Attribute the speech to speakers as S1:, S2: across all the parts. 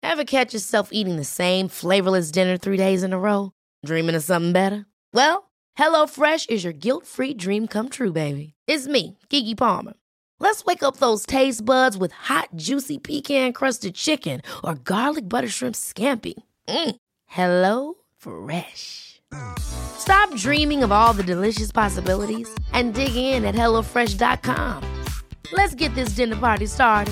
S1: Ever catch yourself eating the same flavorless dinner 3 days in a row? Dreaming of something better? Well, HelloFresh is your guilt-free dream come true, baby. It's me, Keke Palmer. Let's wake up those taste buds with hot, juicy pecan-crusted chicken or garlic butter shrimp scampi. Hello Fresh. Stop dreaming of all the delicious possibilities and dig in at HelloFresh.com. Let's get this dinner party started.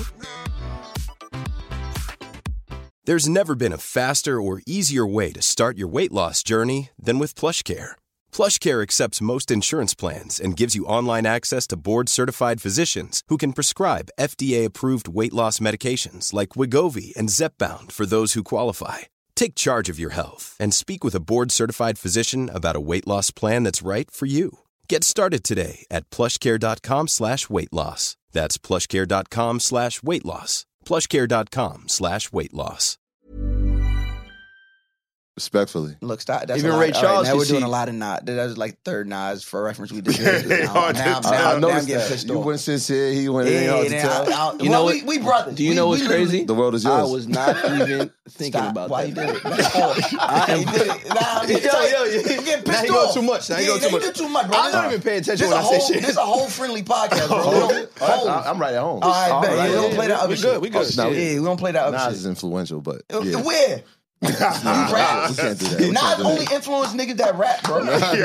S2: There's never been a faster or easier way to start your weight loss journey than with PlushCare. PlushCare accepts most insurance plans and gives you online access to board-certified physicians who can prescribe FDA-approved weight loss medications like Wegovy and Zepbound for those who qualify. Take charge of your health and speak with a board-certified physician about a weight loss plan that's right for you. Get started today at plushcare.com/weight loss. That's plushcare.com/weight loss. plushcare.com/weight loss.
S3: Respectfully.
S4: Look, stop. That's
S5: Even
S4: a lot.
S5: Ray Charles
S4: now we're
S5: can
S4: doing
S5: see-
S4: a lot of nod. That was like third nods for reference we did.
S3: I
S4: Now I'm
S3: noticed
S4: getting
S3: that.
S4: pissed
S3: You
S4: off.
S3: went sincere, he went in hard to tell.
S5: You know
S4: well,
S5: what-
S4: we brothers.
S5: Do you know what's crazy?
S3: The world is
S5: I
S3: yours.
S5: was not even thinking
S4: Stop.
S5: about
S4: Why
S5: that.
S4: you did it? He did it. Nah, I'm getting
S5: Yo,
S4: I'm getting pissed
S5: now you go
S4: off.
S5: too much. Now you go too much.
S4: You do too much, bro.
S5: I'm not even paying attention when I say shit.
S4: This is a whole friendly podcast, bro. We don't-
S3: I'm right at home.
S4: All right, bet.
S3: right,
S4: We don't play that other
S5: We
S4: shit.
S5: good, we good.
S3: No,
S4: Yeah, we don't play that other
S3: Nas
S4: shit.
S3: is influential, but yeah.
S4: Where?
S3: We can't do that. We
S4: Nas
S3: can't do
S4: only
S3: that.
S4: influence niggas that rap, bro.
S5: No.
S4: Niggas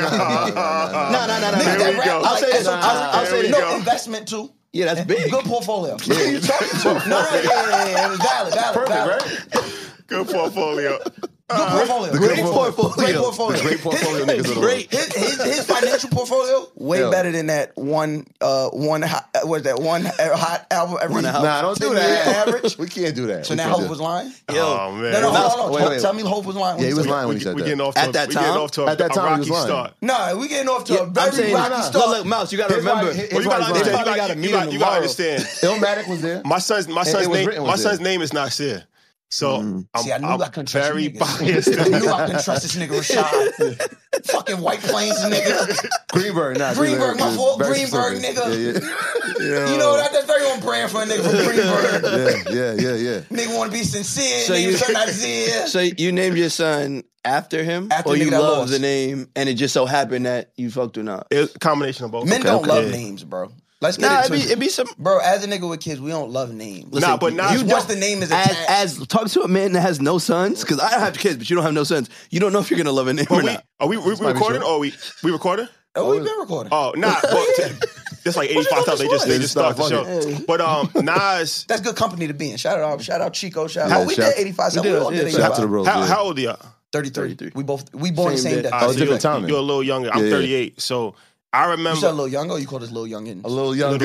S4: that rap,
S5: I'll say this. I'll say this.
S4: No, investment too.
S5: Yeah, that's big.
S4: Good portfolio. What are you talking about? No, yeah. It was valid.
S3: Perfect, right?
S6: Good portfolio.
S4: Good portfolio.
S5: Great portfolio.
S4: Great portfolio.
S3: Great portfolio niggas of the world.
S5: Great.
S4: His financial portfolio way
S3: Yeah.
S4: better than that one hot, was that one hot album every
S3: Nah, don't do that.
S4: average.
S3: We can't do that.
S4: So
S3: We
S4: now
S3: can't
S4: Hope
S3: do
S4: was
S3: that.
S4: lying.
S6: Oh, man.
S4: No, hold on.
S3: Wait.
S4: Tell me Hope was lying.
S3: Yeah, he was
S4: lying.
S3: lying when he said
S6: We
S3: that.
S6: getting off
S5: At
S6: to,
S5: that
S6: we getting
S5: time?
S6: off to
S3: At that
S6: a
S3: time, he
S6: rocky
S3: was lying.
S6: start.
S4: No, we getting off to a
S5: I'm
S4: very
S5: saying,
S4: rocky start.
S5: look, Mouse, you got to
S3: Here's why-
S5: remember.
S3: here's
S6: Well, you
S3: why
S6: gotta
S3: he's lying.
S6: understand.
S5: Probably gotta meet him
S6: You gotta
S5: tomorrow.
S6: understand.
S3: Illmatic was there.
S6: My son's
S3: it was
S6: name.
S3: written
S6: My
S3: was
S6: son's
S3: there.
S6: name is Nasir. So
S4: See, I knew I couldn't trust
S6: very
S4: you niggas.
S6: biased.
S4: I knew I couldn't trust this nigga Rashad. Fucking White Plains nigga.
S3: Greenberg, nah.
S4: Greenberg, my fault.
S3: Very
S4: Greenberg,
S3: specific.
S4: nigga.
S3: Yeah,
S4: You know, that's very on brand for a nigga from Greenberg.
S3: yeah.
S4: Nigga want to be sincere.
S5: So
S4: nigga
S5: you-
S4: so not sincere.
S5: So you named your son after him,
S4: After
S5: or
S4: the
S5: you
S4: nigga that
S5: love
S4: lost.
S5: the name, and it just so happened that you fucked or not?
S6: It's a combination of both.
S4: Men don't love
S6: Yeah.
S4: names, bro. Let's get
S5: Nah,
S4: into
S5: it'd be some.
S4: Bro, as a nigga with kids, we don't love names.
S6: Nah, but Nas,
S4: You once the name is
S5: As,
S4: attached.
S5: as talk to a man that has no sons, because I have kids, but you don't have no sons. You don't know if you're gonna love a name or not.
S6: Are we recording
S3: true.
S6: or we recording?
S4: Oh, we've been recording.
S6: Oh, nah. There's like 85,000. They just start the show. But Nas,
S4: That's good company to be in. Shout out Chico. Shout
S3: Yeah,
S4: out. We
S3: shout-
S4: did 85.
S5: we
S4: We
S5: did,
S4: all
S5: yeah,
S4: did
S3: Shout out
S4: 85.
S3: to the bros.
S6: how
S3: yeah.
S6: old are you?
S4: 33. We born the
S5: Same
S4: same
S5: day.
S4: day.
S3: Oh, it's different timing.
S6: You're a little younger. I'm
S3: Yeah.
S6: 38. So I
S4: You said a
S6: remember.
S4: little younger, or you called us little youngins?
S3: A little younger.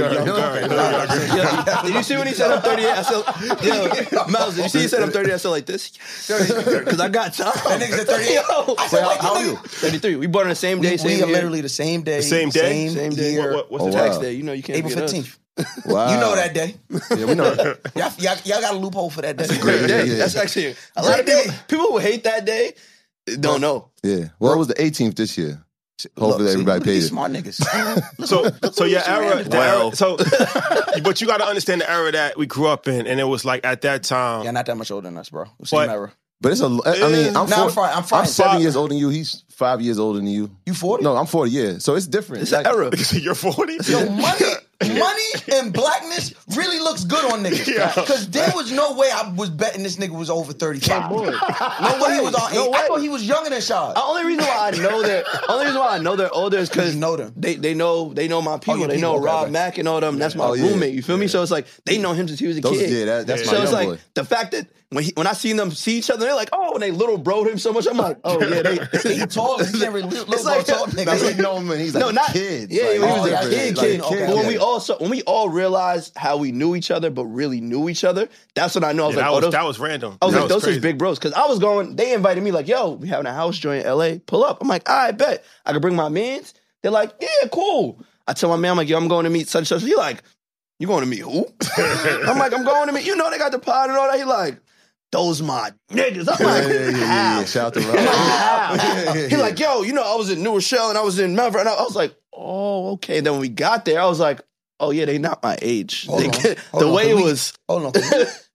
S5: Did you see when he said I'm 38? I said, yo, Miles, did you see he said I'm 30? I said like this? Because I got time.
S4: That nigga said 38. I said,
S3: How old are you?
S5: 33. We born on the same day,
S4: We
S5: same
S4: are
S5: year.
S4: literally the same day.
S6: Same day?
S5: Same day.
S4: year.
S6: What's
S3: Oh,
S6: the
S3: wow.
S5: Tax day. You know you can't
S4: April
S5: beat us.
S4: 15th.
S3: Wow.
S4: You know that day.
S3: Yeah, we know that.
S4: Y'all got a loophole for that day.
S5: Great day.
S3: Yeah.
S5: That's actually a lot of people who hate that day don't know.
S3: Yeah. Well, it was the 18th this year. Hopefully
S4: Look,
S3: everybody
S4: see,
S3: paid
S4: these
S3: it.
S4: smart niggas.
S6: So your era,
S5: Wow.
S6: but you got to understand the era that we grew up in, and it was like at that time.
S4: You're not that much older than us, bro. Same
S6: But-
S4: era.
S3: But it's a. I mean, I'm
S4: Nah, I'm
S3: 40
S4: fine. I'm fine.
S3: 7 years older than you. He's 5 years older than you.
S4: You 40?
S3: No, I'm 40. Yeah, so it's different.
S5: It's an era.
S6: You're 40.
S4: Yo, money and blackness really looks good on niggas.
S6: Yeah.
S4: Because there was no way I was betting this nigga was over 35. No way he was on 8.
S5: No
S4: I
S5: way.
S4: thought he was younger than Shad.
S5: The only reason why I know they're older is because
S4: You know them.
S5: They know my people.
S4: your
S5: They know
S4: people, okay,
S5: Rob
S4: okay.
S5: Mack and all them. That's my
S3: Oh, yeah.
S5: roommate. You feel me? So it's like they know him since he was a
S3: Those,
S5: kid.
S3: yeah, that's my
S5: So it's
S3: young
S5: like
S3: boy.
S5: the fact that when I seen them see each other, they're like, oh, and they little broed him so much. I'm like, oh yeah, they.
S4: He tall. He can't really look
S5: It's like-
S4: tall
S3: That's
S4: nigga.
S3: like, no, man, he's like
S5: No, not
S3: kids.
S5: Yeah,
S3: like,
S5: when he was
S4: yeah,
S5: a
S4: yeah,
S5: kid.
S4: okay.
S5: But when we all realized how we knew each other, but really knew each other, that's when I know. I was
S6: Yeah,
S5: like,
S6: that was random.
S5: I was
S6: That
S5: like, those
S6: crazy.
S5: is big bros. Because I was going, they invited me like, yo, we having a house joint in LA. Pull up. I'm like, I bet. I can bring my mans. They're like, yeah, cool. I tell my man, I'm like, yo, I'm going to meet such and such. He like, you going to meet who? I'm like, I'm going to meet, they got the pod and all that. He like, those my niggas. I'm like, how?
S3: Shout out to
S5: How?
S3: Rob.
S5: He like, yo, I was in New Rochelle and I was in Mount Vernon. I was like, oh, okay. And then when we got there, I was like, oh yeah, they not my age.
S4: Hold on.
S5: The
S4: Hold on,
S5: way it
S4: can we-
S5: was.
S4: Hold on.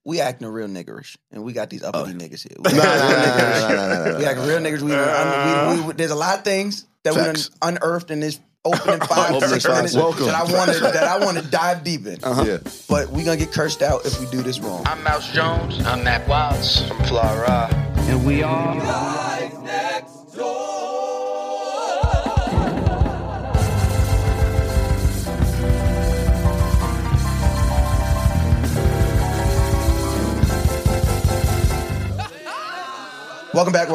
S4: we acting real niggerish, and we got these uppity niggas here.
S3: Nah.
S4: We acting real niggers. We there's a lot of things that we done unearthed in this opening 5-6 minutes
S3: Welcome.
S4: that I want to dive deep in.
S3: Yeah.
S4: But we gonna get cursed out if we do this wrong.
S7: I'm Mouse Jones. I'm Mac Wilds from Fly Rye.
S8: And we are
S4: Welcome back.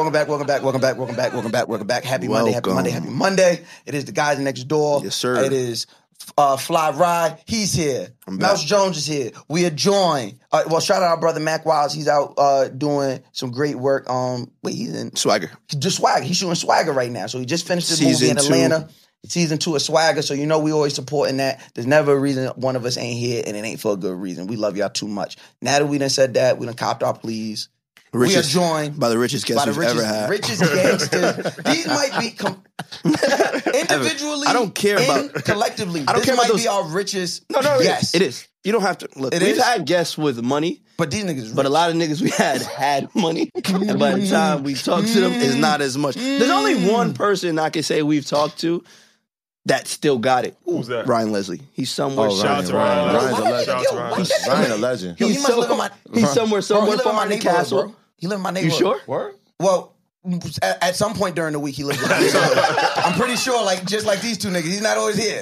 S4: Happy Monday. It is the guys next door.
S5: Yes, sir.
S4: It is Fly Rye. He's here. Mouse Jones is here. We are joined. Shout out our brother Mac Wilds. He's out doing some great work. He's in
S5: Swagger.
S4: Just Swagger. He's shooting Swagger right now. So he just finished his movie
S5: Season
S4: in
S5: 2.
S4: Atlanta. Season 2 of Swagger. So we always supporting that. There's never a reason one of us ain't here, and it ain't for a good reason. We love y'all too much. Now that we done said that, we done copped our pleas. We are joined
S5: by the richest guests we've ever had.
S4: Richest gangsters. These might be individually.
S5: I don't care about
S4: collectively.
S5: I don't care about
S4: might
S5: those.
S4: Be our richest.
S5: No,
S4: yes,
S5: it is. You don't have to look. We've had guests with money,
S4: but these niggas.
S5: But a lot of niggas we had money, and by the time we talk to them, it's not as much. There's only one person I can say we've talked to that still got it.
S6: Who's that?
S5: Ryan Leslie. He's somewhere.
S6: Shout out to Ryan.
S3: Ryan's a legend. Ryan a legend.
S4: He must live in my.
S5: He's somewhere far in the castle.
S4: Bro. He live in my neighborhood.
S5: You sure?
S4: Word? Well, at some point during the week, he lives in my neighborhood. I'm pretty sure, just like these two niggas, he's not always here.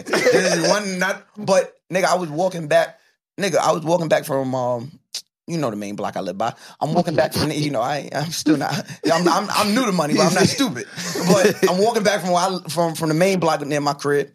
S4: But nigga, I was walking back from the main block I live by. I'm walking back from I'm still not. I'm new to money, but I'm not stupid. But I'm walking back from the main block near my crib.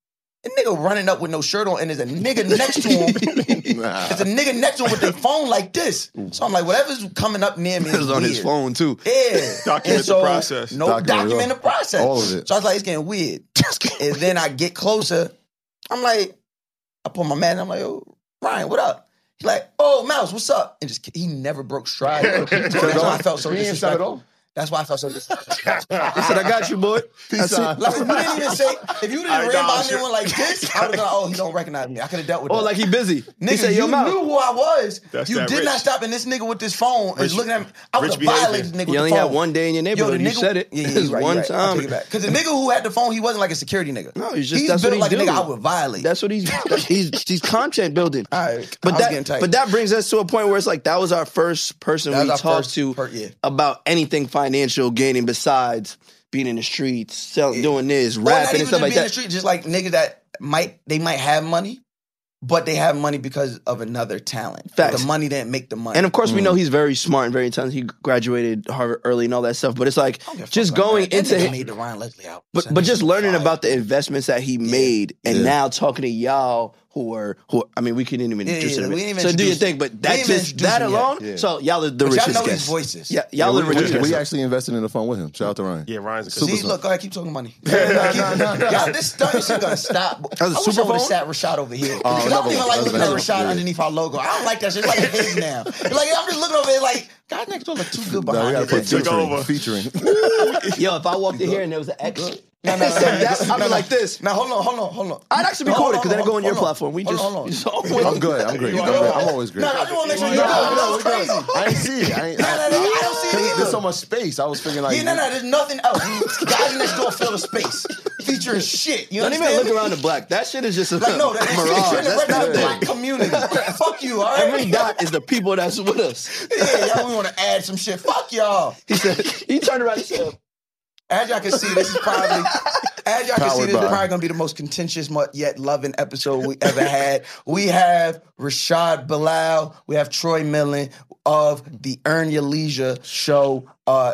S4: A nigga running up with no shirt on, and there's a nigga next to him. There's a nigga next to him with their phone like this. So I'm like, whatever's coming up near me is
S5: on
S4: weird.
S5: his phone too.
S4: Yeah.
S6: Document the process.
S4: Document the process.
S3: All of it.
S4: So I was like, it's getting weird. And then I get closer. I'm like, I pull my man. I'm like, oh, Ryan, what up? He's like, oh, Mouse, what's up? And he never broke stride. That's why I felt so disrespectful. That's why I felt so disrespectful.
S5: He said, I got you, boy. That's it.
S4: Like, you didn't even say, if you didn't ran by anyone like this, I would have gone, he don't recognize me. I could have dealt with that.
S5: Oh, like he busy.
S4: Nigga,
S5: he said,
S4: you
S5: Mouse.
S4: knew who I was.
S6: That's
S4: you
S6: that
S4: did
S6: rich.
S4: not stop, and this nigga with this phone is looking at me. I would have violated this nigga with the phone.
S5: You only had one day in your neighborhood. You said it.
S4: Yeah,
S5: it was one time.
S4: Because the nigga who had the phone, he wasn't like a security nigga.
S5: No, he's
S4: built
S5: what he
S4: like
S5: do.
S4: a nigga I would violate.
S5: That's what he's content building.
S4: All right,
S5: but
S4: getting tight.
S5: But that brings us to a point where it's like that was our first person we talked to about anything financial gaining besides being in the streets, doing this, rapping and stuff like that.
S4: In the street, just like niggas that might have money, but they have money because of another talent.
S5: Facts.
S4: The money didn't make the money.
S5: And of course, we know he's very smart and very talented. He graduated Harvard early and all that stuff. But it's like just going into
S4: it. Made the Ryan Leslie out.
S5: But just learning about the investments that he made, and now talking to y'all who I mean, we couldn't even introduce him. So do your thing, but that alone. So y'all are the richest
S4: y'all know
S5: guests.
S4: His voices.
S5: Yeah, y'all are the richest guests.
S3: We actually invested in the fund with him. Shout out to Ryan.
S6: Yeah, Ryan's a
S4: See, look, go ahead, keep talking money. Y'all, this stunt shit gonna stop.
S5: That was a
S4: I wish I
S5: Super
S4: would have
S5: Bowl?
S4: sat Rashad over here. Because I don't even like looking at Rashad underneath our logo. I don't like that shit. It's like a his now. Like, I'm just looking over there like, God next door look too good
S3: No, we
S4: behind
S3: gotta
S4: it.
S3: put featuring.
S5: Yo, if I walked in here and there was an X,
S4: No,
S5: I'd be like this.
S4: Now, hold on.
S5: I'd actually be cool because then I go on your platform. We
S4: Hold
S5: just.
S4: on.
S3: I'm good. I'm great. I'm always great.
S4: No, I just want to make sure you're good. That was crazy.
S3: I ain't see it. I
S4: don't see it either.
S3: There's so much space. I was thinking like,
S4: there's nothing else. Guys next door fill the space. Featuring shit. You
S5: Don't
S4: understand?
S5: even look around the black. That shit is just a
S4: Like, no, that's featuring the
S5: That's
S4: regular
S5: not
S4: black
S5: there.
S4: community. Fuck you, all right?
S5: Every dot is the people that's with us.
S4: Yeah, y'all, we want to add some shit. Fuck y'all.
S5: He said, he turned around and said,
S4: As y'all can see, this is probably going to be the most contentious yet loving episode we ever had. We have Rashad Bilal. We have Troy Millen of the Earn Your Leisure show.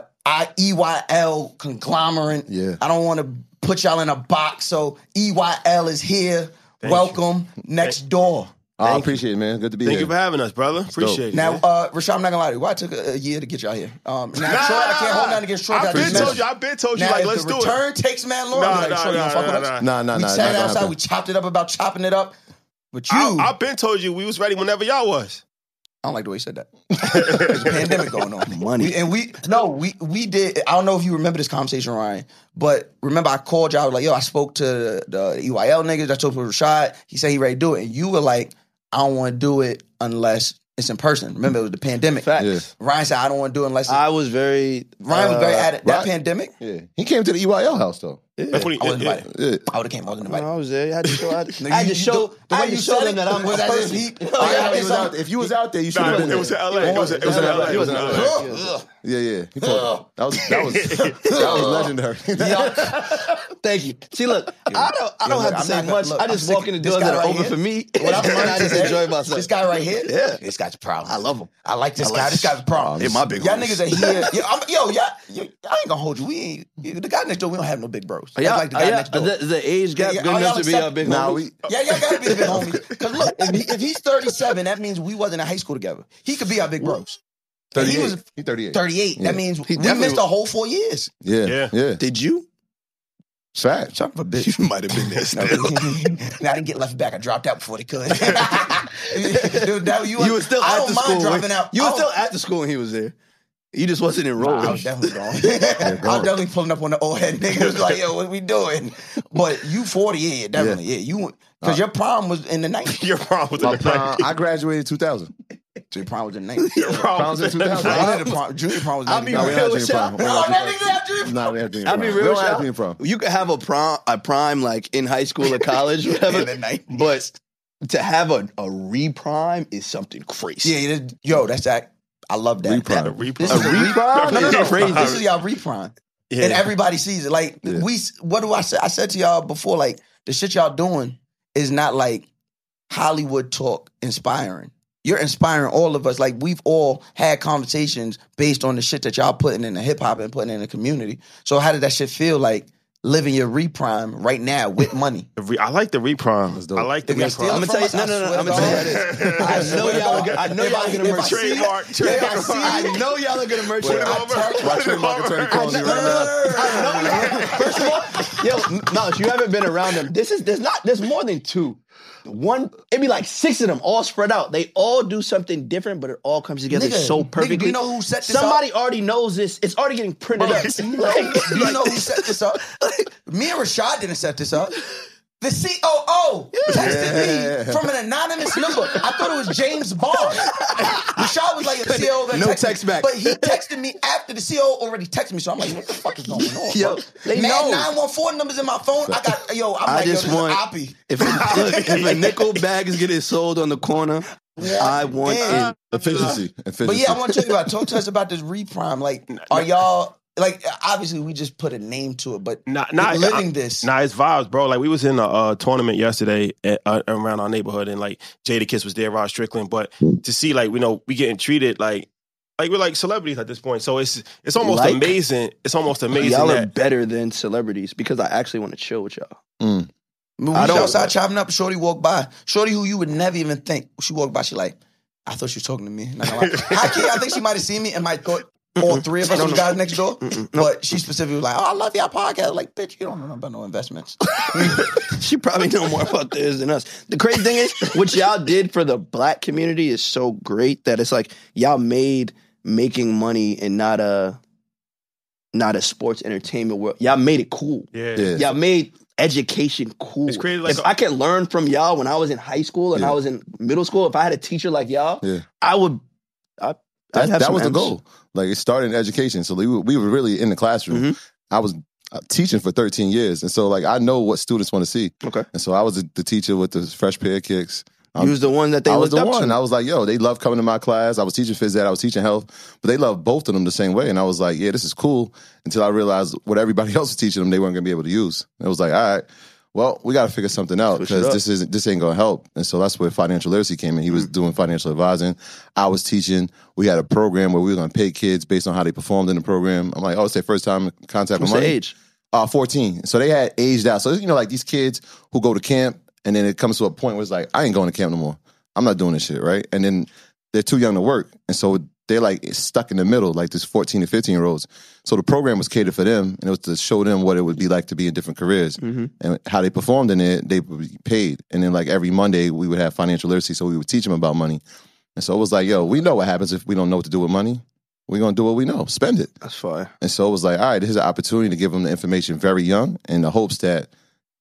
S4: EYL conglomerate.
S3: Yeah.
S4: I don't want to put y'all in a box, so EYL is here. Welcome next door.
S3: I appreciate it, man. Good to be here.
S6: Thank you for having us, brother. Appreciate it.
S4: Now,
S6: man.
S4: Rashad, I'm not gonna lie to you. Why it took a year to get y'all here? Now, Troy, I can't hold nothing against Troy.
S6: I've been told you,
S4: now,
S6: like,
S4: if
S6: let's
S4: the
S6: do it.
S4: return takes man long. Troy, you gonna fuck with us?
S3: Nah.
S4: We sat outside. We chopped it up about chopping it up. But you,
S6: I've been told you we was ready whenever y'all was.
S4: I don't like the way you said that. There's a pandemic going on.
S5: Money.
S4: We did. I don't know if you remember this conversation, Ryan, but remember I called y'all like, yo, I spoke to the EYL niggas. I spoke to Rashad. He said he ready to do it. And you were like, I don't want to do it unless it's in person. Remember, it was the pandemic.
S5: Facts.
S3: Yeah.
S4: Ryan said, I don't want to do it unless
S5: I was very.
S4: Ryan was very at it. That
S3: Right.
S4: pandemic,
S3: Yeah. He came to the EYL house, though.
S6: That's when he,
S4: I wasn't
S6: yeah.
S4: invited.
S3: Yeah.
S4: I would have came. I wasn't invited.
S5: I was there. I had to show. I
S4: Nigga,
S5: had to
S4: you-
S5: show.
S4: the
S5: I
S4: way
S5: had to
S4: you
S5: show
S4: said
S5: them
S4: it
S5: that I'm
S4: was
S5: a
S4: as if
S5: person.
S4: he-
S3: Oh,
S4: I
S3: yeah,
S4: got
S3: he was
S4: some-
S3: out there. If you was out there, you should
S6: Nah,
S3: have been
S6: it was in
S3: there.
S6: LA. It was in LA.
S5: It was in LA.
S4: Ugh.
S3: Yeah. He told, that was legendary.
S5: Thank you. See, look, I don't have to
S4: I'm
S5: say
S4: not gonna-
S5: much.
S4: look,
S5: I just
S4: I'm
S5: walk in the
S4: this
S5: doors
S4: guy
S5: that are
S4: right
S5: open
S4: here.
S5: for me.
S4: What I'm
S5: and I
S4: learning
S5: just
S4: today,
S5: enjoy myself.
S4: This guy right here,
S5: Yeah.
S4: this guy's a problem.
S5: I love him.
S4: I like this
S5: I
S4: guy.
S5: like
S4: This guy's a problem.
S5: They're my big
S4: Y'all
S5: homies.
S4: niggas are here. I ain't gonna hold you. We ain't the guy next door. We don't have no big bros. That's
S5: Yeah,
S4: like the guy next door.
S5: the age gap
S4: Yeah,
S5: good
S4: y'all
S5: enough to be
S4: accept-
S5: our big
S3: Nah,
S5: homie.
S3: we
S4: Yeah, y'all gotta be the big homies. Because look, if he's 37, that means we wasn't in high school together. He could be our big bros. And
S3: 38.
S4: he was
S3: He 38.
S4: 38.
S3: Yeah.
S4: That means we
S5: definitely
S4: missed a whole 4 years.
S3: Yeah.
S5: Did you?
S3: Fact.
S4: Son of a bitch.
S5: You might have been there still.
S4: I didn't get left back. I dropped out before they could. Dude,
S5: You were still
S4: I
S5: at
S4: don't
S5: the
S4: mind
S5: school.
S4: dropping out.
S5: You were
S4: I don't-
S5: still at the school when he was there. You just wasn't enrolled.
S4: I was definitely going. I was definitely pulling up on the old head niggas like, yo, what we doing? But you 40, yeah, definitely. Yeah, you, because your prom was in the 90s.
S6: Your problem with
S3: My
S6: the
S3: prom, I graduated in 2000.
S4: Your prom was in the 90s.
S6: Your
S3: Prom was in 2000.
S4: One of the prom, junior prom was in
S5: I'll
S4: the
S5: be
S4: 90s.
S3: No, we
S5: real
S3: don't have
S5: with
S3: junior
S5: y'all.
S3: prom. We don't
S4: Oh,
S3: have
S4: that
S3: junior
S4: nigga have junior
S3: prom. No, we have junior
S5: I'll
S3: prom.
S5: be
S3: We
S5: real
S3: don't
S5: with
S3: have
S5: y'all.
S3: junior prom.
S5: You could have a prime like in high school or college, whatever.
S4: In the 90s.
S5: But to have a re-prime is something crazy.
S4: Yeah, yo, that's that. I love that.
S3: Reprime.
S4: That-
S6: Reprime.
S4: This is
S5: A reprime?
S4: No.
S5: That's crazy.
S4: This is y'all reprime.
S6: Yeah.
S4: And everybody sees it. Like, what do I say? I said to y'all before, like, the shit y'all doing is not like Hollywood talk inspiring. You're inspiring all of us. Like, we've all had conversations based on the shit that y'all putting in the hip hop and putting in the community. So how did that shit feel like living your reprime right now with money?
S6: I like the reprime.
S3: dope.
S6: I like the
S4: If y'all steal
S6: reprime.
S4: it
S5: I'm gonna tell you.
S4: from us,
S5: No.
S4: I
S5: I'm gonna
S4: swear
S5: tell you
S4: to God.
S5: this. I know y'all are gonna merch.
S6: Trademark.
S5: I know y'all are gonna merch.
S3: My trademark attorney calls me right now.
S5: I know y'all. First of all, yo, Miles, you haven't been around them. There's more than two. One, it'd be like 6 of them all spread out. They all do something different, but it all comes together
S4: Nigga,
S5: so
S4: nigga,
S5: perfectly.
S4: do you know who set this
S5: Somebody already knows this. It's already getting printed up.
S4: Do you know who set this up? Me and Rashad didn't set this up. The COO texted me from an anonymous number. I thought it was James Bond. Rashad was like, the COO that
S5: No
S4: texted
S5: text
S4: me.
S5: back.
S4: But he texted me after the COO already texted me. So I'm like, what the fuck is going on?
S5: Yo,
S4: bro?
S5: they
S4: Mad
S5: know.
S4: 914 numbers in my phone. I'm
S5: I
S4: like,
S5: just
S4: yo, this
S5: want
S4: is Oppie.
S5: if a nickel bag is getting sold on the corner, I want
S4: Yeah.
S5: it.
S3: Efficiency.
S4: But yeah, I want to talk to us about this reprime. Like, are y'all, like, obviously we just put a name to it, but living this.
S6: Nah, it's vibes, bro. Like, we was in a tournament yesterday around our neighborhood, and like Jadakiss was there, Rod Strickland. But to see, like, we getting treated like we're like celebrities at this point. So it's almost
S5: Like-
S6: amazing. It's almost amazing.
S5: Y'all are
S6: that,
S5: better than celebrities because I actually want to chill with y'all.
S4: When we
S5: I
S4: was
S5: don't-
S4: outside chopping up, Shorty walked by. Shorty who you would never even think. She walked by, she like, I thought she was talking to me. Not gonna lie. I think she might have seen me and might thought all three of us was guys next door. But she specifically was like, oh, I love y'all podcast. Like, bitch, you don't know about no investments.
S5: She probably know more about this than us. The crazy thing is, what y'all did for the black community is so great that it's like y'all made making money and not a sports entertainment world. Y'all made it cool.
S6: yeah.
S5: Y'all made education cool.
S6: It's created like
S5: if I could learn from y'all when I was in high school and I was in middle school, if I had a teacher like y'all, I would. I'd have
S3: That
S5: some
S3: was the
S5: M's.
S3: goal. Like, it started in education. So we were really in the classroom. I was teaching for 13 years. And so, like, I know what students want to see.
S5: Okay.
S3: And so I was the teacher with the fresh pair of kicks.
S5: You was the one that they
S3: I was
S5: looked
S3: the
S5: up
S3: one.
S5: to.
S3: I was like, yo, they love coming to my class. I was teaching phys ed, I was teaching health, but they love both of them the same way. And I was like, yeah, this is cool. Until I realized what everybody else was teaching them, they weren't gonna be able to use. And it was like, all right, well, we got to figure something out
S5: Switch it
S3: because
S5: up.
S3: this ain't gonna help. And so that's where financial literacy came in. He was doing financial advising. I was teaching. We had a program where we were gonna pay kids based on how they performed in the program. I'm like, oh, it's their first time in contact
S5: What's
S3: with
S5: the
S3: money.
S5: age?
S3: 14. So they had aged out. So, you know, like these kids who go to camp and then it comes to a point where it's like, I ain't going to camp no more. I'm not doing this shit, right? And then they're too young to work. And so they're like stuck in the middle, like this 14 to 15-year-olds. So the program was catered for them, and it was to show them what it would be like to be in different careers. And how they performed in it, they would be paid. And then like every Monday, we would have financial literacy, so we would teach them about money. And so it was like, yo, we know what happens if we don't know what to do with money. We're going to do what we know, spend it.
S5: That's fire.
S3: And so it was like, all right, this is an opportunity to give them the information very young in the hopes that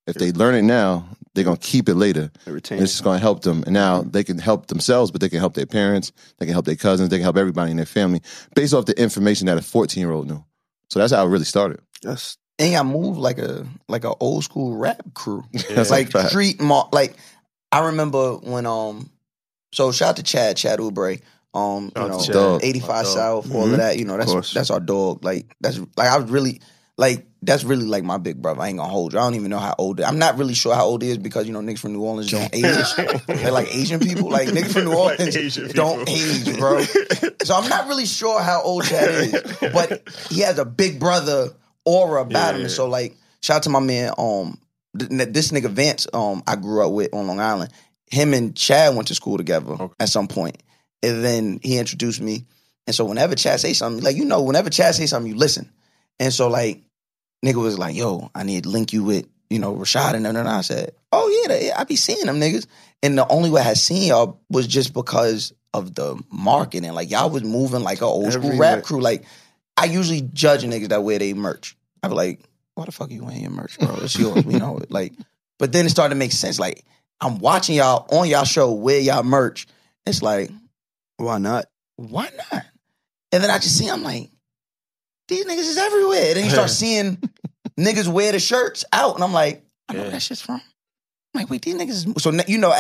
S3: If they learn it now, they're going to keep it later.
S5: Retain
S3: And it's just going to help them. And now they can help themselves, but they can help their parents, they can help their cousins, they can help everybody in their family based off the information that a 14-year-old knew. So that's how it really started.
S5: That's
S4: And y'all move like a old school rap crew.
S3: That's
S4: like
S3: a fact.
S4: street like I remember when so shout out to Chad Oubre.
S6: out to Chad.
S3: Dog.
S4: 85
S6: Dog.
S4: South, all of that, that's our dog. Like I was really that's really like my big brother. I ain't gonna hold you. I don't even know how old. I'm not really sure how old he is because niggas from New Orleans don't age. They're like Asian people. Like niggas from New Orleans
S6: Asian
S4: don't
S6: people.
S4: age, bro. So I'm not really sure how old Chad is, but he has a big brother aura about him. And so like, shout out to my man. This nigga Vance. I grew up with on Long Island. Him and Chad went to school together at some point, and then he introduced me. And so whenever Chad say something, like whenever Chad say something, you listen. And so like. Nigga was like, yo, I need to link you with, Rashad and them. And I said, oh, yeah, I be seeing them niggas. And the only way I seen y'all was just because of the marketing. Like, y'all was moving like an old school rap crew. Like, I usually judge niggas that wear their merch. I be like, why the fuck are you wearing your merch, bro? It's yours, Like, but then it started to make sense. Like, I'm watching y'all on y'all show wear y'all merch. It's like,
S5: why not?
S4: Why not? And then I just see, I'm like, these niggas is everywhere. Then you start seeing niggas wear the shirts out, and I'm like, I know where that shit's from. I'm like, wait, these niggas is... So,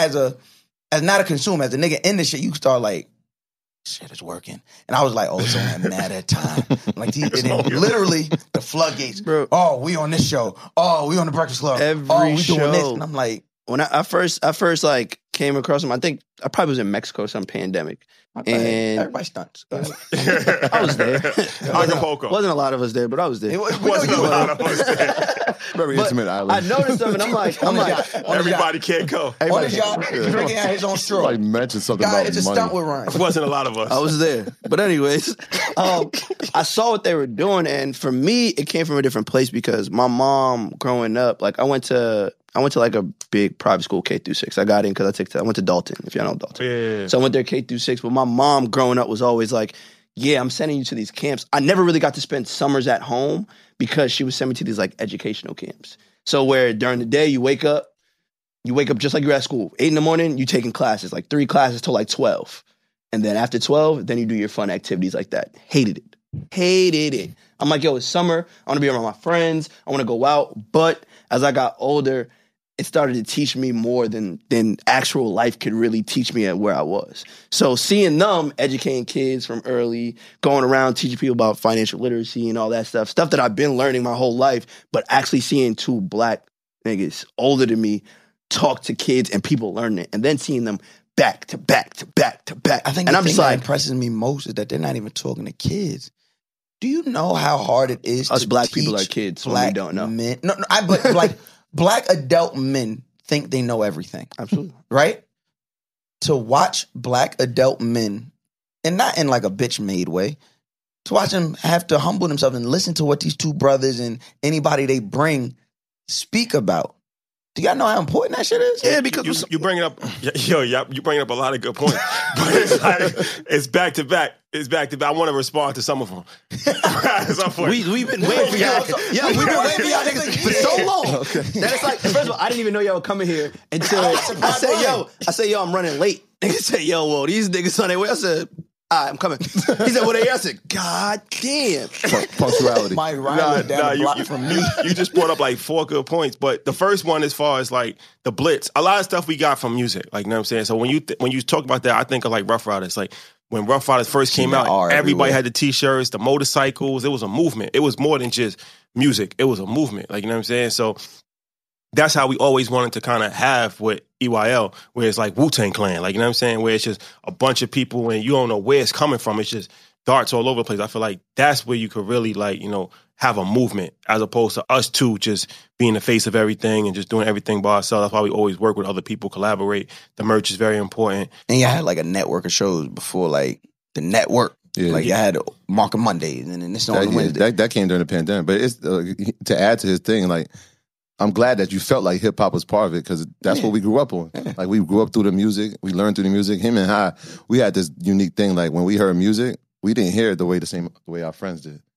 S4: as not a consumer, as a nigga in this shit, you start like, shit is working. And I was like, oh, it's only a matter of time. Like, and then literally, the floodgates.
S5: Bro.
S4: Oh, we on this show. Oh, we on the Breakfast Club.
S5: Every
S4: we doing this.
S5: show.
S4: And I'm like...
S5: When I first like came across him, I think I probably was in Mexico, some pandemic. And
S4: everybody stunts.
S5: I was there.
S6: Acapulco.
S5: Wasn't a lot of us there, but I was there.
S6: Wasn't a lot of us there.
S3: Very
S5: But
S3: intimate island.
S5: I noticed them, and I'm like,
S6: Everybody can't go.
S4: On his yacht, drinking out his own straw.
S3: Somebody mentioned something
S4: God,
S3: about
S4: it's a
S3: money.
S4: stunt with Ryan.
S6: Wasn't a lot of us.
S5: I was there. But anyways, I saw what they were doing, and for me, it came from a different place because my mom, growing up, like I went to like a big private school K through 6. I got in because I went to Dalton, if y'all know Dalton.
S6: Yeah.
S5: So I went there K through 6. But my mom, growing up, was always like, "Yeah, I'm sending you to these camps." I never really got to spend summers at home because she would send me to these like educational camps. So where during the day you wake up just like you're at school. 8 in the morning, you taking classes, like 3 classes till like 12. And then after 12, then you do your fun activities like that. Hated it. I'm like, yo, it's summer. I want to be around my friends. I want to go out. But as I got older, it started to teach me more than actual life could really teach me at where I was. So seeing them educating kids from early, going around teaching people about financial literacy and all that stuff that I've been learning my whole life, but actually seeing 2 black niggas older than me talk to kids and people learning it, and then seeing them back to back to back to back.
S4: I think
S5: and
S4: the
S5: I'm
S4: thing
S5: just
S4: that
S5: like,
S4: impresses me most is that they're not even talking to kids. Do you know how hard it is
S5: us
S4: to
S5: black
S4: teach
S5: people are kids when
S4: black
S5: we don't know.
S4: men? No, but like black adult men think they know everything,
S5: Absolutely.
S4: right? To watch black adult men, and not in like a bitch made way, to watch them have to humble themselves and listen to what these 2 brothers and anybody they bring speak about. Do y'all know how important that shit is?
S5: Yeah, because
S6: you bring it up, you bring up a lot of good points, but it's like it's back to back. It's back to back. I want to respond to some of them.
S5: we've been waiting for y'all. Yeah, we've been waiting for y'all niggas for so long. That it's like, first of all, I didn't even know y'all were coming here until I said, yo, I'm running late. Niggas said, yo, well, these niggas on their way. I said, all right, I'm coming. He said, what are you? I said, God damn.
S3: Punctuality.
S4: My Ryan down the block from me.
S6: You just brought up like 4 good points, but the first one, as far as like the blitz, a lot of stuff we got from music, like, you know what I'm saying? So when you talk about that, I think of like Rough Riders. Like when Rough Riders first came out, everybody had the t-shirts, the motorcycles. It was a movement. It was more than just music. It was a movement. Like, you know what I'm saying? So that's how we always wanted to kind of have with EYL, where it's like Wu-Tang Clan, like, you know what I'm saying? Where it's just a bunch of people and you don't know where it's coming from. It's just darts all over the place. I feel like that's where you could really, like, you know, have a movement as opposed to us two just being the face of everything and just doing everything by ourselves. That's why we always work with other people, collaborate. The merch is very important.
S4: And y'all had like a network of shows before, like the network.
S3: Yeah.
S4: Like y'all had Market Mondays and then this on Wednesday.
S3: That came during the pandemic. But it's to add to his thing, like, I'm glad that you felt like hip hop was part of it because that's what we grew up on. Like, we grew up through the music. We learned through the music. Him and High, we had this unique thing. Like, when we heard music, we didn't hear it the way our friends did.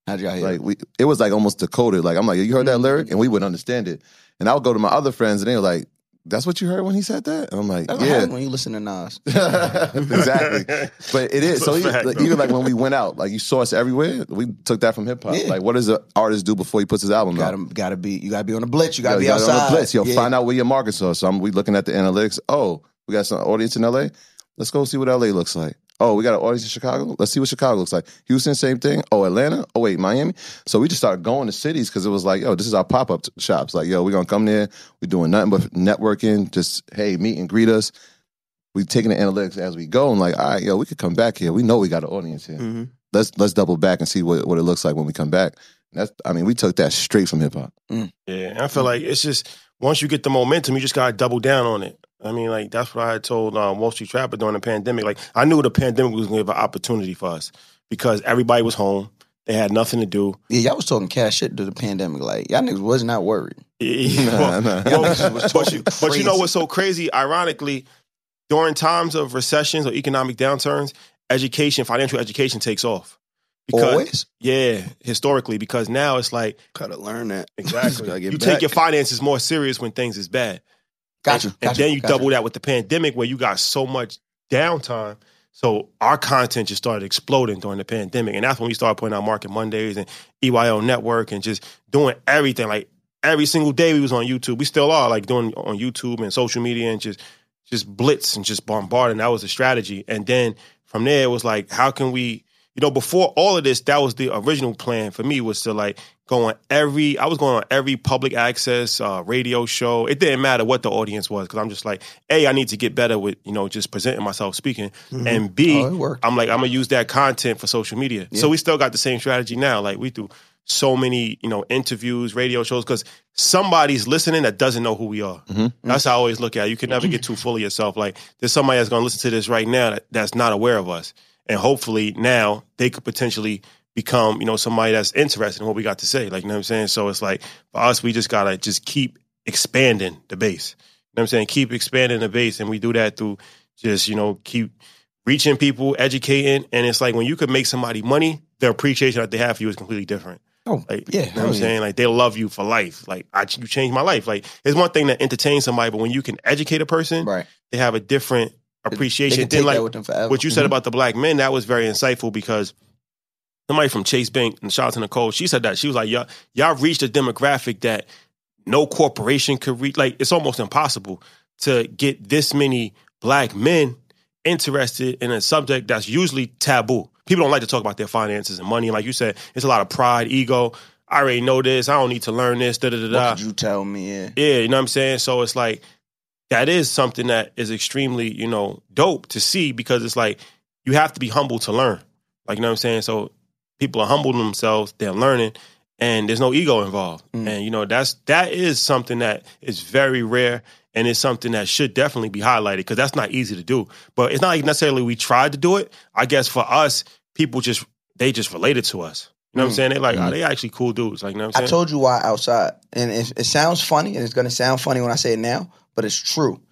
S4: How'd y'all hear
S3: Like it was like almost decoded. Like I'm like, you heard that lyric, and we would understand it. And I would go to my other friends, and they were like, "That's what you heard when he said that?" And I'm like,
S4: That's
S3: "Yeah."
S4: when you listen to Nas.
S3: Exactly. But it is.
S6: That's
S3: So
S6: a fact,
S3: even like when we went out, like you saw us everywhere, we took that from hip hop.
S4: Yeah.
S3: Like what does an artist do before he puts his album out?
S4: You gotta be on the blitz. You gotta be
S3: You gotta
S4: outside.
S3: on the blitz.
S4: Yeah.
S3: Find out where your markets are. So we looking at the analytics. Oh, we got some audience in LA. Let's go see what LA looks like. Oh, we got an audience in Chicago. Let's see what Chicago looks like. Houston, same thing. Oh, Atlanta. Oh, wait, Miami. So we just started going to cities because it was like, yo, this is our pop-up shops. Like, yo, we're going to come there. We're doing nothing but networking. Just, hey, meet and greet us. We taking the analytics as we go. And like, all right, yo, we could come back here. We know we got an audience here.
S5: Mhm.
S3: Let's double back and see what it looks like when we come back. And we took that straight from hip-hop.
S6: Yeah, and I feel like it's just once you get the momentum, you just gotta double down on it. I mean, like that's what I had told Wall Street Trapper during the pandemic. Like I knew the pandemic was going to give an opportunity for us because everybody was home, they had nothing to do.
S4: Yeah, y'all was talking cash shit to the pandemic. Like y'all niggas was not worried.
S6: But
S4: But
S6: you know what's so crazy? Ironically, during times of recessions or economic downturns, financial education takes off.
S4: Always?
S6: Yeah, historically, because now it's like
S5: Gotta learn that.
S6: exactly
S5: Gotta get
S6: you
S5: back.
S6: take your finances more serious when things is bad.
S4: Gotcha.
S6: And then you double that with the pandemic where you got so much downtime. So our content just started exploding during the pandemic. And that's when we started putting out Market Mondays and EYO Network and just doing everything. Like every single day we was on YouTube. We still are like doing on YouTube and social media and just blitz and just bombarding. That was the strategy. And then from there it was like, how can we, before all of this, that was the original plan for me was to like I was going on every public access radio show. It didn't matter what the audience was because I'm just like, A, I need to get better with, just presenting myself, speaking. And B,
S4: it worked.
S6: I'm like, I'm going to use that content for social media. So we still got the same strategy now. Like we do so many, interviews, radio shows because somebody's listening that doesn't know who we are. That's how I always look at it. You can never get too full of yourself. Like there's somebody that's going to listen to this right now that's not aware of us. And hopefully now they could potentially become, somebody that's interested in what we got to say. Like, you know what I'm saying? So it's like, for us, we just got to just keep expanding the base. You know what I'm saying? Keep expanding the base. And we do that through just, keep reaching people, educating. And it's like when you could make somebody money, the appreciation that they have for you is completely different.
S4: Oh,
S6: Like,
S4: yeah.
S6: You know what I'm saying? Like, they love you for life. Like, you changed my life. Like, it's one thing to entertain somebody, but when you can educate a person,
S4: Right.
S6: they have a different appreciation.
S4: They can
S6: Then,
S4: take
S6: like,
S4: that with them forever.
S6: what you said about the black men, that was very insightful because somebody from Chase Bank, and shout out to Nicole, she said that. She was like, y'all reached a demographic that no corporation could reach. Like, it's almost impossible to get this many black men interested in a subject that's usually taboo. People don't like to talk about their finances and money. Like you said, it's a lot of pride, ego. I already know this. I don't need to learn this, da-da-da-da.
S4: What could you tell me? Yeah.
S6: Yeah, you know what I'm saying? So it's like, that is something that is extremely, dope to see because it's like, you have to be humble to learn. Like, you know what I'm saying? So people are humble themselves, they're learning, and there's no ego involved. And, that is something that is very rare and it's something that should definitely be highlighted because that's not easy to do. But it's not like necessarily we tried to do it. I guess for us, people they just related to us. You know what I'm saying? They're like, they actually cool dudes. Like, you know what I'm
S4: I
S6: saying?
S4: told you why outside. And it sounds funny, and it's going to sound funny when I say it now, but it's true.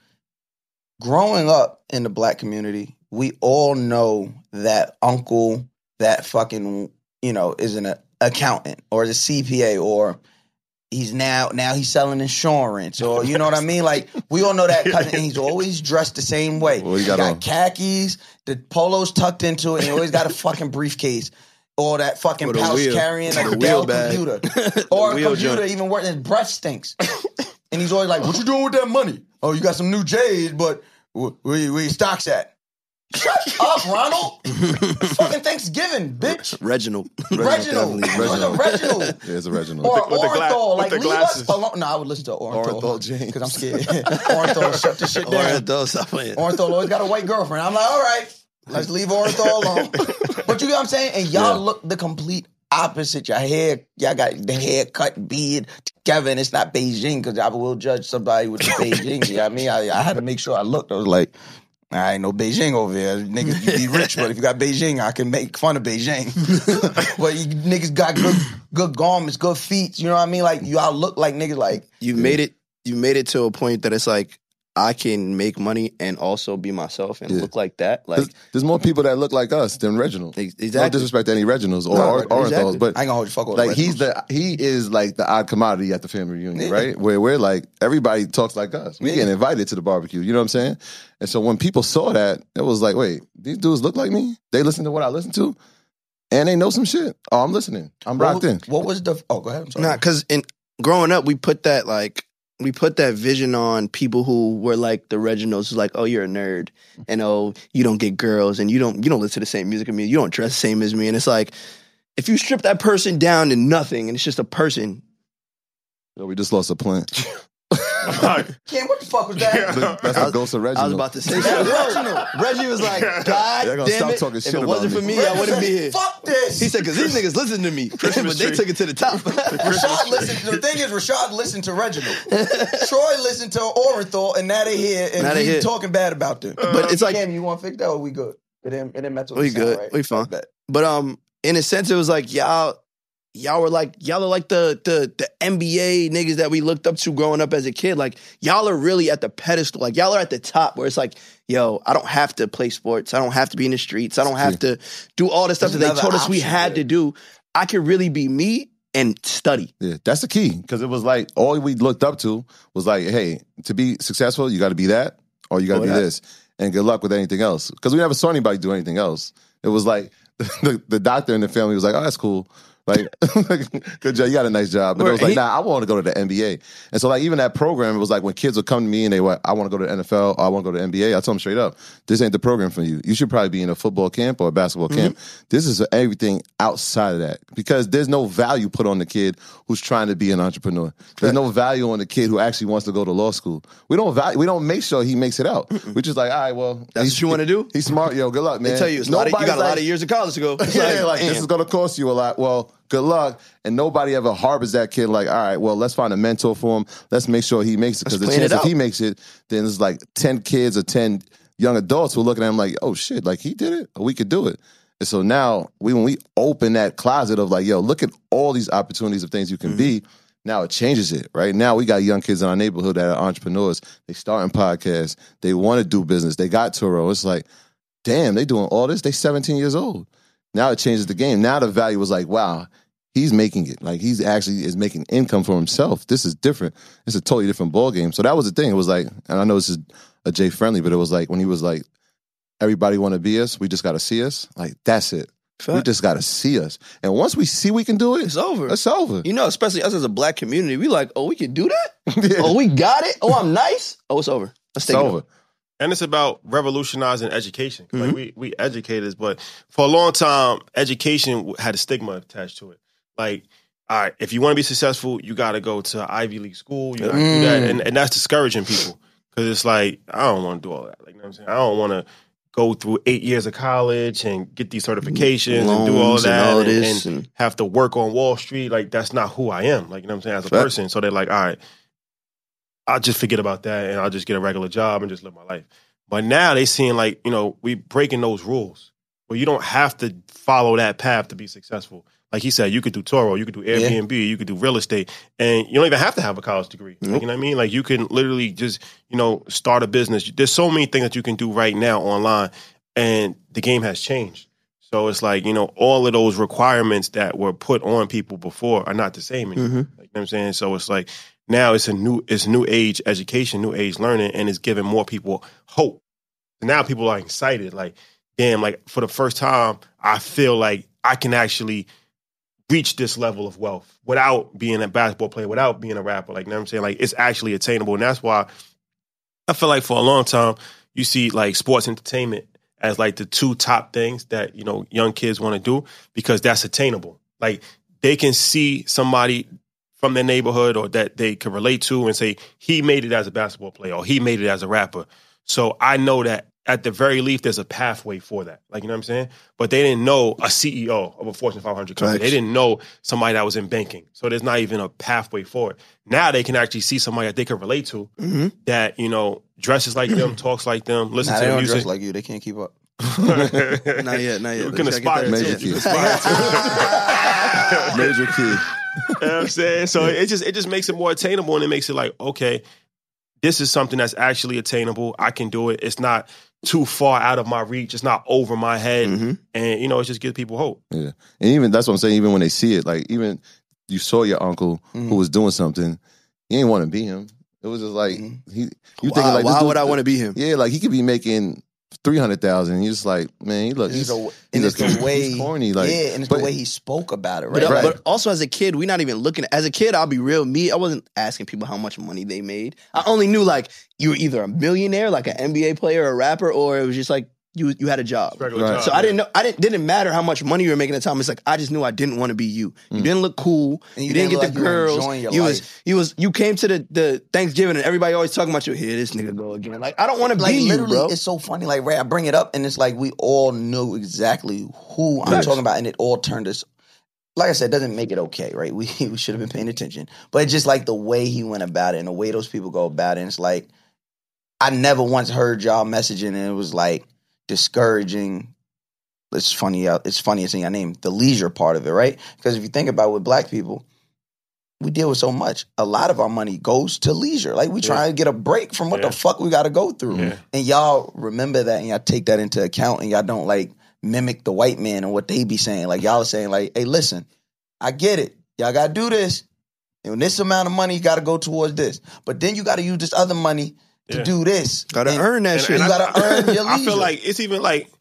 S4: Growing up in the black community, we all know that uncle that fucking, is an accountant or is a CPA or he's now he's selling insurance or, you know what I mean? Like, we all know that cousin, and he's always dressed the same way.
S3: What he
S4: He
S3: got
S4: got
S3: on?
S4: khakis, the polo's tucked into it, and he always got a fucking briefcase. Or that fucking
S5: Or the
S4: pouch
S5: wheel.
S4: carrying a
S5: Or the
S4: Dell
S5: wheel bag.
S4: computer. Or a
S5: wheel
S4: computer,
S5: joint.
S4: even worse, his breath stinks. And he's always like, what you doing with that money? Oh, you got some new J's, but where your stocks at? Shut up, Ronald. It's fucking Thanksgiving, bitch.
S5: Reginald.
S4: Reginald.
S3: Reginald.
S4: Reginald.
S3: Yeah, it's a Reginald.
S4: Or
S6: With the
S4: Orenthal.
S6: with
S4: Like,
S6: the
S4: leave us
S6: glasses.
S4: alone. No, I would listen to Orenthal.
S3: Orenthal James.
S4: Because I'm scared. Orenthal shut this shit down. Orenthal always got a white girlfriend. I'm like, all right, let's leave Orenthal alone. But you know what I'm saying? And y'all look the complete opposite. Y'all got the haircut, beard together, and it's not Beijing because I will judge somebody with the Beijing. You know what I mean? I had to make sure I looked. I was like, I ain't no Beijing over here. Niggas, you be rich, but if you got Beijing, I can make fun of Beijing. But you niggas got good garments, good feet. You know what I mean? Like, y'all look like niggas like.
S5: You made it to a point that it's like, I can make money and also be myself and look like that. Like
S3: there's more people that look like us than Reginald.
S5: Exactly.
S3: No disrespect to any Reginalds or Orenthals, but
S4: I ain't gonna hold you fuck with
S3: like he is like the odd commodity at the family reunion, right? Where we're like everybody talks like us. We get invited to the barbecue. You know what I'm saying? And so when people saw that, it was like, wait, these dudes look like me. They listen to what I listen to, and they know some shit. Oh, I'm listening. I'm rocked in.
S4: What was the? Oh, go ahead. I'm sorry.
S5: Nah, because in growing up, we put that vision on people who were like the Reginalds, like, oh, you're a nerd, and oh, you don't get girls, and you don't listen to the same music as me, you don't dress the same as me, and it's like, if you strip that person down to nothing, and it's just a person.
S3: Yo, we just lost a plant.
S4: Ken, what the fuck was that?
S3: That's the ghost of Reginald.
S5: I was about to say something. Reggie was like, God
S3: They're gonna
S5: damn
S3: stop
S5: it,
S3: talking
S5: if
S3: shit
S5: it
S3: about
S5: wasn't for
S3: me.
S5: me, I wouldn't be here.
S4: Fuck this.
S5: He said, because these niggas listen to me, but they took it to the top.
S4: Rashad listened. The thing is, Rashad listened to Reginald. Troy listened to Orenthal, and now they here and we talking bad about them.
S5: But it's like,
S4: Cam, you want to fix that or we good? It didn't mess with
S5: we
S4: the sound,
S5: good,
S4: right?
S5: we fine.
S4: Bet.
S5: But in a sense, it was like y'all are like the NBA niggas that we looked up to growing up as a kid. Like y'all are really at the pedestal. Like y'all are at the top where it's like, yo, I don't have to play sports. I don't have to be in the streets. I don't have to do all the stuff that they told us we had to do. I could really be me and study.
S3: Yeah, that's the key. Because it was like all we looked up to was like, hey, to be successful, you got to be that or you got to be this. And good luck with anything else. Because we never saw anybody do anything else. It was like the doctor in the family was like, oh, that's cool. Like, good job, you got a nice job. But it was like, nah, I want to go to the NBA. And so like even that program, it was like when kids would come to me and they were, I want to go to the NFL or I want to go to the NBA, I told them straight up, this ain't the program for you. You should probably be in a football camp or a basketball camp. This is everything outside of that. Because there's no value put on the kid who's trying to be an entrepreneur. There's no value on the kid who actually wants to go to law school. We don't make sure he makes it out. We're just like, all right, well.
S5: That's what you want to do?
S3: He's smart. Yo, good luck, man.
S5: They tell you, you got a lot of years of college to go.
S3: Yeah, like this is going to cost you a lot. Well, good luck. And nobody ever harbors that kid like, all right, well, let's find a mentor for him. Let's make sure he makes it. Because the chance if he makes it, then there's like 10 kids or 10 young adults who are looking at him like, oh, shit, like he did it. We could do it. And so now when we open that closet of like, yo, look at all these opportunities of things you can be, now it changes it, right? Now we got young kids in our neighborhood that are entrepreneurs. They starting podcasts. They want to do business. They got Turo. It's like, damn, they doing all this. They 17 years old. Now it changes the game. Now the value was like, wow, he's making it. Like he's actually is making income for himself. This is different. It's a totally different ball game. So that was the thing. It was like, and I know this is a Jay Friendly, but it was like when he was like, everybody want to be us. We just got to see us. Like that's it. Fact. We just got to see us. And once we see we can do it,
S5: it's over.
S3: It's over.
S5: You know, especially us as a black community, we like, oh, we can do that? Oh, we got it? Oh, I'm nice? Oh, it's over. Let's take it over.
S6: And it's about revolutionizing education. Like we educators, but for a long time, education had a stigma attached to it. Like, all right, if you want to be successful, you got to go to Ivy League school. You got to do that, and that's discouraging people because it's like I don't want to do all that. Like, you know what I'm saying? I don't want to go through 8 years of college and get these certifications and do all of that and have to work on Wall Street. Like, that's not who I am. Like, you know what I'm saying? As a person, so they're like, all right, I'll just forget about that and I'll just get a regular job and just live my life. But now they seeing like, you know, we breaking those rules where you don't have to follow that path to be successful. Like he said, you could do Turo, you could do Airbnb, you could do real estate, and you don't even have to have a college degree. Like, you know what I mean? Like you can literally just, you know, start a business. There's so many things that you can do right now online, and the game has changed. So it's like, you know, all of those requirements that were put on people before are not the same anymore. Like, you know what I'm saying? So it's like now it's new age education, new age learning, and it's giving more people hope. Now people are excited. Like, damn, like for the first time, I feel like I can actually reach this level of wealth without being a basketball player, without being a rapper. Like, you know what I'm saying? Like, it's actually attainable. And that's why I feel like for a long time, you see like sports entertainment as like the two top things that, you know, young kids want to do because that's attainable. Like, they can see somebody from their neighborhood or that they can relate to and say, he made it as a basketball player or he made it as a rapper. So I know that at the very least, there's a pathway for that. Like, you know what I'm saying? But they didn't know a CEO of a Fortune 500 company. They didn't know somebody that was in banking. So there's not even a pathway for it. Now they can actually see somebody that they can relate to that, you know, dresses like them, talks like them, listens to their music.
S4: Dress like you. They can't keep up.
S5: Not yet.
S6: You can aspire to
S3: Major
S6: it.
S3: key.
S6: Major
S3: key.
S6: You know what I'm saying? So it just makes it more attainable, and it makes it like, okay, this is something that's actually attainable. I can do it. It's not too far out of my reach. It's not over my head.
S5: Mm-hmm.
S6: And, it just gives people hope.
S3: Yeah. And even, that's what I'm saying, even when they see it, like, even you saw your uncle who was doing something, you ain't want to be him. It was just like, you thinking like,
S5: why would I want to be him?
S3: Yeah, like, he could be making 300,000, and you're just like, man, he's
S4: the way
S3: corny, like,
S4: yeah, and it's the way he spoke about it, right?
S5: But also as a kid, we're not even looking. As a kid, I'll be real. I wasn't asking people how much money they made. I only knew like you were either a millionaire, like an NBA player, or a rapper, or it was just like you had a job.
S6: Job,
S5: so I didn't know. Didn't matter how much money you were making at the time. It's like I just knew I didn't want to be you. You didn't look cool.
S4: And
S5: you didn't get
S4: look
S5: the
S4: like
S5: girls. You came to the Thanksgiving and everybody always talking about you. Here, this nigga go again. Like I don't want to be you, bro.
S4: It's so funny. Like Ray, I bring it up, and it's like we all knew exactly who I'm talking about, and it all turned us. Like I said, it doesn't make it okay, right? We should have been paying attention, but it's just like the way he went about it and the way those people go about it. And it's like I never once heard y'all messaging, and it was like discouraging. It's funny. It's in your name, the leisure part of it, right? Because if you think about it, with black people, we deal with so much. A lot of our money goes to leisure. Like we try to get a break from what the fuck we got to go through. Yeah. And y'all remember that, and y'all take that into account, and y'all don't like mimic the white man and what they be saying. Like y'all are saying, like, hey, listen, I get it. Y'all got to do this, and this amount of money got to go towards this. But then you got to use this other money to do this.
S5: Got to earn that shit.
S4: You got to earn your leisure.
S6: I feel like it's even like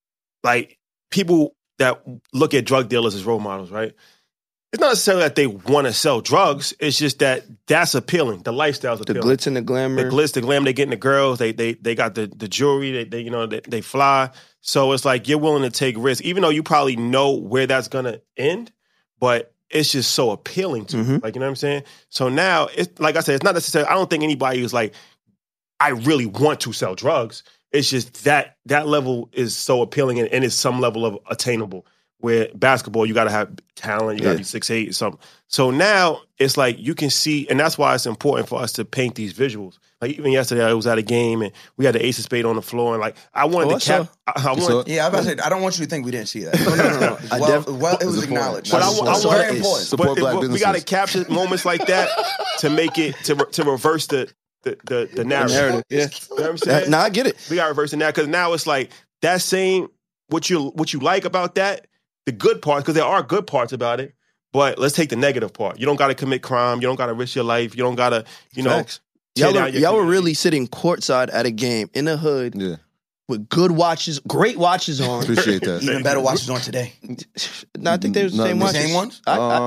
S6: people that look at drug dealers as role models, right? It's not necessarily that they want to sell drugs. It's just that that's appealing. The lifestyle's appealing.
S5: The glitz and the glamour.
S6: The glitz, the glam. They getting the girls. They got the jewelry. They fly. So it's like you're willing to take risks, even though you probably know where that's gonna end. But it's just so appealing to you. Like, you know what I'm saying? So now, it's like I said, it's not necessarily. I don't think anybody is like, I really want to sell drugs. It's just that level is so appealing and it's some level of attainable. Where basketball, you got to have talent, you got to be 6'8" something. So now it's like you can see, and that's why it's important for us to paint these visuals. Like even yesterday, I was at a game and we had the Ace of Spades on the floor, and like I wanted to cap.
S4: I was about to say, I don't want you to think we didn't see that. No. Well, it was acknowledged.
S6: But I want
S4: very important.
S3: Support black
S6: we
S3: businesses.
S6: got to capture moments like that to make it to reverse the narrative.
S5: Yeah,
S6: You know what I'm saying?
S5: Now I get it.
S6: We got to reverse it now because now it's like that same what you like about that. The good parts, because there are good parts about it, but let's take the negative part. You don't got to commit crime. You don't got to risk your life. You don't got to,
S5: Facts. Y'all were really sitting courtside at a game in the hood with good watches, great watches on.
S3: Appreciate that.
S4: Even better watches on today.
S5: No, I think they were the same watches.
S4: Same ones?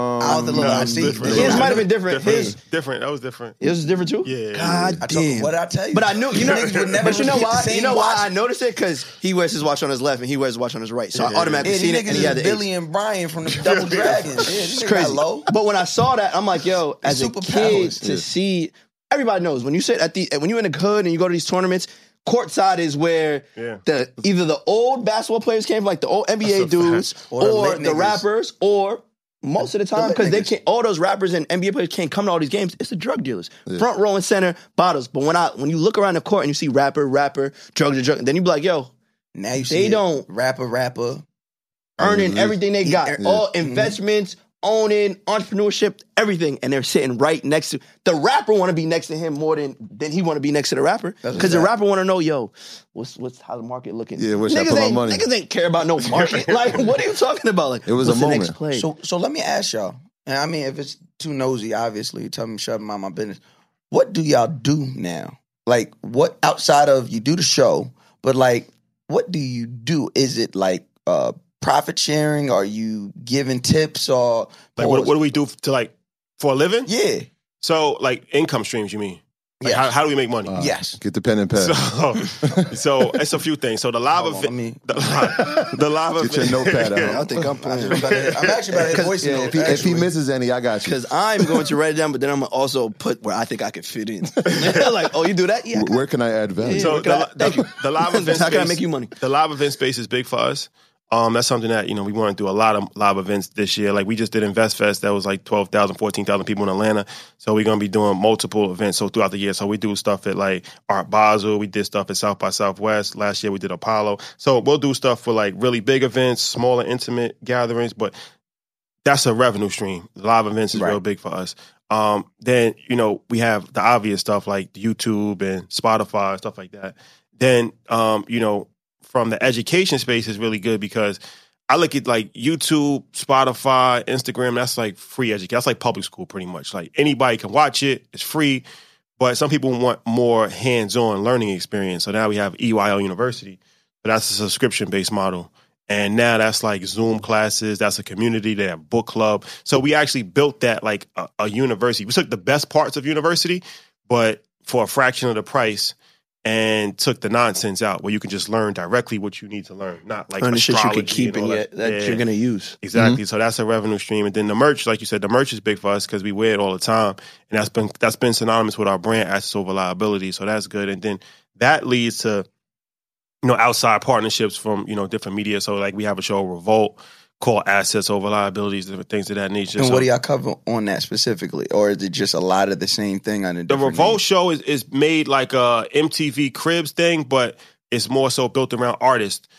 S6: I
S5: His might have been different.
S6: Different. That was different.
S5: It was different too?
S6: Yeah.
S5: God damn.
S4: What did I tell you?
S5: But I knew,
S4: Niggas would never
S5: but you know
S4: get the
S5: why?
S4: same
S5: You know why
S4: watch.
S5: I noticed it? Because he wears his watch on his left and he wears his watch on his right. So I automatically seen it and he had the
S4: Billy and Brian from the Double Dragons. Yeah,
S5: It's crazy.
S4: low.
S5: But when I saw that, I'm like, yo, as a kid to see, everybody knows when you sit when you're in the hood and you go to these tournaments, courtside is where either the old basketball players came from, like the old NBA dudes, or the rappers, or most of the time, because they can't. All those rappers and NBA players can't come to all these games. It's the drug dealers, front row and center, bottles. But when you look around the court and you see rapper, drug, then you be like, yo,
S4: now you see
S5: they don't
S4: rapper
S5: earning everything they got, all investments. Owning, entrepreneurship, everything, and they're sitting right next to the rapper. Want to be next to him more than he want to be next to the rapper because the rapper want to know, yo, what's how the market looking?
S3: Yeah, where should I put my money?
S5: Niggas ain't care about no market. Like, what are you talking about? Like,
S3: it was
S5: what's
S3: a
S5: the
S3: moment.
S5: next play?
S4: So let me ask y'all, and I mean, if it's too nosy, obviously, tell me shut my business. What do y'all do now? Like, what outside of you do the show, but like, what do you do? Is it like profit sharing? Are you giving tips or
S6: like what do we do to like for a living?
S4: Yeah.
S6: So like income streams, you mean? Like how do we make money?
S4: Yes.
S3: Get the pen and pad.
S6: So it's a few things. So the live event, the live event.
S3: Get your notepad out.
S5: I think I'm playing.
S4: I'm actually about to hit voice note.
S3: If he misses any, I got you.
S5: Because I'm going to write it down, but then I'm going to also put where I think I could fit in. Like, oh, you do that? Yeah.
S3: Where can I add value?
S6: So
S5: thank you.
S6: The live event
S5: How
S6: space,
S5: can I make you money?
S6: The live event space is big for us. That's something that, we want to do a lot of live events this year. Like we just did InvestFest. That was like 12,000, 14,000 people in Atlanta. So we're going to be doing multiple events throughout the year. So we do stuff at like Art Basel. We did stuff at South by Southwest. Last year we did Apollo. So we'll do stuff for like really big events, smaller, intimate gatherings. But that's a revenue stream. Live events is real big for us. Then, we have the obvious stuff like YouTube and Spotify, stuff like that. Then, from the education space is really good because I look at like YouTube, Spotify, Instagram, that's like free education. That's like public school pretty much. Like anybody can watch it. It's free. But some people want more hands-on learning experience. So now we have EYL University. But that's a subscription-based model. And now that's like Zoom classes. That's a community. They have book club. So we actually built that like a university. We took the best parts of university, but for a fraction of the price, and took the nonsense out where you can just learn directly what you need to learn, not like
S5: the shit you
S6: astrology
S5: can keep
S6: and all
S5: that you're going to use.
S6: Exactly. So that's a revenue stream. And then the merch, like you said, the merch is big for us because we wear it all the time. And that's been synonymous with our brand, assets over liability. So that's good. And then that leads to, outside partnerships from, different media. So like we have a show, Revolt, called Assets Over Liabilities, different things of that nature.
S4: And what do y'all cover on that specifically? Or is it just a lot of the same thing on a different
S6: The Revolt
S4: name?
S6: show is made like a MTV Cribs thing, but it's more so built around artists.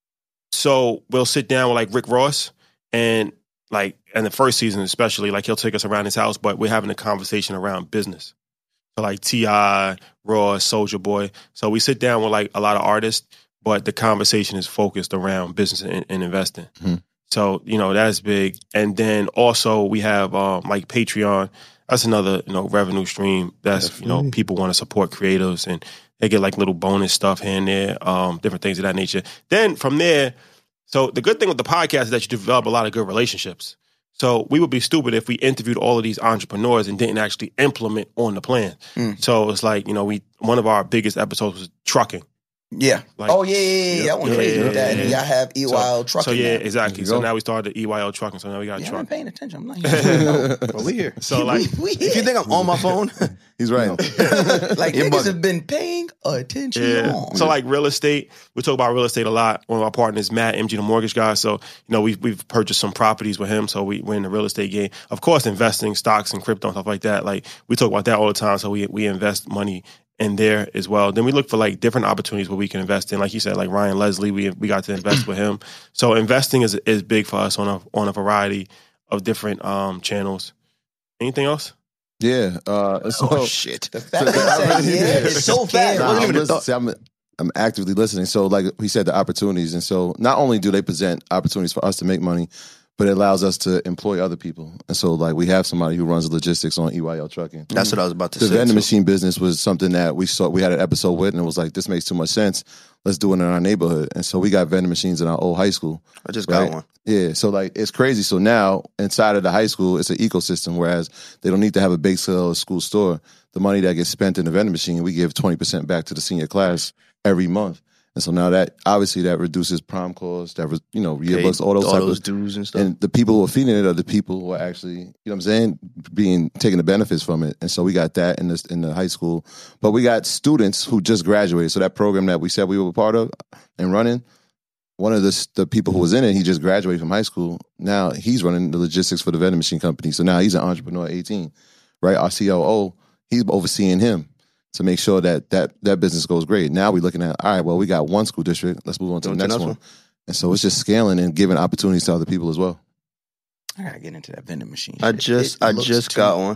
S6: So we'll sit down with like Rick Ross and like in the first season especially, like he'll take us around his house, but we're having a conversation around business. So like T.I., Ross, Soulja Boy. So we sit down with like a lot of artists, but the conversation is focused around business and investing. Mm-hmm. So, that's big. And then also we have like Patreon. That's another, revenue stream. That's, people want to support creatives and they get like little bonus stuff here and there, different things of that nature. Then from there, so the good thing with the podcast is that you develop a lot of good relationships. So we would be stupid if we interviewed all of these entrepreneurs and didn't actually implement on the plan. So it's like, one of our biggest episodes was trucking.
S4: Yeah.
S6: Like,
S4: I went crazy with that. And y'all have EYL trucking.
S6: So yeah,
S4: now.
S6: exactly. So now we started EYL trucking. So now we got a
S4: Y'all
S6: truck.
S4: ain't paying attention. I'm like,
S5: Well, we here.
S6: So like,
S5: If you think I'm on my phone,
S3: He's right.
S4: like niggas have been paying attention. On.
S6: So like real estate, we talk about real estate a lot. One of our partners, Matt, MG the mortgage guy. So we've purchased some properties with him. So we're in the real estate game. Of course, investing stocks and crypto and stuff like that. Like we talk about that all the time. So we invest money in there as well. Then we look for like different opportunities where we can invest in. Like you said, like Ryan Leslie, we got to invest with him. So investing is big for us on a variety of different channels. Anything else?
S3: Yeah.
S5: shit.
S4: The fact that you said, it's so fast.
S3: I'm actively listening. So like he said, the opportunities. And so not only do they present opportunities for us to make money, but it allows us to employ other people. And so like we have somebody who runs logistics on EYL Trucking.
S5: That's what I was about to
S3: say.
S5: The
S3: vending machine business was something that we had an episode with, and it was like, this makes too much sense. Let's do it in our neighborhood. And so we got vending machines in our old high school.
S5: I just got one.
S3: Yeah, so like it's crazy. So now inside of the high school, it's an ecosystem, whereas they don't need to have a bake sale or school store. The money that gets spent in the vending machine, we give 20% back to the senior class every month. And so now that obviously that reduces prom costs, yearbooks, all those
S5: dues and stuff.
S3: And the people who are feeding it are the people who are actually, taking the benefits from it. And so we got that in the high school. But we got students who just graduated. So that program that we said we were a part of and running, one of the people who was in it, he just graduated from high school. Now he's running the logistics for the vending machine company. So now he's an entrepreneur at 18, right? Our COO, he's overseeing him to make sure that business goes great. Now we're looking at, all right, well, we got one school district. Let's move on to the next one. And so it's just scaling and giving opportunities to other people as well.
S4: I gotta get into that vending machine.
S5: I just got one.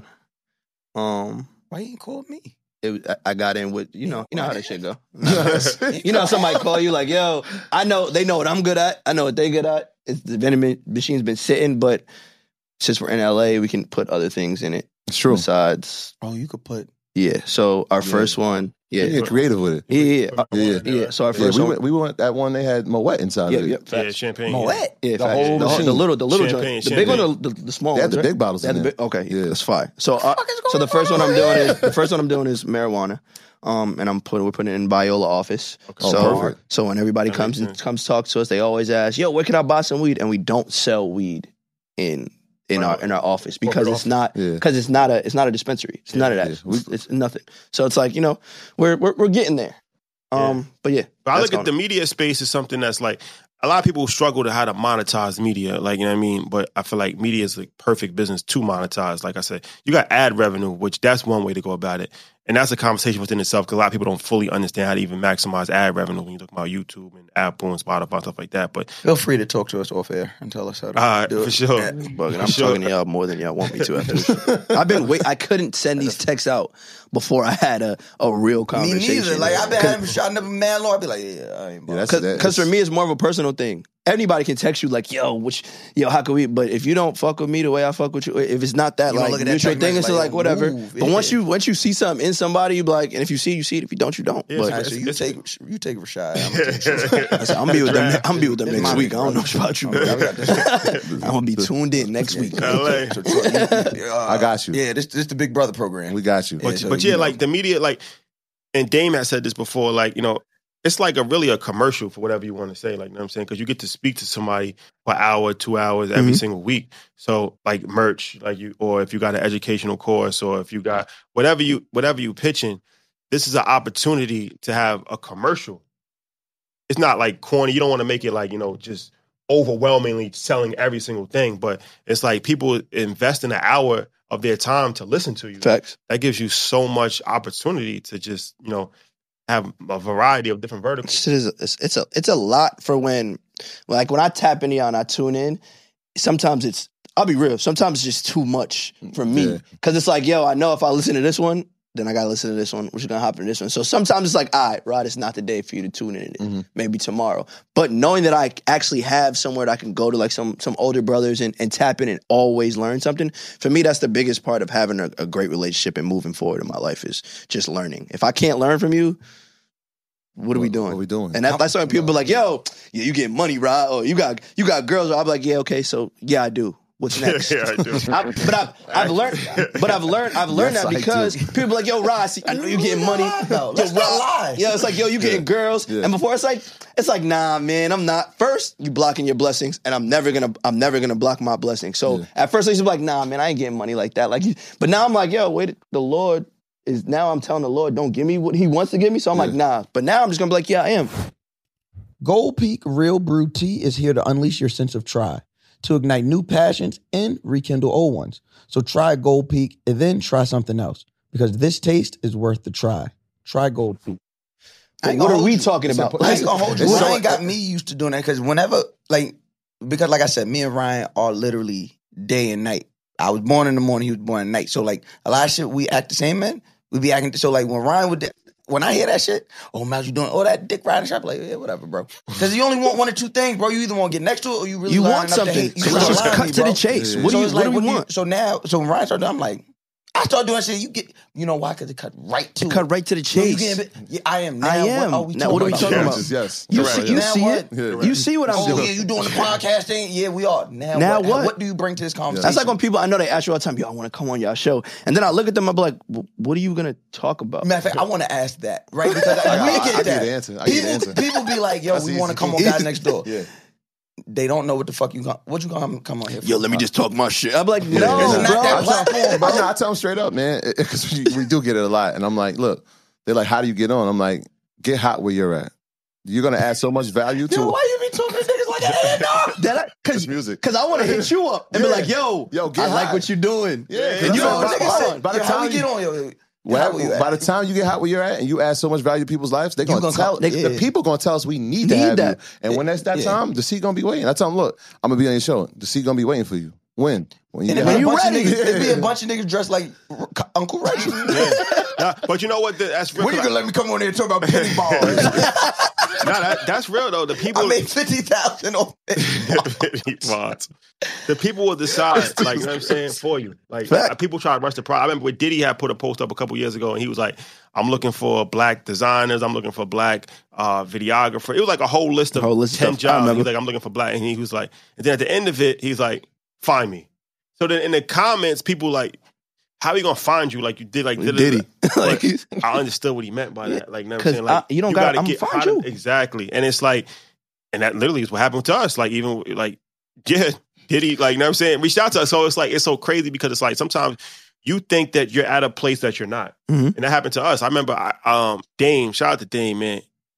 S4: Why you ain't called me?
S5: I got in with, you know how that shit go. Somebody call you like, yo, they know what I'm good at. I know what they good at. The vending machine's been sitting, but since we're in LA, we can put other things in it.
S3: It's true.
S5: Besides.
S4: Oh, you could put.
S5: Yeah. So our first one. Yeah.
S3: Get creative with it.
S5: Yeah. So our first one.
S3: We went that one, they had Moet inside of it.
S6: Yeah, champagne.
S4: Moet?
S5: Yeah,
S3: the whole machine.
S5: the little
S6: Champagne,
S5: joint. The big one or the small one?
S3: They had the big bottles in there.
S5: Okay,
S3: Yeah.
S5: that's fine. So the first one I'm doing is marijuana. And we're putting it in Biola office.
S3: Okay. Perfect.
S5: So when everybody comes talk to us, they always ask, "Yo, where can I buy some weed?" And we don't sell weed in our office because it's not a dispensary. It's none of that. It's nothing. So it's like, we're getting there. But yeah.
S6: But I look at the media space as something that's like, a lot of people struggle to how to monetize media, like, you know what I mean? But I feel like media is the perfect business to monetize. Like I said, you got ad revenue, which that's one way to go about it. And that's a conversation within itself because a lot of people don't fully understand how to even maximize ad revenue when you talk about YouTube and Apple and Spotify and stuff like that. But
S4: feel free to talk to us off air and tell us how to do it.
S6: for sure.
S4: Yeah.
S5: Bugging. I'm talking to y'all more than y'all want me to after this. I've been I couldn't send these texts out before I had a real
S4: Me
S5: conversation.
S4: neither. Like I've been having shot up a man law. I'd be like, I ain't
S3: Yeah,
S5: Because for me, it's more of a personal thing. Anybody can text you like, yo, how can we? But if you don't fuck with me the way I fuck with you, if it's not that
S4: You don't
S5: like
S4: look at that
S5: mutual
S4: text
S5: thing,
S4: message
S5: it's
S4: like,
S5: like whatever.
S4: move,
S5: But
S4: yeah.
S5: once you see something in somebody, you be like, and if you see it, you see it. If you don't, you don't.
S6: Yeah,
S5: But
S6: it's-
S4: so you take Rashad.
S5: I said, I'm be with them. I'm be with them
S4: This
S5: next
S4: my
S5: week. I don't know
S4: brother.
S5: about you,
S4: Oh, yeah, we got this.
S5: I'm gonna be tuned in next week.
S6: LA.
S4: So, Troy,
S3: I got you.
S4: Yeah, this the Big Brother program.
S3: We got you.
S6: But,
S4: so,
S6: but
S4: you
S6: yeah,
S4: know.
S6: like the media, like, and Dame has said this before, like, it's like really a commercial for whatever you want to say, like, you know what I'm saying? Because you get to speak to somebody for an hour, 2 hours every single week. So, like, merch, like or if you got an educational course, or if you got whatever you pitching, this is an opportunity to have a commercial. It's not like corny. You don't want to make it like, just overwhelmingly selling every single thing, but it's like people invest in an hour of their time to listen to you.
S5: Facts.
S6: That gives you so much opportunity to just, have a variety of different verticals.
S5: It's a lot for when I tap into y'all and I tune in. Sometimes I'll be real. Sometimes it's just too much for me because it's like, yo, I know if I listen to this one, then I gotta listen to this one. We're just gonna hop into this one. So sometimes it's like, all right, Rod, it's not the day for you to tune in. Maybe tomorrow. But knowing that I actually have somewhere that I can go to, like some older brothers and tap in and always learn something. For me, that's the biggest part of having a great relationship and moving forward in my life is just learning. If I can't learn from you, what are we doing?
S3: What are we doing?
S5: And that's why people be like, yo, yeah, you get money, Rod, or you got girls. I'll be like, yeah, okay, so yeah, I do. What's next?
S6: Yeah, I do.
S5: I've learned
S3: Yes,
S5: that
S3: I
S5: because
S3: do.
S5: people be like, yo, Rod, I know you getting money.
S4: Let's not lie.
S5: Yeah, it's like, yo, you getting girls.
S3: Yeah.
S5: And before it's like, nah, man, I'm not. First, you blocking your blessings, and I'm never gonna block my blessings. So at first I used to be like, nah, man, I ain't getting money like that. But now I'm like, yo, wait, the Lord is now I'm telling the Lord, don't give me what he wants to give me. So I'm like, nah. But now I'm just gonna be like, yeah, I am.
S8: Gold Peak Real Brew Tea is here to unleash your sense of try, to ignite new passions and rekindle old ones. So try Gold Peak and then try something else because this taste is worth the try. Try Gold Peak.
S5: What are we talking about?
S4: I ain't gonna hold you.
S3: It's so-
S4: Ryan got me used to doing that because whenever, because like I said, me and Ryan are literally day and night. I was born in the morning, he was born at night. So like a lot of shit we act the same, man. We be acting so like when Ryan would. When I hear that shit, oh, man, you doing all that dick riding shit? I'm like, yeah, whatever, bro. Because you only want one or two things, bro. You either want to get next to it or you really
S5: You
S4: lining
S5: want
S4: up to
S5: something.
S4: hate. You
S5: Let's just
S4: lying
S5: cut
S4: me,
S5: to
S4: bro.
S5: the chase.
S3: Yeah.
S5: What do
S4: it's
S5: we want?
S4: So when Ryan started doing, I'm like, I start doing shit. You get, you know why? Because it cut right to it.
S5: Cut right to the
S4: So you
S5: chase.
S4: getting, yeah, I am. Now,
S5: I am.
S4: What are we
S5: Now, what are we
S4: talking
S5: talking
S4: about?
S5: about?
S3: Yes.
S5: You
S3: Correct.
S5: see, you
S4: Now
S5: see
S4: what?
S5: it.
S3: Yeah.
S5: You see what I'm
S4: Oh,
S5: doing.
S4: yeah, you doing the podcast thing? Yeah, we are.
S5: Now what?
S4: What do you bring to this conversation?
S5: That's like when people, I know they ask you all the time, yo, I want to come on y'all show. And then I look at them, I'm like, what are you going to talk about?
S4: Matter of fact, I want to ask that, right? Because we
S3: I
S4: get
S3: get
S4: that.
S3: the answer. I get the answer.
S4: People be like, yo,
S3: That's
S4: we want to
S3: easy.
S4: come on Guys Next Door.
S3: Yeah.
S4: They don't know what the fuck what you gonna come on here for?
S5: Yo, let me just talk my shit. I'm like, no,
S4: It's not
S5: bro.
S4: that platform, bro.
S3: I tell them straight up, man, because we do get it a lot. And I'm like, look, they're like, how do you get on? I'm like, get hot where you're at. You're going to add so much value to
S4: Yo,
S3: it.
S4: why you be talking to niggas like that? Dog?
S3: It's music.
S5: Because I want to hit you up and be
S3: Yeah.
S5: like, yo,
S3: Get
S5: I like
S3: hot.
S5: what you're doing.
S3: Yeah.
S5: And you
S3: Yo,
S5: know what
S3: by-
S5: I'm saying?
S3: by the
S4: Yo, how
S3: time
S4: we get
S3: you-
S4: on, yo?
S3: Well,
S4: How you at?
S3: by the time you get hot where you're at and you add so much value to people's lives, they're
S4: You
S3: going to
S4: gonna
S3: tell.
S4: come-
S3: The
S4: yeah.
S3: people going to tell us we need to
S5: Need
S3: have
S5: that.
S3: you. And when that's that
S4: Yeah.
S3: time, the seat going to be waiting. I tell them, look, I'm going to be on your show. The seat going to be waiting for you. When? When
S4: And
S3: get
S4: it be
S3: hot.
S4: a bunch of
S5: ready.
S4: niggas. It be a bunch of niggas dressed like Uncle Reggie.
S6: Nah, but you know what? That's real.
S4: When you gonna let me come on there and talk about penny bars?
S6: That's real though. The people
S4: I made 50,000 on
S6: the people will decide, like, you know what I'm saying, for you. Like,
S5: Fact.
S6: people try to rush the product. I remember when Diddy had put a post up a couple years ago, and he was like, I'm looking for black designers, I'm looking for black videographer. It was like a whole list of
S5: Whole list of
S6: 10
S5: stuff. I
S6: jobs. He
S5: remember.
S6: was like, I'm looking for black. And he was like, and then at the end of it, he's like, find me. So then in the comments, people like, how are you gonna find you? Like you did, like
S5: Diddy.
S6: Like,
S5: Like,
S6: I understood what he meant by that. Like, you know what I'm
S5: 'Cause
S6: saying? Like,
S5: you don't gotta- I'ma
S6: get
S5: find
S6: how to-
S5: you.
S6: exactly. And it's like, and that literally is what happened to us. Like, even like, yeah, Diddy, like, you know what I'm saying? Reached out to us. So it's like, it's so crazy because it's like sometimes you think that you're at a place that you're not.
S5: Mhm.
S6: And that happened to us. I remember Dame, shout out to Dame, man.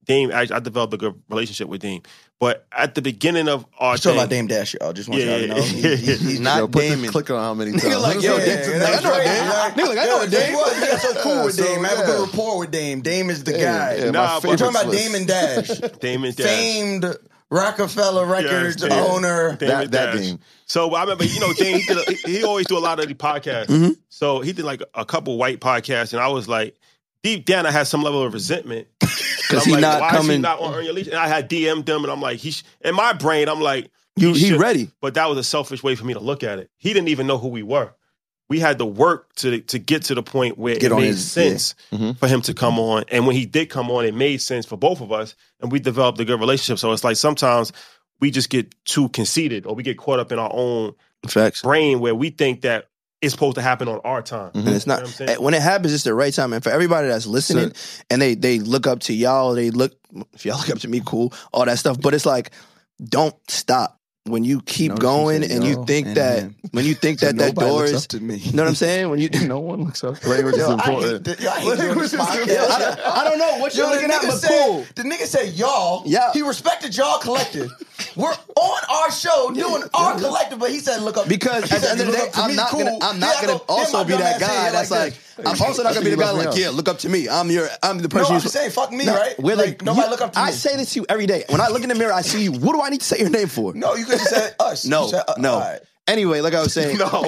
S6: Dame, I developed a good relationship with Dame. But at the beginning of our
S4: Talking
S6: thing,
S4: about Dame Dash, y'all. Just want y'all to know.
S6: Yeah.
S4: He's
S3: Yo,
S4: not
S3: put
S4: Damon.
S3: the clicker on how many times.
S5: Nigga like, yo, Dame. I know Dame. Nigga like, I know Dame.
S4: You got so cool with
S3: So,
S4: Dame. I have a
S3: yeah.
S4: good rapport with Dame. Dame is the guy.
S3: Yeah,
S6: Nah,
S3: my
S6: but-
S4: We're
S3: favorite
S4: talking about
S3: Swiss.
S4: Damon Dash.
S6: Damon Dash.
S4: Famed Rockefeller Records
S6: Dame.
S4: owner.
S6: Damon
S3: That
S6: Dash.
S3: Dame.
S6: So I remember, Dame, he always do a lot of the podcasts.
S5: Mm-hmm.
S6: So he did like a couple white podcasts, and I was like, deep down, I had some level of resentment.
S5: Because
S6: I'm
S5: he
S6: like,
S5: not
S6: why is he
S5: coming.
S6: not on Earn Your Leisure? And I had DM'd him, and I'm like, in my brain, I'm like,
S5: He
S6: should-
S5: ready.
S6: But that was a selfish way for me to look at it. He didn't even know who we were. We had to work to get to the point where
S4: Get
S6: it
S4: on
S6: made
S4: his-
S6: sense
S3: Mm-hmm.
S6: for him to come on. And when he did come on, it made sense for both of us, and we developed a good relationship. So it's like sometimes we just get too conceited, or we get caught up in our own
S5: Facts.
S6: brain where we think that it's supposed to happen on our time.
S5: And it's not
S6: You know what I'm saying?
S5: when it happens, it's the right time. And for everybody that's listening, and they look up to y'all, if y'all look up to me, cool, all that stuff. But it's like, don't stop. When you keep
S4: No, she
S5: going
S4: said
S5: and
S4: no,
S5: you think
S4: and
S5: that
S4: then-
S5: when you think that
S4: Nobody
S5: door
S4: looks
S5: is,
S4: up to me.
S5: you know what I'm saying? When you
S3: No one looks up. Language is
S4: Yo, I
S3: important.
S4: hate doing this podcast.
S5: I don't know what you're
S4: Yo,
S5: looking at,
S4: the nigga
S5: but
S4: said,
S5: cool.
S4: the nigga said y'all.
S5: Yeah.
S4: He respected y'all collective. We're on our show doing our collective, but he said look up.
S5: Because at the end of the day, I'm not gonna also be that guy that's like, I'm also not gonna be the guy like, yeah, look up to me. I'm the
S4: No,
S5: person.
S4: I'm saying fuck me,
S5: No,
S4: right?
S5: we're
S4: Like nobody
S5: you-
S4: look up to me.
S5: I say this to you every day. When I look in the mirror, I see you. What do I need to say your name for?
S4: No, you could have said us.
S5: No,
S4: You said,
S5: no.
S4: all right.
S5: Anyway, like I was saying,
S6: No.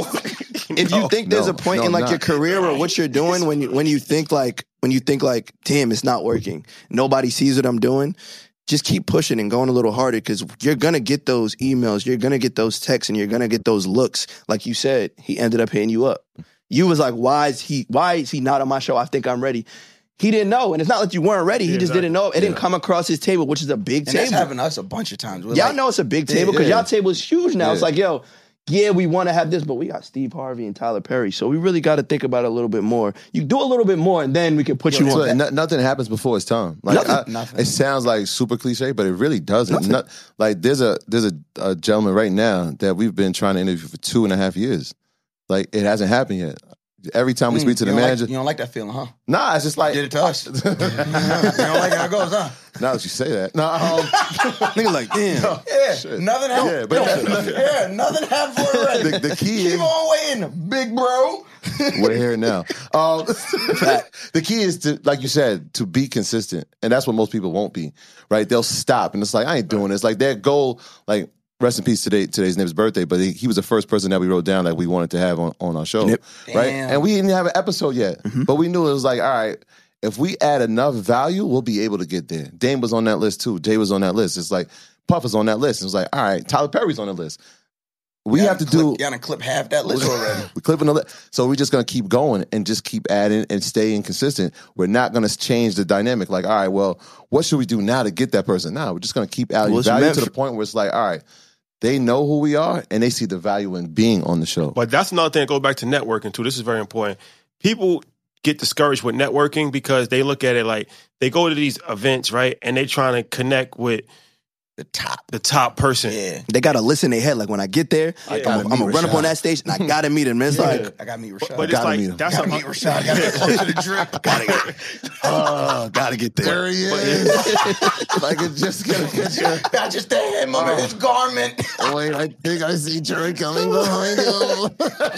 S5: if you think there's
S3: No,
S5: a point
S3: no,
S5: in like
S3: not.
S5: your career or what you're doing when you think like damn, it's not working, nobody sees what I'm doing, just keep pushing and going a little harder, because you're gonna get those emails, you're gonna get those texts, and you're gonna get those looks. Like you said, he ended up hitting you up. You was like, why is he not on my show? I think I'm ready. He didn't know, and it's not like you weren't ready. He
S6: Yeah,
S5: just
S6: exactly.
S5: didn't know. It didn't come across his table, which is a big
S4: And that's
S5: table.
S4: happened to us a bunch of times. We're
S5: Y'all
S4: like,
S5: know it's a big table because
S3: yeah.
S5: y'all table is huge now. It's
S3: Yeah.
S5: like, yo, yeah, we want to have this, but we got Steve Harvey and Tyler Perry, so we really got to think about it a little bit more. You do a little bit more, and then we can put you
S3: So,
S5: on.
S3: nothing happens before its time. Like
S4: Nothing.
S3: It sounds like super cliche, but it really doesn't. Like there's a gentleman right now that we've been trying to interview for 2.5 years. Like it hasn't happened yet. Every time we speak to the manager,
S4: you don't like that feeling, huh?
S3: nah, it's just like
S4: Did it to us. You don't like how it goes, huh?
S3: now that you say that, no,
S5: Nigga like, damn.
S4: Yeah, nothing happened.
S3: Yeah, but-
S4: nothing happened for it already.
S3: the key
S4: Keep
S3: is
S4: on waiting, big bro.
S3: we're here now. The key is to, like you said, to be consistent, and that's what most people won't be. Right? They'll stop, and it's like I ain't doing this. Like their goal, like. Rest in peace today's Nip's birthday, but he was the first person that we wrote down that we wanted to have on our show,
S5: Nip.
S3: right?
S4: Damn.
S3: And we didn't have an episode yet, but we knew it was like, all right, if we add enough value, we'll be able to get there. Dame was on that list too. Jay was on that list. It's like Puff is on that list. It was like, all right, Tyler Perry's on the list. We have to do.
S4: Y'all done clip half that list already.
S3: We're clipping the list. So we're just going to keep going and just keep adding and staying consistent. We're not going to change the dynamic. Like, all right, well, what should we do now to get that person? Now we're just going to keep adding
S5: Well, it's
S3: value
S5: meant
S3: to the
S5: for-
S3: point where it's like, all right, they know who we are and they see the value in being on the show.
S6: But that's another thing that goes back to networking too. This is very important. People get discouraged with networking because they look at it like they go to these events, right? And they trying to connect with the top person.
S4: Yeah.
S5: They got to listen in their head. Like when I get there, I'm going to run up on that stage and I got to meet him. And it's like,
S4: I got to meet Rashad.
S6: But it's
S3: Gotta
S6: like
S3: meet him.
S6: that's
S4: Gotta meet Rashad. I gotta get close to the drip.
S5: got to get there.
S3: There he is. If I could just get a picture.
S4: I just the hem under his garment.
S3: Wait, I think I see Troy coming behind him.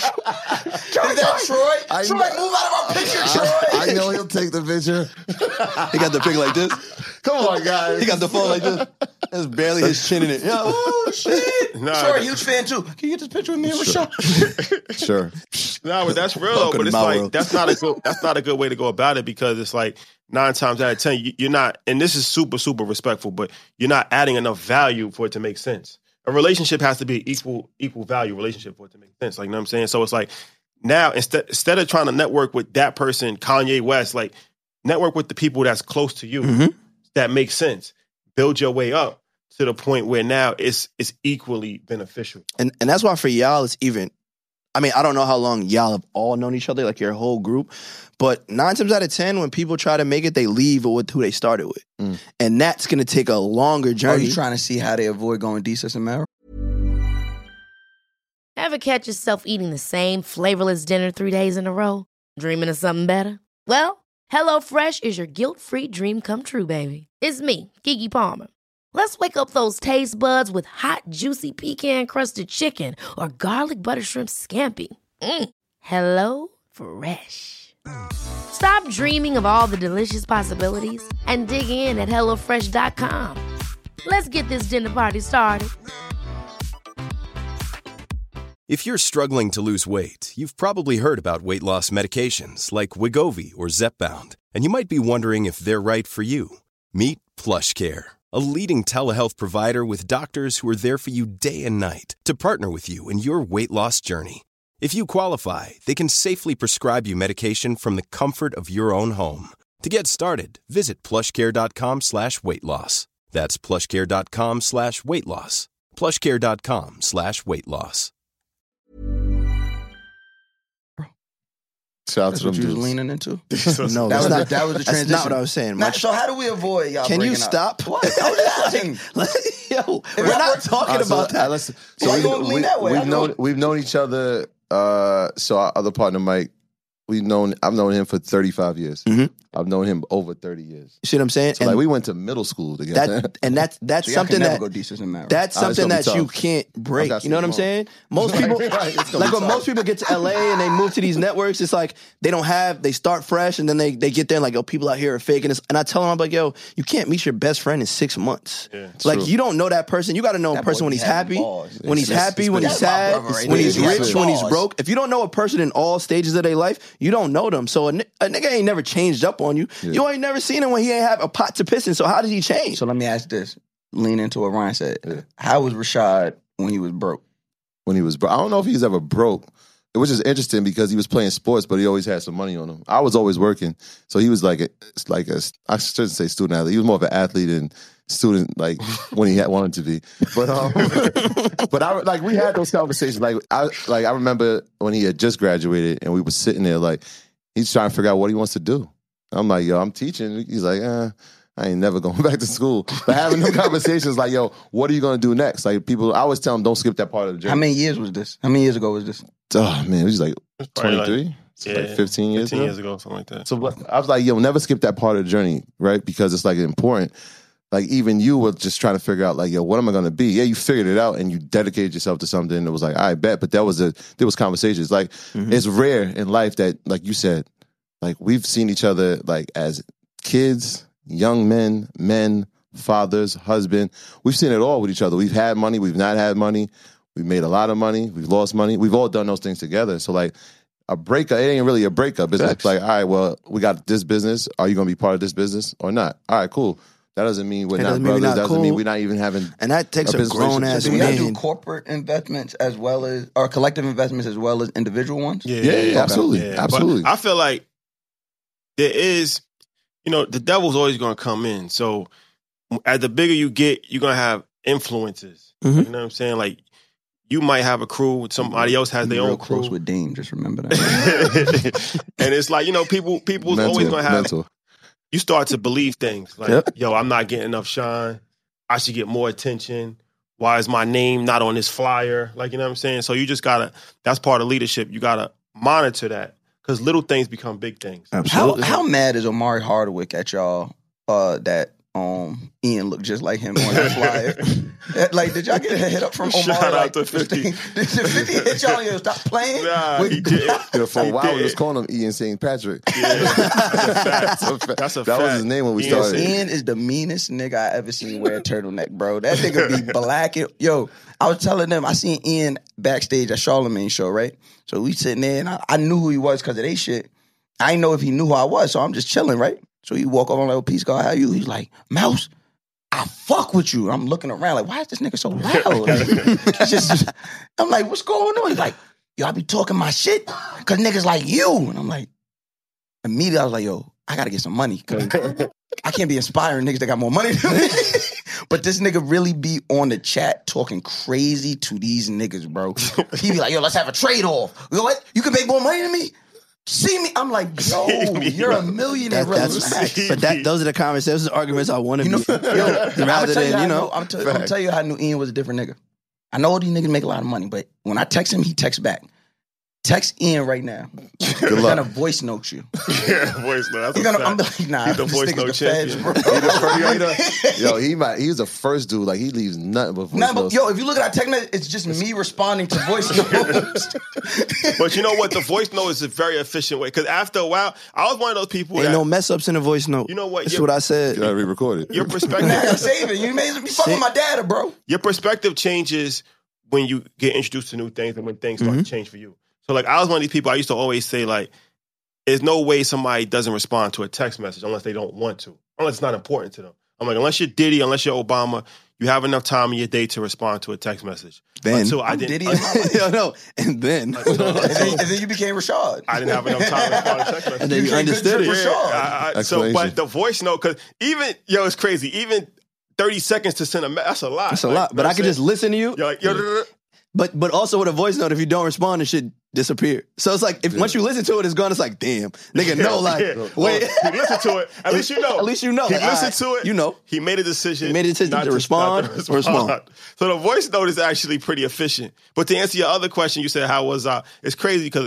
S4: Is that Troy?
S3: I
S4: Troy,
S3: know-
S4: move out of our picture, Troy.
S3: I know he'll take the picture.
S5: He got the pic like this.
S3: Come on, guys.
S5: He got the phone like this. There's barely his chin in it. Yo.
S4: Oh, shit.
S6: Nah,
S4: Troy, huge fan, too. Can you get this picture with me and Rashad?
S3: Sure.
S6: No, but that's real though.
S5: Welcome
S6: But
S5: to
S6: it's
S5: my
S6: like
S5: world.
S6: that's not a good way to go about it, because it's like 9 times out of 10 you're not, and this is super super respectful, but you're not adding enough value for it to make sense. A relationship has to be equal value relationship for it to make sense. Like, you know what I'm saying? So it's like now instead of trying to network with that person, Kanye West, like network with the people that's close to you that make sense. Build your way up to the point where now it's equally beneficial.
S5: And that's why for y'all, it's even, I mean, I don't know how long y'all have all known each other, like your whole group, but 9 times out of 10, when people try to make it, they leave with who they started with. And that's going to take a longer
S4: Are
S5: journey.
S4: you trying to see how they avoid going decent and marrow?
S1: Ever catch yourself eating the same flavorless dinner 3 days in a row? Dreaming of something better? Well, HelloFresh is your guilt-free dream come true, baby. It's me, Keke Palmer. Let's wake up those taste buds with hot, juicy pecan-crusted chicken or garlic butter shrimp scampi. Hello Fresh. Stop dreaming of all the delicious possibilities and dig in at HelloFresh.com. Let's get this dinner party started.
S2: If you're struggling to lose weight, you've probably heard about weight loss medications like Wegovy or Zepbound, and you might be wondering if they're right for you. Meet PlushCare, a leading telehealth provider with doctors who are there for you day and night to partner with you in your weight loss journey. If you qualify, they can safely prescribe you medication from the comfort of your own home. To get started, visit plushcare.com/weightloss. That's plushcare.com/weightloss. plushcare.com/weightloss.
S3: Shout out
S5: That's
S3: to
S5: what
S3: them
S5: you was
S3: dudes.
S5: leaning into?
S4: That
S5: No,
S4: was
S5: that's
S4: the
S5: not
S4: transition.
S5: That's not what I was saying.
S4: Now, so how do we avoid y'all?
S5: Can you
S4: breaking up?
S5: stop?
S4: What? I was asking.
S5: Yo, we're not talking about that.
S3: Listen,
S4: Why you gonna lean that way?
S3: we've known each other. So our other partner, Mike, I've known him for 35 years.
S5: Mhm.
S3: I've known him over 30 years.
S5: You see what I'm saying?
S3: So like we went to middle school together.
S5: that's
S4: So y'all
S5: something
S4: can never
S5: that
S4: go decent in marriage.
S5: that's
S3: Ah, it's
S5: something
S3: gonna
S5: that
S3: be
S5: you
S3: tough.
S5: can't break.
S3: Okay,
S5: You know what I'm
S3: so
S5: saying? Most people,
S3: Right, it's gonna
S5: like
S3: be
S5: when
S3: tough.
S5: most people get to LA and they move to these networks, it's like they start fresh and then they get there and like, yo, people out here are fake. And I tell them, I'm like, yo, you can't meet your best friend in 6 months. Like
S3: true.
S5: you don't know that person. You got to know a
S4: That
S5: person
S4: boy
S5: when
S4: be
S5: he's
S4: having
S5: happy,
S4: balls.
S5: when he's happy, when he's
S4: That's my
S5: sad,
S4: brother right
S5: when
S4: there.
S5: he's
S4: He has
S5: rich, when he's
S4: balls.
S5: broke. If you don't know a person in all stages of their life, you don't know them. So a nigga ain't never changed up on you. You ain't never seen him when he ain't have a pot to piss in. So how did he change?
S4: So let me ask this. Lean into what Ryan said. How was Rashad when he was broke?
S3: When he was broke, I don't know if he's ever broke. It was just interesting because he was playing sports, but he always had some money on him. I was always working, so he was like I shouldn't say student athlete. He was more of an athlete and student, like when he wanted to be. But but we had those conversations. I remember when he had just graduated and we were sitting there like he's trying to figure out what he wants to do. I'm like, yo, I'm teaching. He's like, I ain't never going back to school. But having them conversations like, yo, what are you going to do next? Like I always tell them, don't skip that part of the journey.
S4: How many years was this? How many years ago was this?
S3: Oh, man, it was like
S6: Probably
S3: 23? Like 15 years
S6: 15
S3: ago?
S6: years ago, something like that.
S3: So I was like, yo, never skip that part of the journey, right? Because it's like important. Like even you were just trying to figure out like, yo, what am I going to be? Yeah, you figured it out and you dedicated yourself to something. And it was like, I bet. But there was conversations. Like it's rare in life that, like you said, like we've seen each other like as kids, young men, fathers, husband. We've seen it all with each other. We've had money. We've not had money. We've made a lot of money. We've lost money. We've all done those things together. So like a breakup, it ain't really a breakup. It's like, all right, well, we got this business. Are you going to be part of this business or not? All right, cool. That doesn't mean we're not brothers. That doesn't mean we're not even having.
S5: And that takes a
S3: business
S5: grown ass
S4: Do we gotta do
S5: man.
S4: corporate investments as well as, or collective investments as well as individual ones?
S3: Yeah, absolutely.
S6: Yeah.
S3: Absolutely.
S6: But I feel like there is, the devil's always going to come in. So as the bigger you get, you're going to have influences.
S5: Mhm.
S6: You know what I'm saying? Like you might have a crew, somebody else has
S4: Be
S6: their
S4: real
S6: own crew.
S4: close with Dame, just remember that.
S6: And it's like, people's always going to have,
S3: mental.
S6: you start to believe things like,
S5: Yep.
S6: yo, I'm not getting enough shine. I should get more attention. Why is my name not on this flyer? Like, you know what I'm saying? So you just gotta, that's part of leadership. You gotta monitor that because little things become big things.
S5: Absolutely.
S4: How mad is Omari Hardwick at y'all that Ian looked just like him on that flyer? Like, did y'all get a hit up from Omari?
S6: Shout out
S4: like,
S6: to 50.
S4: Did 50 hit y'all? Yo, stop playing.
S6: Nah, he did.
S3: For a
S6: He
S3: while, we
S6: did.
S3: was calling him Ian St. Patrick.
S6: That's a
S3: That
S6: fact.
S3: was his name when we
S6: Ian
S3: started.
S6: St.
S4: Ian is the meanest nigga I ever seen wear a turtleneck, bro. That nigga be black. Yo, I was telling them, I seen Ian backstage at Charlemagne's show, right? So we sitting there, and I knew who he was because of they shit. I didn't know if he knew who I was, so I'm just chilling, right? So he walk over, I'm like, oh, peace, God, how you? He's like, Mouse, I fuck with you. I'm looking around like, why is this nigga so loud? It's just, I'm like, what's going on? He's like, yo, I be talking my shit because niggas like you. And I'm like, immediately I was like, yo, I got to get some money. I can't be inspiring niggas that got more money than me. But this nigga really be on the chat talking crazy to these niggas, bro. He be like, yo, let's have a trade-off. You know what? You can make more money than me? See me? I'm like, yo, you're a millionaire. Relax.
S5: But those are the conversations, arguments I want to
S4: You know,
S5: be.
S4: yo,
S5: Rather than,
S4: I'm gonna tell you how I knew Ian was a different nigga. I know these niggas make a lot of money, but when I text him, he texts back. Text Ian right now.
S3: Good
S4: He's
S3: luck.
S4: gonna voice note you.
S6: Yeah, voice note. That's
S4: He's
S6: a
S4: gonna, I'm
S6: fact.
S4: like, nah,
S6: He's the
S4: this
S6: voice
S4: nigga's
S6: note
S4: the feds,
S6: champion.
S4: bro.
S3: He was the first dude. Like he leaves nothing but voice
S4: Nah, but
S3: notes.
S4: yo, if you look at our text message, it's just me responding to voice notes.
S6: But you know what? The voice note is a very efficient way. Because after a while, I was one of those people
S5: Ain't
S6: that,
S5: no mess ups in the voice note.
S6: You know what?
S5: That's
S6: Your-
S5: what I said.
S3: You gotta re-record it.
S6: your
S4: Nah, I
S6: perspective,
S4: gotta save it. You made me fuck with my data, bro.
S6: your perspective changes when you get introduced to new things and when things start to change for you. So like I was one of these people, I used to always say like, there's no way somebody doesn't respond to a text message unless they don't want to, unless it's not important to them. I'm like, unless you're Diddy, unless you're Obama, you have enough time in your day to respond to a text message.
S5: Then.
S6: Until I
S4: Diddy
S6: didn't,
S4: in my life.
S5: No, and then.
S4: And then you became Rashad.
S6: I didn't have enough time to respond to text messages.
S5: And then you understood it.
S4: Rashad.
S6: So,
S3: Explanation.
S6: but the voice note, because even, it's crazy. Even 30 seconds to send a message, that's a lot.
S5: That's a lot. But I can just listen to you.
S6: You're like, yo,
S5: But also with a voice note, if you don't respond, it should disappear. So it's like, if once you listen to it, it's gone. It's like, damn. Nigga, no, like, wait.
S6: He listened to it. At least you know.
S5: At least you know.
S6: He
S5: Like,
S6: listened
S5: all right,
S6: to it.
S5: You know.
S6: He made a decision.
S5: He made a decision
S6: not
S5: to respond
S6: not
S5: or respond.
S6: So the voice note is actually pretty efficient. But to answer your other question, you said, how was I? It's crazy because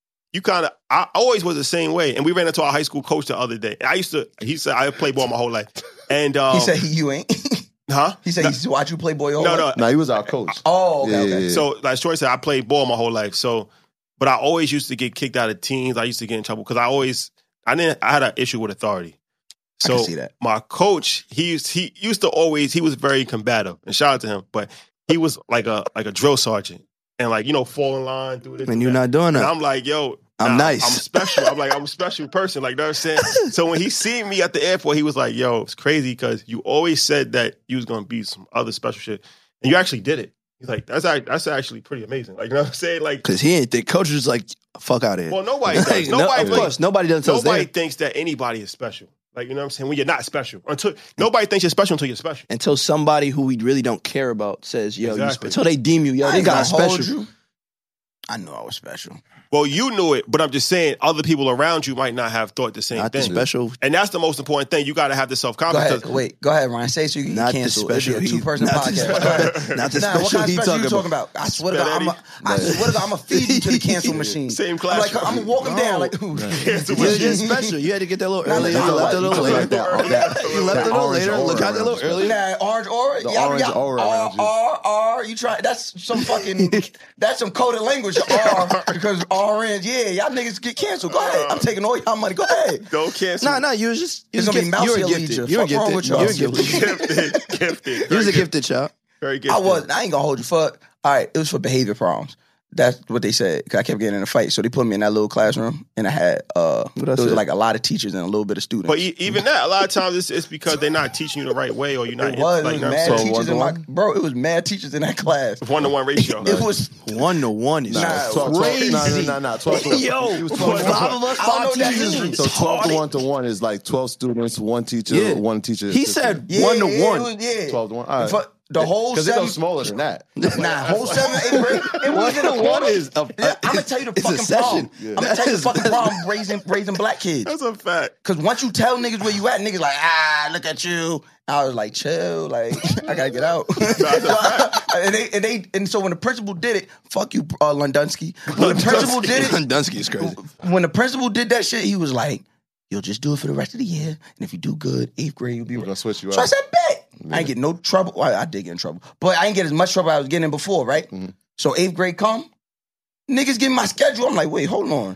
S6: I always was the same way. And we ran into our high school coach the other day. And he said, I played ball my whole life. And
S4: He said you ain't.
S6: huh?
S4: He said he used to watch you play boy.
S6: No.
S3: No, he was our coach.
S4: Oh, okay.
S6: So, like Shorty said, I played ball my whole life. So, but I always used to get kicked out of teams. I used to get in trouble because I had an issue with authority. So
S4: I can see that.
S6: my coach, he used to always, he was very combative, and shout out to him. But he was like a drill sergeant, and like fall in line, do this.
S5: And
S6: do
S5: you're
S6: that.
S5: not doing
S6: And
S5: that.
S6: I'm like, yo.
S5: I'm
S6: nah,
S5: nice.
S6: I'm special. I'm a special person. Like, you know what I'm saying? So when he seen me at the airport, he was like, yo, it's crazy because you always said that you was going to be some other special shit. And you actually did it. He's like, that's actually pretty amazing. Like, you know what I'm saying? Like,
S5: Because he ain't think. Coach was just like, fuck out of here.
S6: well, nobody does.
S5: Like,
S6: Nobody,
S5: of course, nobody does until it's
S6: nobody
S5: there.
S6: thinks that anybody is special. Like, you know what I'm saying? When you're not special. Nobody thinks you're special until you're special.
S5: Until somebody who we really don't care about says, yo,
S6: Exactly.
S5: until they deem you, yo,
S4: I
S5: they
S4: ain't
S5: got
S4: gonna hold
S5: special.
S4: you. I knew I was special.
S6: Well, you knew it, but I'm just saying other people around you might not have thought the same
S5: Not the
S6: thing.
S5: special.
S6: And that's the most important thing. You got to have the
S4: Go
S6: self-confidence.
S4: ahead. Go ahead, Ryan. Say it so you can
S5: Not
S4: get
S5: the
S4: canceled. It'd
S5: special
S4: be a
S5: he-
S4: two-person
S5: not the
S4: podcast.
S5: special-
S4: Go ahead.
S5: not the
S4: Nah, what
S5: special
S4: kind
S5: he
S4: of special
S5: talking
S4: you talking about? I swear to God, I swear to God, I'm gonna feed you to the cancel machine.
S6: Same
S4: I'm
S6: classroom.
S4: like, I'm gonna walk him down. Like, ooh.
S6: Cancel
S5: You're
S6: machine.
S5: just special. You had to get there a little
S4: Nah,
S5: earlier.
S4: nah,
S5: You left it a
S3: nah,
S5: little
S3: nah,
S5: later.
S3: that-
S5: You left it a little
S3: orange
S5: later.
S3: aura
S5: Look out there a
S3: around
S5: little
S3: you.
S5: earlier.
S4: Nah, orange aura.
S3: The orange aura around you.
S4: R. You try. That's some fucking. That's some coded language. R because orange. Yeah, y'all niggas get canceled. Go ahead. I'm taking all y'all money. Go ahead.
S6: Don't cancel.
S5: Nah, you was just
S4: It's gonna be
S5: you were
S4: Mousy
S5: gifted.
S4: Allegia.
S5: You were
S4: Fuck wrong with
S5: gifted. You
S4: y'all.
S5: were gifted.
S6: Gifted.
S5: You was a gifted child.
S6: Very gifted.
S4: I ain't gonna hold you for. All right, it was for behavior problems. That's what they said. 'Cause I kept getting in a fight, so they put me in that little classroom, and I had there was
S5: it?
S4: like a lot of teachers and a little bit of students.
S6: But even that, a lot of times it's because they're not teaching you the right way, or you're not.
S4: It was
S6: like, you know what I'm
S4: mad
S6: saying?
S4: teachers in my
S3: one-to-one?
S4: bro. It was mad teachers in that class.
S6: 1-to-1 ratio.
S4: It was
S5: 1-to-1 is
S4: Nah,
S3: 12
S5: crazy.
S3: No, 12 to
S5: Yo,
S3: He was 12 to 1.
S5: 5 of us,
S4: I don't know
S5: 5
S4: what that
S5: teachers.
S4: means.
S3: So 12 to 1 to 1 is like 12 students, one teacher,
S5: Yeah.
S3: one teacher.
S5: He
S3: assistant.
S5: said 1-to-1.
S4: it was, yeah.
S3: 12 to 1. All right.
S4: For the whole
S3: Because it
S4: seven.
S3: goes smaller than that.
S4: Nah, whole 7th, 8th grade. It wasn't a
S5: 1-to-1 is
S4: I'm gonna tell you the
S5: it's a
S4: fucking
S5: session.
S4: problem. I'm gonna tell you the fucking problem raising black kids.
S6: That's a fact.
S4: Cause once you tell niggas where you at, niggas like, look at you. I was like, chill, like I gotta get out. and so when the principal did it, fuck you, Lundunsky. When the principal did it,
S5: Dunsky is crazy.
S4: when the principal did that shit, he was like, you'll just do it for the rest of the year, and if you do good, 8th grade you'll be
S3: We're going to switch you
S4: So I
S3: out.
S4: said, bet. I ain't get no trouble. Well, I did get in trouble, but I ain't get as much trouble I was getting in before, right?
S3: Mm-hmm.
S4: So 8th grade come, niggas give me my schedule. I'm like, wait, hold on.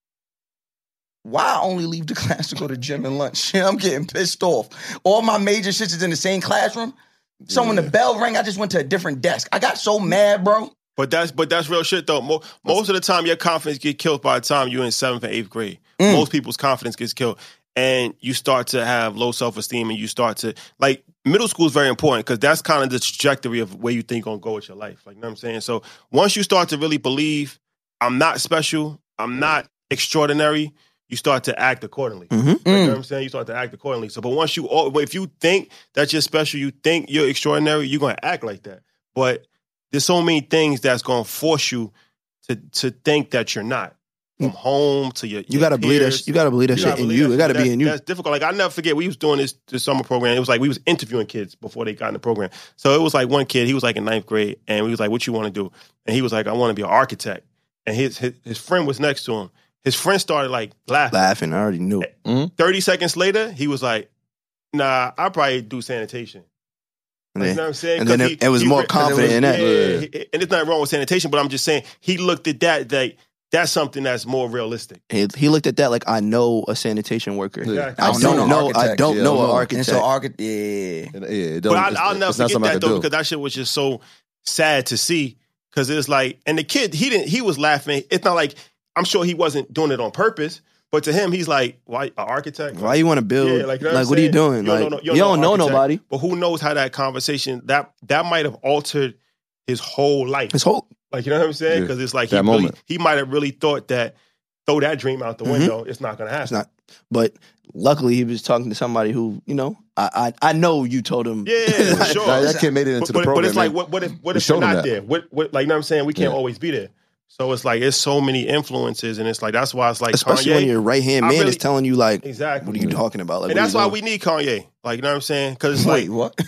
S4: Why I only leave the class to go to gym and lunch? I'm getting pissed off. All my major shit is in the same classroom. So when the bell rang, I just went to a different desk. I got so mad, bro.
S6: But that's real shit though. Most of the time, your confidence get killed by the time you're in 7th and 8th grade. Most people's confidence gets killed, and you start to have low self-esteem, and you start to like middle school is very important because that's kind of the trajectory of where you think you're gonna go with your life. Like, you know what I'm saying? So once you start to really believe, I'm not special, I'm not extraordinary, you start to act accordingly.
S5: Mm-hmm.
S6: Like, you know what I'm saying? You start to act accordingly. So, but if you think that you're special, you think you're extraordinary, you're gonna act like that. But there's so many things that's gonna force you to think that you're not. From home to your
S5: You gotta believe
S6: peers.
S5: that. You gotta believe that
S6: You
S5: shit
S6: gotta
S5: in
S6: believe
S5: you.
S6: that
S5: It gotta
S6: shit.
S5: be in you.
S6: That's difficult. Like I never forget, we was doing this summer program. It was like we was interviewing kids before they got in the program. So it was like one kid, he was like in 9th grade, and we was like, "What you want to do?" And he was like, "I want to be an architect." and his friend was next to him. His friend started like laughing.
S5: I already knew.
S6: 30 seconds later, he was like, "Nah, I'll probably do sanitation."
S5: And
S6: Like,
S5: then,
S6: you know what I'm saying?
S5: and then it was more confident in that.
S6: And there's nothing wrong with sanitation, but I'm just saying he looked at that that's something that's more realistic.
S5: He looked at that like, I know a sanitation worker.
S6: Yeah.
S5: I don't know an architect.
S4: And so architect,
S6: But I'll never forget that though, because that shit was just so sad to see. Because it's like, and the kid, he was laughing. It's not like, I'm sure he wasn't doing it on purpose, but to him, he's like, why, an architect?
S5: Why you want to build?
S6: Yeah, like, you know
S5: what are you doing? You don't know nobody.
S6: But who knows how that conversation, that might have altered his whole life. Like, you know what I'm saying? Because it's like he might have really thought that, throw that dream out the window, it's not going to happen.
S5: It's not. But luckily, he was talking to somebody who, I know you told him.
S6: Yeah, for sure.
S3: That kid made it into the program.
S6: But it's like, what if we're not there? What, like, you know what I'm saying? We can't always be there. So it's like, it's so many influences, and it's like, that's why it's like,
S5: especially
S6: Kanye,
S5: when your right-hand man is telling you, like,
S6: exactly,
S5: what are you talking about? Like,
S6: and that's why we need Kanye. Like, you know what I'm saying? Because it's like,
S4: what?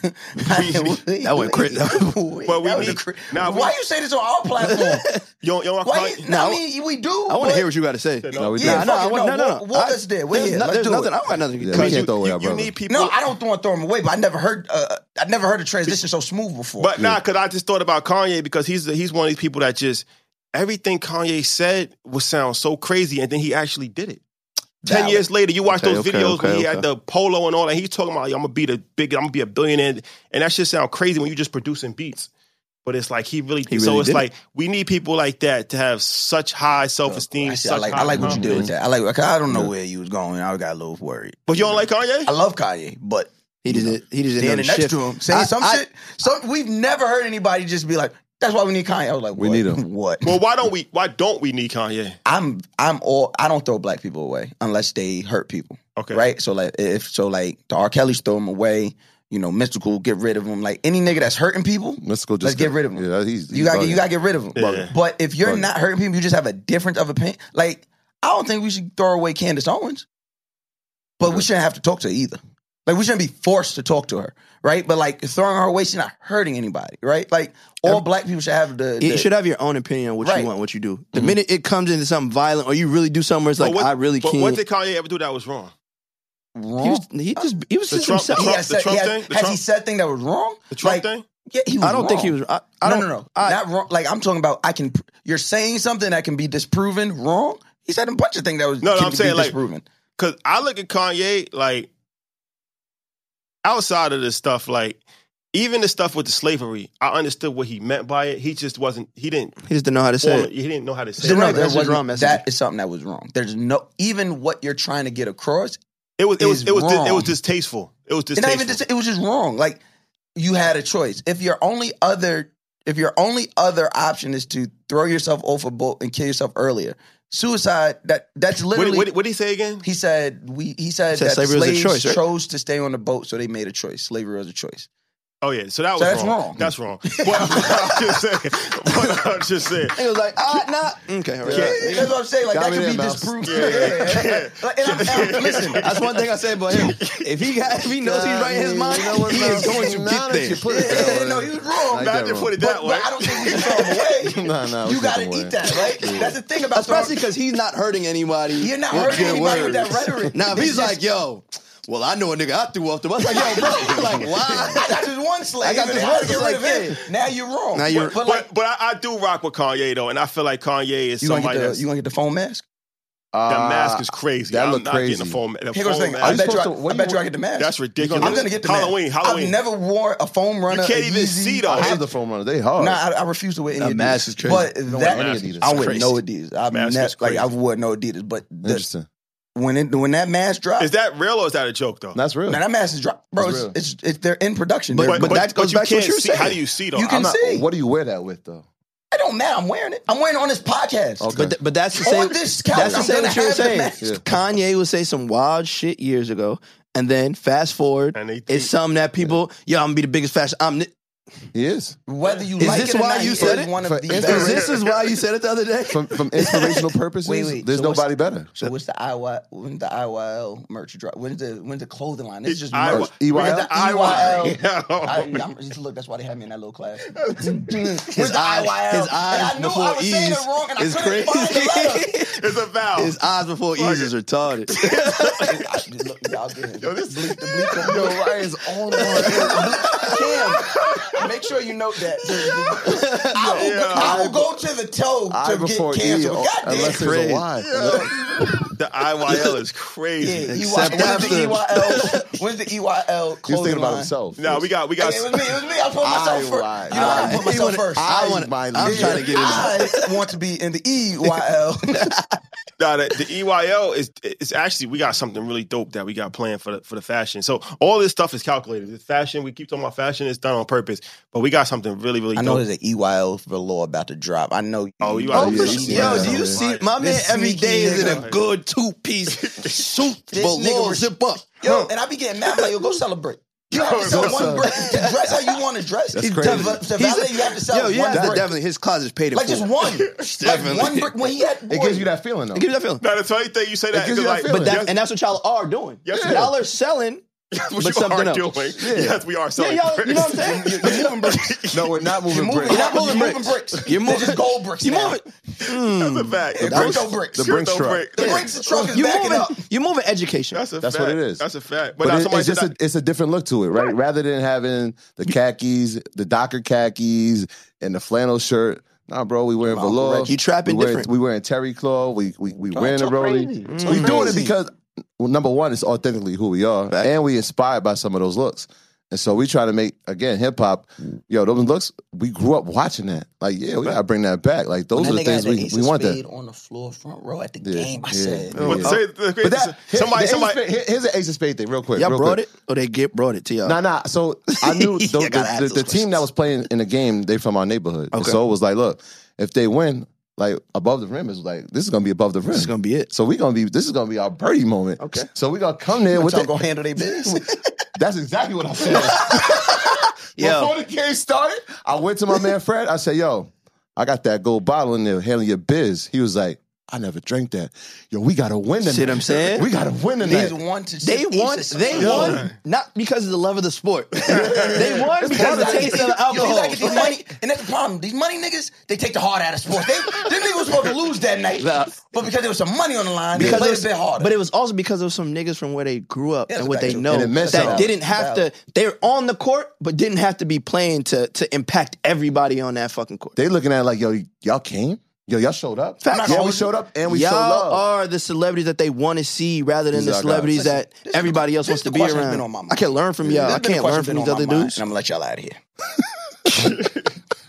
S5: That went crazy.
S6: But we need.
S4: Why you say this on our platform?
S6: you don't want Kanye?
S4: I mean, we do.
S5: I want to hear what you got to say.
S3: No, we
S4: Yeah,
S3: don't.
S4: walk us there. We're here. Let's
S5: There's
S4: do
S5: nothing.
S4: it.
S5: I don't got nothing.
S3: Yeah, we can't throw away our
S6: You
S3: brother.
S6: need people.
S4: No, I don't want to throw him away, but I never heard a transition so smooth before.
S6: But because I just thought about Kanye because he's one of these people that just everything Kanye said would sound so crazy, and then he actually did it. 10 years later, you watch those videos when he had the polo and all that. He's talking about, I'm gonna be a billionaire, and that shit sound crazy when you're just producing beats. But it's like he really so it's
S5: did
S6: like we need people like that to have such high self-esteem.
S4: I like what you did with that. I don't know where you was going. I got a little worried.
S6: But you don't like Kanye?
S4: I love Kanye, but
S5: he just
S4: standing next to him saying some shit. We've never heard anybody just be like, "That's why we need Kanye." I was like,
S3: we need him.
S4: What?
S6: Well, why don't we need Kanye?
S4: I don't throw black people away unless they hurt people.
S6: Okay.
S4: Right? So like the R. Kelly's throw him away. Mystical, get rid of him. Like any nigga that's hurting people,
S3: Mystical,
S4: let's get rid of him.
S3: Yeah,
S4: you gotta get rid of him.
S6: Yeah.
S4: But if you're not hurting people, you just have a difference of opinion. Like I don't think we should throw away Candace Owens, but we shouldn't have to talk to her either. Like we shouldn't be forced to talk to her, right? But like throwing her away, she's not hurting anybody, right? Like all black people should have
S5: you should have your own opinion on what you want, what you do. The minute it comes into something violent, or you really do something where it's like, I really can't.
S6: But what did Kanye ever do that was wrong?
S4: Wrong?
S5: He was
S6: The Trump thing?
S4: Has he said thing that was wrong?
S6: The Trump thing?
S4: Yeah, he was
S5: I don't
S4: wrong.
S5: think he was.
S4: No. Not wrong. Like I'm talking about, you're saying something that can be disproven wrong. He said a bunch of things that was
S6: I'm saying like
S4: disproven.
S6: Because I look at Kanye like outside of this stuff, like even the stuff with the slavery, I understood what he meant by it. He just wasn't. He just didn't know how to say it. He didn't know how to say it.
S4: That is something that was wrong. There's no even what you're trying to get across.
S6: It was
S4: wrong.
S6: distasteful. It was distasteful.
S4: Not even it was just wrong. Like you had a choice. If your only other option is to throw yourself off a boat and kill yourself earlier, suicide. That's literally.
S6: What did he say again?
S4: He said that
S5: slavery was a choice, right?
S4: chose to stay on the boat, so they made a choice. Slavery was a choice.
S6: Oh yeah, so that's wrong. That's wrong. I'm just saying.
S5: He was like, nah. Okay, all right.
S4: That's what I'm saying. Like that could be disproven. Listen,
S5: that's one thing I say about him. If he knows he's right in his mind, he is going to get there.
S4: No, he was wrong.
S6: Now you put it that way.
S4: But I don't think we can throw him away. You got to eat that, right? That's the thing about
S5: especially because he's not hurting anybody.
S4: You're not hurting anybody with that rhetoric.
S5: Now if he's like, yo. Well, I know a nigga I threw off the bus. Like, yo, bro. Like, why?
S4: I got this one slave.
S5: I got this one slave.
S4: Get rid of him. Now you're wrong.
S6: But I do rock with Kanye though, and I feel like Kanye is somebody that's.
S4: You gonna get the foam mask?
S6: That mask is crazy.
S3: That
S6: I'm not
S3: crazy.
S6: getting the foam mask.
S4: Here's the thing. I bet you I get the mask.
S6: That's ridiculous.
S4: I'm gonna get the
S6: Halloween.
S4: mask. I've never worn a foam runner.
S6: You can't even see those.
S3: I have the foam runner. They hard.
S4: Nah, I refuse to wear any
S5: That
S4: Adidas.
S5: mask is crazy.
S4: But I wear
S6: crazy.
S4: no Adidas. I've worn no Adidas. But
S3: Interesting.
S4: when that mask drops,
S6: Is that real or is that a joke though?
S3: That's real.
S4: man, that mask is drop, bro.
S3: That's
S4: It's they're in production.
S5: But that goes
S6: you
S5: back to what
S6: can't
S5: you were
S6: see.
S5: saying.
S6: How do you see though?
S4: You can see.
S3: What do you wear that with though?
S4: It don't matter. I'm wearing it. I'm wearing it on this podcast.
S3: Okay.
S5: But that's the same.
S4: On this couch,
S5: That's the
S4: I'm
S5: same
S4: gonna
S5: what you were
S4: have the
S5: saying.
S4: mask.
S3: Yeah.
S5: Kanye would say some wild shit years ago, and then fast forward,
S6: And
S5: it's something that people, I'm gonna be the biggest fashion.
S3: He is.
S4: Whether you
S5: Is
S4: like
S5: this
S4: it or
S5: why
S4: not,
S5: you
S4: he
S5: said
S4: is
S5: it?
S4: one of
S3: For
S4: the
S3: instance-
S4: best.
S5: This is why you said it the other day.
S3: From inspirational purposes,
S4: Wait,
S3: there's
S4: so
S3: nobody better.
S4: So what's the IYL merch drop? When's the clothing line? It's just
S6: I-
S4: merch.
S3: EYL?
S4: When's the EYL?
S6: EYL.
S4: Look, that's why they had me in that little class.
S5: His
S4: His
S5: eyes
S4: I knew
S5: before
S4: I was saying
S5: E's
S4: it wrong, and
S5: is
S4: I couldn't find the letter.
S6: It's a vowel.
S5: His eyes before E's is retarded.
S4: Look, y'all get
S6: Yo, this
S4: bleep the bleep.
S3: Yo, Ryan's on
S4: Cam, make sure you note that. I will go to the toe
S3: I
S4: to
S3: before
S4: get
S3: E,
S4: canceled. Goddamn.
S3: unless there's
S5: Crazy.
S3: a Y.
S6: The IYL is crazy.
S4: Yeah,
S5: Except
S4: when's the
S5: after-
S4: When's the EYL
S3: He was
S4: clothing
S3: thinking about
S4: line?
S3: himself.
S6: No, we got.
S4: Hey, it was me. I put myself first. You know I put myself first.
S5: I'm trying to get in.
S4: I want to be in the EYL.
S6: No, the EYL is actually, we got something really dope that we got planned for the fashion. So all this stuff is calculated. It's fashion. We keep talking about fashion. It's done on purpose. But we got something really, really
S4: I
S6: dope.
S4: know there's an EYL velour about to drop. I know.
S6: Oh, you
S5: Oh,
S6: are-
S3: yeah,
S5: for
S3: you
S5: sure.
S3: see
S5: Yo,
S3: that,
S5: do you
S3: yeah.
S5: see? My man
S4: This
S5: every
S4: sneaky
S5: day is in a
S6: nigga.
S5: good two-piece suit,
S4: This
S5: velour,
S4: nigga was-
S5: zip up.
S4: Yo, and I be getting mad. I'm like, yo, go celebrate. You have to sell
S3: Go
S4: one
S3: sell.
S4: brick. Dress how you want to dress.
S3: That's crazy.
S4: To validate, you have to sell
S5: Yo, you
S4: one
S5: have to
S4: brick.
S5: definitely, his closet's paid in
S4: Like
S5: full.
S4: just one.
S5: Definitely.
S4: Like one brick. When he had,
S3: It gives you that feeling, though.
S5: It gives you that feeling.
S6: No, the funny thing you say that,
S3: gives you that
S6: like,
S3: feeling.
S5: But and that's what y'all are doing.
S6: Yes,
S5: Y'all are selling,
S6: what
S5: but
S6: you
S5: something
S6: are
S5: else.
S6: doing.
S5: Yeah.
S6: Yes, we are
S5: Yeah,
S6: selling.
S5: y'all, you know what I'm saying?
S4: you're moving bricks.
S3: No, we're not moving bricks.
S5: You're not moving
S4: You're
S5: bricks.
S4: bricks.
S5: You're
S4: They're
S5: moving
S4: just gold bricks
S5: You
S4: now.
S5: moving?
S6: That's a fact.
S3: The
S4: Crypto bricks.
S3: The Brinks
S6: Crypto
S3: truck.
S6: brick.
S4: The bricks truck is
S5: You
S4: backing
S5: moving?
S4: up.
S5: You moving education?
S6: That's a
S3: That's
S6: fact.
S3: what it is.
S6: That's a fact.
S3: But
S6: now
S3: it's
S6: somebody
S3: just
S6: said
S3: it's a different look to it, right? Rather than having the khakis, the Docker khakis, and the flannel shirt. Nah, bro, we wearing velour.
S5: You trapping different.
S3: We wearing terry cloth. We wearing the
S4: talk
S3: rollie.
S4: crazy.
S3: We doing it because number one, it's authentically who we are,
S5: Fact.
S3: and we inspired by some of those looks. And so we try to make, again, hip hop. Yo, those looks, we grew up watching that. Like, yeah, we gotta bring that back. Like, those
S4: When
S3: are
S4: that
S3: the
S4: nigga had
S3: things
S4: the
S3: we want.
S4: Spade
S3: That.
S4: on the floor, front row at the
S3: Yeah,
S4: game. I
S3: yeah,
S4: said,
S3: yeah.
S6: Well, say the
S3: But that
S6: somebody.
S3: here's an Ace of Spade thing, real quick.
S5: Y'all
S3: real
S5: brought
S3: quick.
S5: it, or they brought it to y'all?
S3: Nah. So I knew
S5: You gotta ask
S3: the
S5: those
S3: team that
S5: questions.
S3: was playing in the game, they from our neighborhood. And
S5: Okay.
S3: so it was like, look, if they win, like above the rim is like, this is gonna be above the rim.
S5: This is gonna be it.
S3: So this is gonna be our birdie moment.
S5: Okay.
S3: So we gonna come there with
S4: y'all
S3: the,
S4: gonna handle their business.
S3: That's exactly what I said.
S5: Yo.
S3: Before the game started, I went to my man Fred. I said, yo, I got that gold bottle in there, handling your biz. He was like, I never drank that. Yo, we gotta win tonight.
S5: See what I'm saying?
S3: We gotta win
S4: Niggas
S3: tonight.
S4: want to.
S5: They won. They won not because of the love of the sport. They won because of the taste of the
S4: Yo,
S5: alcohol.
S4: you gotta get these money, and that's the problem. These money niggas, they take the heart out of sports. Them niggas was supposed to lose that night, but because there was some money on the line, they played a bit harder.
S5: But it was also because of some niggas from where they grew up
S4: Yeah,
S5: and what
S4: that's
S5: they
S4: true.
S5: know
S3: And it meant
S5: that
S3: something.
S5: didn't have to. They're on the court, but didn't have to be playing to impact everybody on that fucking court.
S3: They looking at it like, yo, y'all came? Yo, y'all showed up?
S5: Facts.
S3: Yeah, we showed up and we
S5: Y'all
S3: showed love.
S5: are the celebrities that they want to see rather than
S3: These are
S5: the
S3: our
S5: celebrities
S3: guys.
S5: that everybody else wants to be
S4: question's
S5: around.
S4: been on my mind.
S5: I can learn from y'all.
S4: This
S5: I
S4: been a
S5: can't
S4: question
S5: learn from
S4: been
S5: these
S4: on
S5: other
S4: my mind,
S5: dudes.
S4: and I'm gonna let y'all out of here.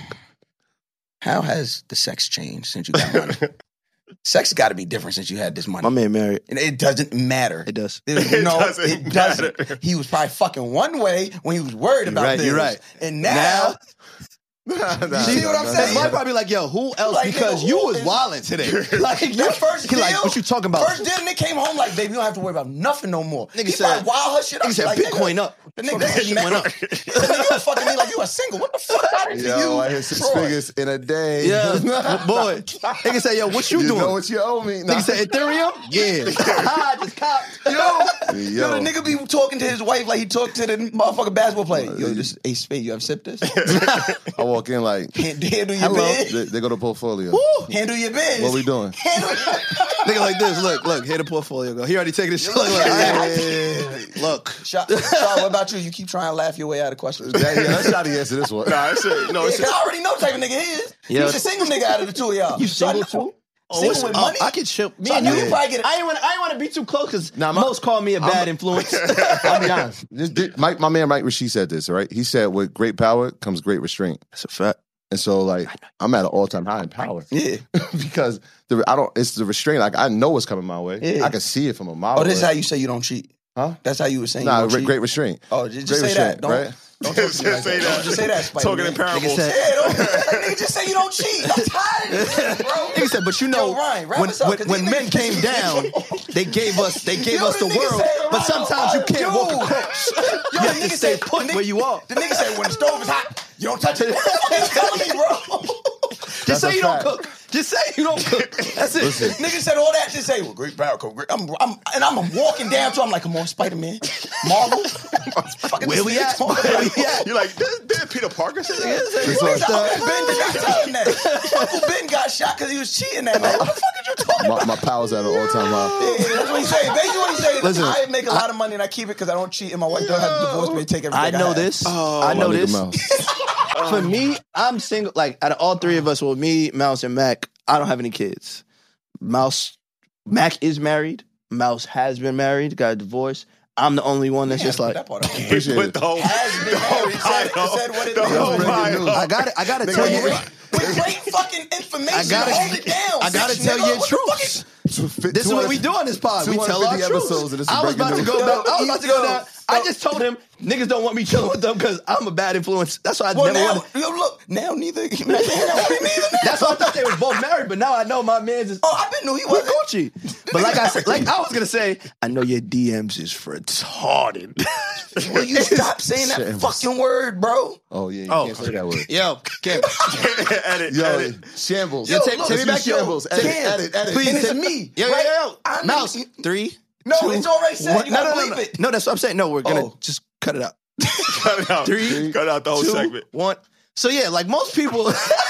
S4: How has the sex changed since you got money? Sex got to be different since you had this money.
S5: My man married.
S4: And it doesn't matter.
S5: It does.
S4: No,
S6: doesn't
S4: it doesn't. He was probably fucking one way when he was worried about this.
S5: You're right.
S4: And now
S3: Nah,
S4: see what I'm
S5: And
S4: saying?
S5: Mike probably like, yo, who else?
S4: Like,
S5: Because
S4: nigga,
S5: you
S4: who
S5: was
S4: is-
S5: wilding today. Like, you
S4: that first
S5: he
S4: deal,
S5: like, what you talking about?
S4: First deal, and they came home like, baby, you don't have to worry about nothing no more.
S5: Nigga
S4: He
S5: said-
S4: probably wild her shit up.
S5: Nigga said,
S4: like,
S5: Bitcoin
S4: nigga,
S5: up.
S4: The nigga
S5: Bitcoin went up.
S4: The nigga was fucking me like you a single. What the fuck out of
S3: Yo,
S4: you?
S3: I hit 6
S4: Troy?
S3: figures in a day.
S5: Yeah, boy. Nigga said, yo, what you
S3: You
S5: doing?
S3: know what you owe me. Nah.
S5: Nigga said, Ethereum? Yeah. Just copped.
S4: Yo, the nigga be talking to his wife like he talked to the motherfucking basketball player. Yo, this is Ace Spade. You ever sipped this?
S3: I walk in like,
S4: Handle your
S5: Hello.
S4: biz.
S3: they go to portfolio.
S4: Handle your biz.
S3: What we doing?
S4: Handle your
S5: Nigga like this. Look, here the portfolio go. He already taking his shit. Look, look.
S4: Shot, what about you? You keep trying to laugh your way out of questions.
S3: Yeah, let's try to answer this one.
S6: Nah, it's a, no, it's
S4: Yeah,
S6: a,
S4: I already know the type of nigga he is.
S5: Yeah.
S4: He's a single nigga out of the two of y'all.
S5: You
S4: So I
S5: single
S4: know-
S5: too?
S4: Single with money?
S5: I can chill. Me
S4: So I
S5: and
S4: know
S5: you.
S4: you probably get it.
S5: I ain't want to be too close because
S3: Nah,
S5: most call me a bad influence.
S3: I'll be honest. My man Mike Rashid said this, right? He said, with great power comes great restraint.
S5: That's a fact.
S3: And so, like, I'm at an all-time high in power.
S4: Yeah.
S3: Because it's the restraint. Like, I know what's coming my way.
S4: Yeah.
S3: I can see it from a mile
S4: Oh, this is
S3: away.
S4: how you say you don't cheat.
S3: Huh?
S4: That's how you were saying you
S3: Nah,
S4: don't cheat.
S3: great restraint.
S4: Oh, just
S3: Great
S4: say
S3: restraint,
S4: that. Don't,
S3: right?
S4: don't talk to me like
S6: say
S4: that.
S6: that.
S4: Don't just say that, Spike.
S6: talking in
S5: Nigga
S6: parables.
S5: said,
S4: Yeah, don't, nigga, just say you don't cheat. I'm tired of this shit, bro.
S5: Nigga said, but you know,
S4: Yo, Ryan, wrap us up, 'cause
S5: when
S4: these
S5: men
S4: niggas-
S5: came down, they gave us
S4: Yo,
S5: the
S4: nigga
S5: world.
S4: said,
S5: But
S4: Ryan,
S5: sometimes you can't walk
S4: yo.
S5: across.
S4: Yo,
S5: You
S4: the
S5: have to
S4: nigga
S5: stay
S4: said-
S5: put
S4: the
S5: where you are.
S4: The nigga said when the stove is hot, You don't touch it. What the fuck you telling me, bro?
S5: Just say
S3: a
S5: you don't
S3: fact.
S5: cook. Just say you don't cook. That's it.
S4: Niggas said all that. Just say, well, great power, great. I'm walking down to. I'm like, come on, Spider-Man, Marvel.
S5: Where we at? Where we at?
S6: You're like, did Peter Parker say that?
S4: Uncle Ben did not tell him that. Uncle Ben got shot because he was cheating that night. What the fuck are you talking about?
S3: My power's at an all-time high.
S4: Yeah, that's what he said. Basically, what he said.
S5: Listen,
S4: I make a lot of money and I keep it because I don't cheat, and my wife don't have to divorce me and take everything.
S5: I know
S4: have.
S5: this. I know
S3: My nigga
S5: this.
S3: Mouse.
S5: For me, I'm single. Like out of all three of us, well, me, Mouse, and Mac, I don't have any kids. Mac is married. Mouse has been married, got a divorce. I'm the only one that's just like.
S4: That part of it.
S3: Appreciate
S6: Put
S3: it.
S6: the whole
S4: Has been married. It said what it
S6: the
S4: is.
S6: whole
S3: breaking news.
S5: I gotta tell you.
S4: With great fucking information.
S5: I gotta-
S4: hold it down.
S5: I gotta
S4: bitch,
S5: tell
S4: nigga.
S5: you the
S4: What
S5: truth.
S4: fuck is-
S5: This is what we do on this pod. We tell our
S3: 250
S5: truth.
S3: episodes and this is
S5: I was about to
S3: breaking
S5: go
S3: news.
S5: back. I was about to go
S4: Yo,
S5: down. I just told him niggas don't want me chilling with them because I'm a bad influence. That's why I
S4: Well,
S5: never
S4: now,
S5: wanted.
S4: yo, look, now neither. Neither now.
S5: That's why I thought they was both married, but now I know my man's is.
S4: Oh, I been knew he
S5: We're
S4: wasn't.
S5: Gucci. But like I was gonna say, I know your DMs is retarded.
S4: Will you stop saying that
S3: Shambles.
S4: fucking word, bro?
S3: Oh, yeah, you
S5: Oh.
S3: can't say that word.
S5: Yo, Cam,
S6: edit,
S3: Yo,
S6: edit.
S3: shambles.
S5: Yo,
S3: take
S5: look,
S3: me back
S4: yo,
S3: shambles. Edit.
S5: please.
S4: And it's me.
S5: yo,
S4: right?
S5: yo,
S4: I'm-
S5: Mouse, 3.
S4: No,
S5: 2,
S4: it's already said.
S5: 1.
S4: You gotta
S5: No,
S4: believe it.
S5: no, that's what I'm saying. No, we're gonna
S4: Oh.
S5: just cut it out.
S6: Cut it out.
S5: 3,
S6: Cut out the whole
S5: 2,
S6: segment.
S5: 1. So yeah, like most people,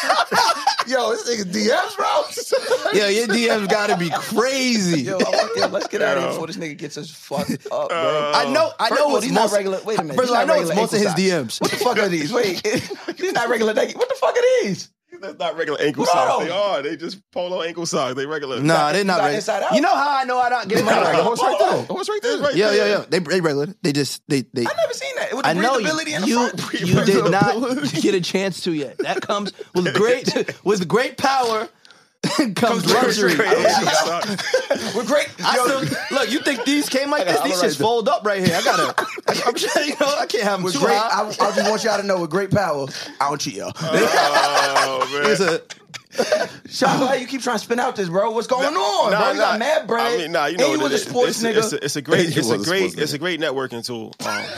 S3: Yo, this nigga DMs, bro.
S5: yeah, your DMs gotta be crazy.
S4: Yo, let's get out of here before this nigga gets us fucked up, bro.
S5: I know
S4: First of all,
S5: what's
S4: these not
S5: most
S4: regular. Wait a minute.
S5: First of
S4: these
S5: all, I
S4: not
S5: know it's
S4: regular
S5: most of his
S4: ankle socks.
S5: DMs.
S4: What the fuck are these? Wait, these not regular. What the fuck are these?
S6: That's not regular ankle
S4: What
S6: socks.
S4: are
S6: They
S4: those?
S6: are. They just polo ankle socks. They regular.
S5: Nah, they're not
S4: got
S5: regular.
S4: inside out?
S5: You know how I know I don't get money?
S3: The horse right there. The horse right there.
S6: Right
S5: Yeah,
S6: there.
S5: yeah, yeah. They regular. They just they.
S4: I never seen that. With the
S5: I know
S4: breathability in the
S5: you
S4: front.
S5: you did not get a chance to yet. That comes with great power comes luxury.
S4: We're great.
S5: I still, look, you think these came like this? These shits fold up right here. I'm sure, you know, I can't have them
S4: With
S5: too
S4: great,
S5: high.
S4: I just want y'all to know with great power, I don't cheat y'all.
S6: Oh, man.
S5: It's a,
S4: Shaka, why you keep trying to spin out this, bro? What's going on, bro? You got mad bread.
S6: I mean, nah, you know
S4: and you
S6: what
S4: was
S6: it
S4: a
S6: is.
S4: sports nigga.
S6: It's a great,
S3: He was a sports
S6: it's a
S3: nigga.
S6: great networking tool.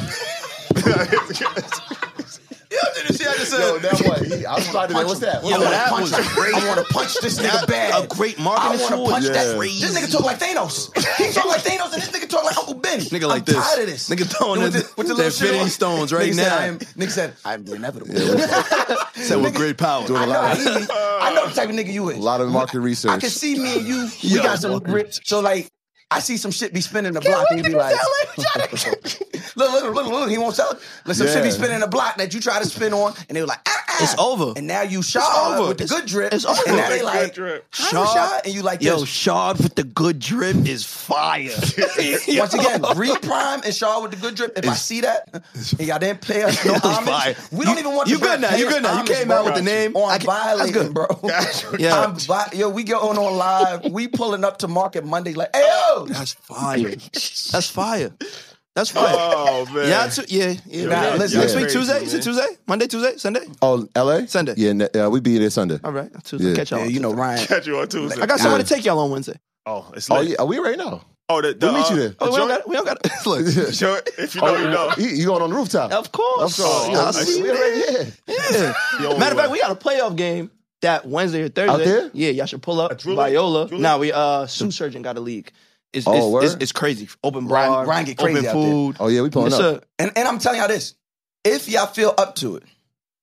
S5: did you see I just
S3: Yo,
S5: said?
S3: now what? I was about to say, what's that?
S5: Yo, that was
S4: I want to punch this nigga bad.
S5: a great
S4: I
S5: marketing
S4: want to
S5: tool.
S4: punch that.
S3: Yeah.
S4: This nigga talk like Thanos. He talk like Thanos, and this nigga talk like Uncle Ben.
S5: Nigga like
S4: I'm
S5: this.
S4: tired of this.
S5: Nigga throwing
S4: with
S5: the
S4: little
S5: their
S4: shit
S5: Infinity
S4: on.
S5: Stones right
S4: Nigga
S5: now.
S4: Nigga said, I'm the inevitable.
S5: Said with great power.
S3: Doing a lot of,
S4: I know the type of nigga you is.
S3: a lot of market research.
S4: I can see me and you. We got some grip. So like, I see some shit be spinning the block, and you be like, look, he won't sell it. Let some shit be
S3: Yeah.
S4: spinning the block that you try to spin on, and they were like,
S5: It's over.
S4: And now you shot
S5: over.
S4: with the good drip.
S5: It's over.
S4: And now they
S6: Good
S4: like,
S6: drip.
S4: shot, and you like
S5: Yo,
S4: this.
S5: Shard with the good drip is fire.
S4: Once again, Reprime and Shaw with the good drip. If I see that, and y'all didn't pay us no homage,
S5: fire.
S4: we don't even want
S5: You
S4: the
S5: good now,
S4: pay
S5: you
S4: us
S5: good now. You
S4: homage,
S5: came
S4: bro.
S5: out with the name.
S4: On
S5: That's
S4: violating,
S5: good.
S4: bro.
S5: Yeah.
S4: Yo, we going on live. We pulling up to market Monday like, hey, yo.
S5: That's fire. That's fire. That's fire.
S6: Oh man.
S5: Yeah.
S4: Nah, listen,
S5: Next
S6: yeah.
S5: week,
S6: Crazy,
S5: Tuesday?
S6: man.
S5: Is it Tuesday? Monday, Tuesday? Sunday?
S3: Oh, LA?
S5: Sunday.
S3: Yeah, we be there Sunday.
S5: All right. Tuesday.
S3: Yeah.
S5: Catch y'all.
S4: Yeah,
S5: on
S4: you know,
S5: Tuesday.
S4: Ryan.
S6: Catch you on Tuesday.
S5: I got someone to take y'all on Wednesday.
S6: Oh, it's
S3: Oh,
S6: lit.
S3: yeah. Are we right now?
S6: Oh, the
S3: We'll meet you there.
S5: Oh, we don't got it. Look.
S6: Sure. If you know, you know.
S3: You going on the rooftop?
S5: Of course.
S3: Of course.
S5: I'll
S3: Yeah,
S5: see
S3: we
S5: you
S3: already
S5: there.
S3: here.
S5: Yeah.
S6: The only
S5: Matter of fact,
S6: way.
S5: we got a playoff game that Wednesday or Thursday.
S3: Out there?
S5: Yeah, y'all should pull up.
S6: Drooling?
S5: Viola.
S6: Drooling?
S5: Now we Sue Surgeon got a league. It's
S3: word?
S5: it's crazy. Open
S4: Ryan-
S5: bar,
S4: Ryan get crazy
S5: open
S4: out there.
S5: food.
S3: Oh, yeah, we pulling
S5: It's
S3: up.
S4: And I'm telling y'all this. If y'all feel up to it,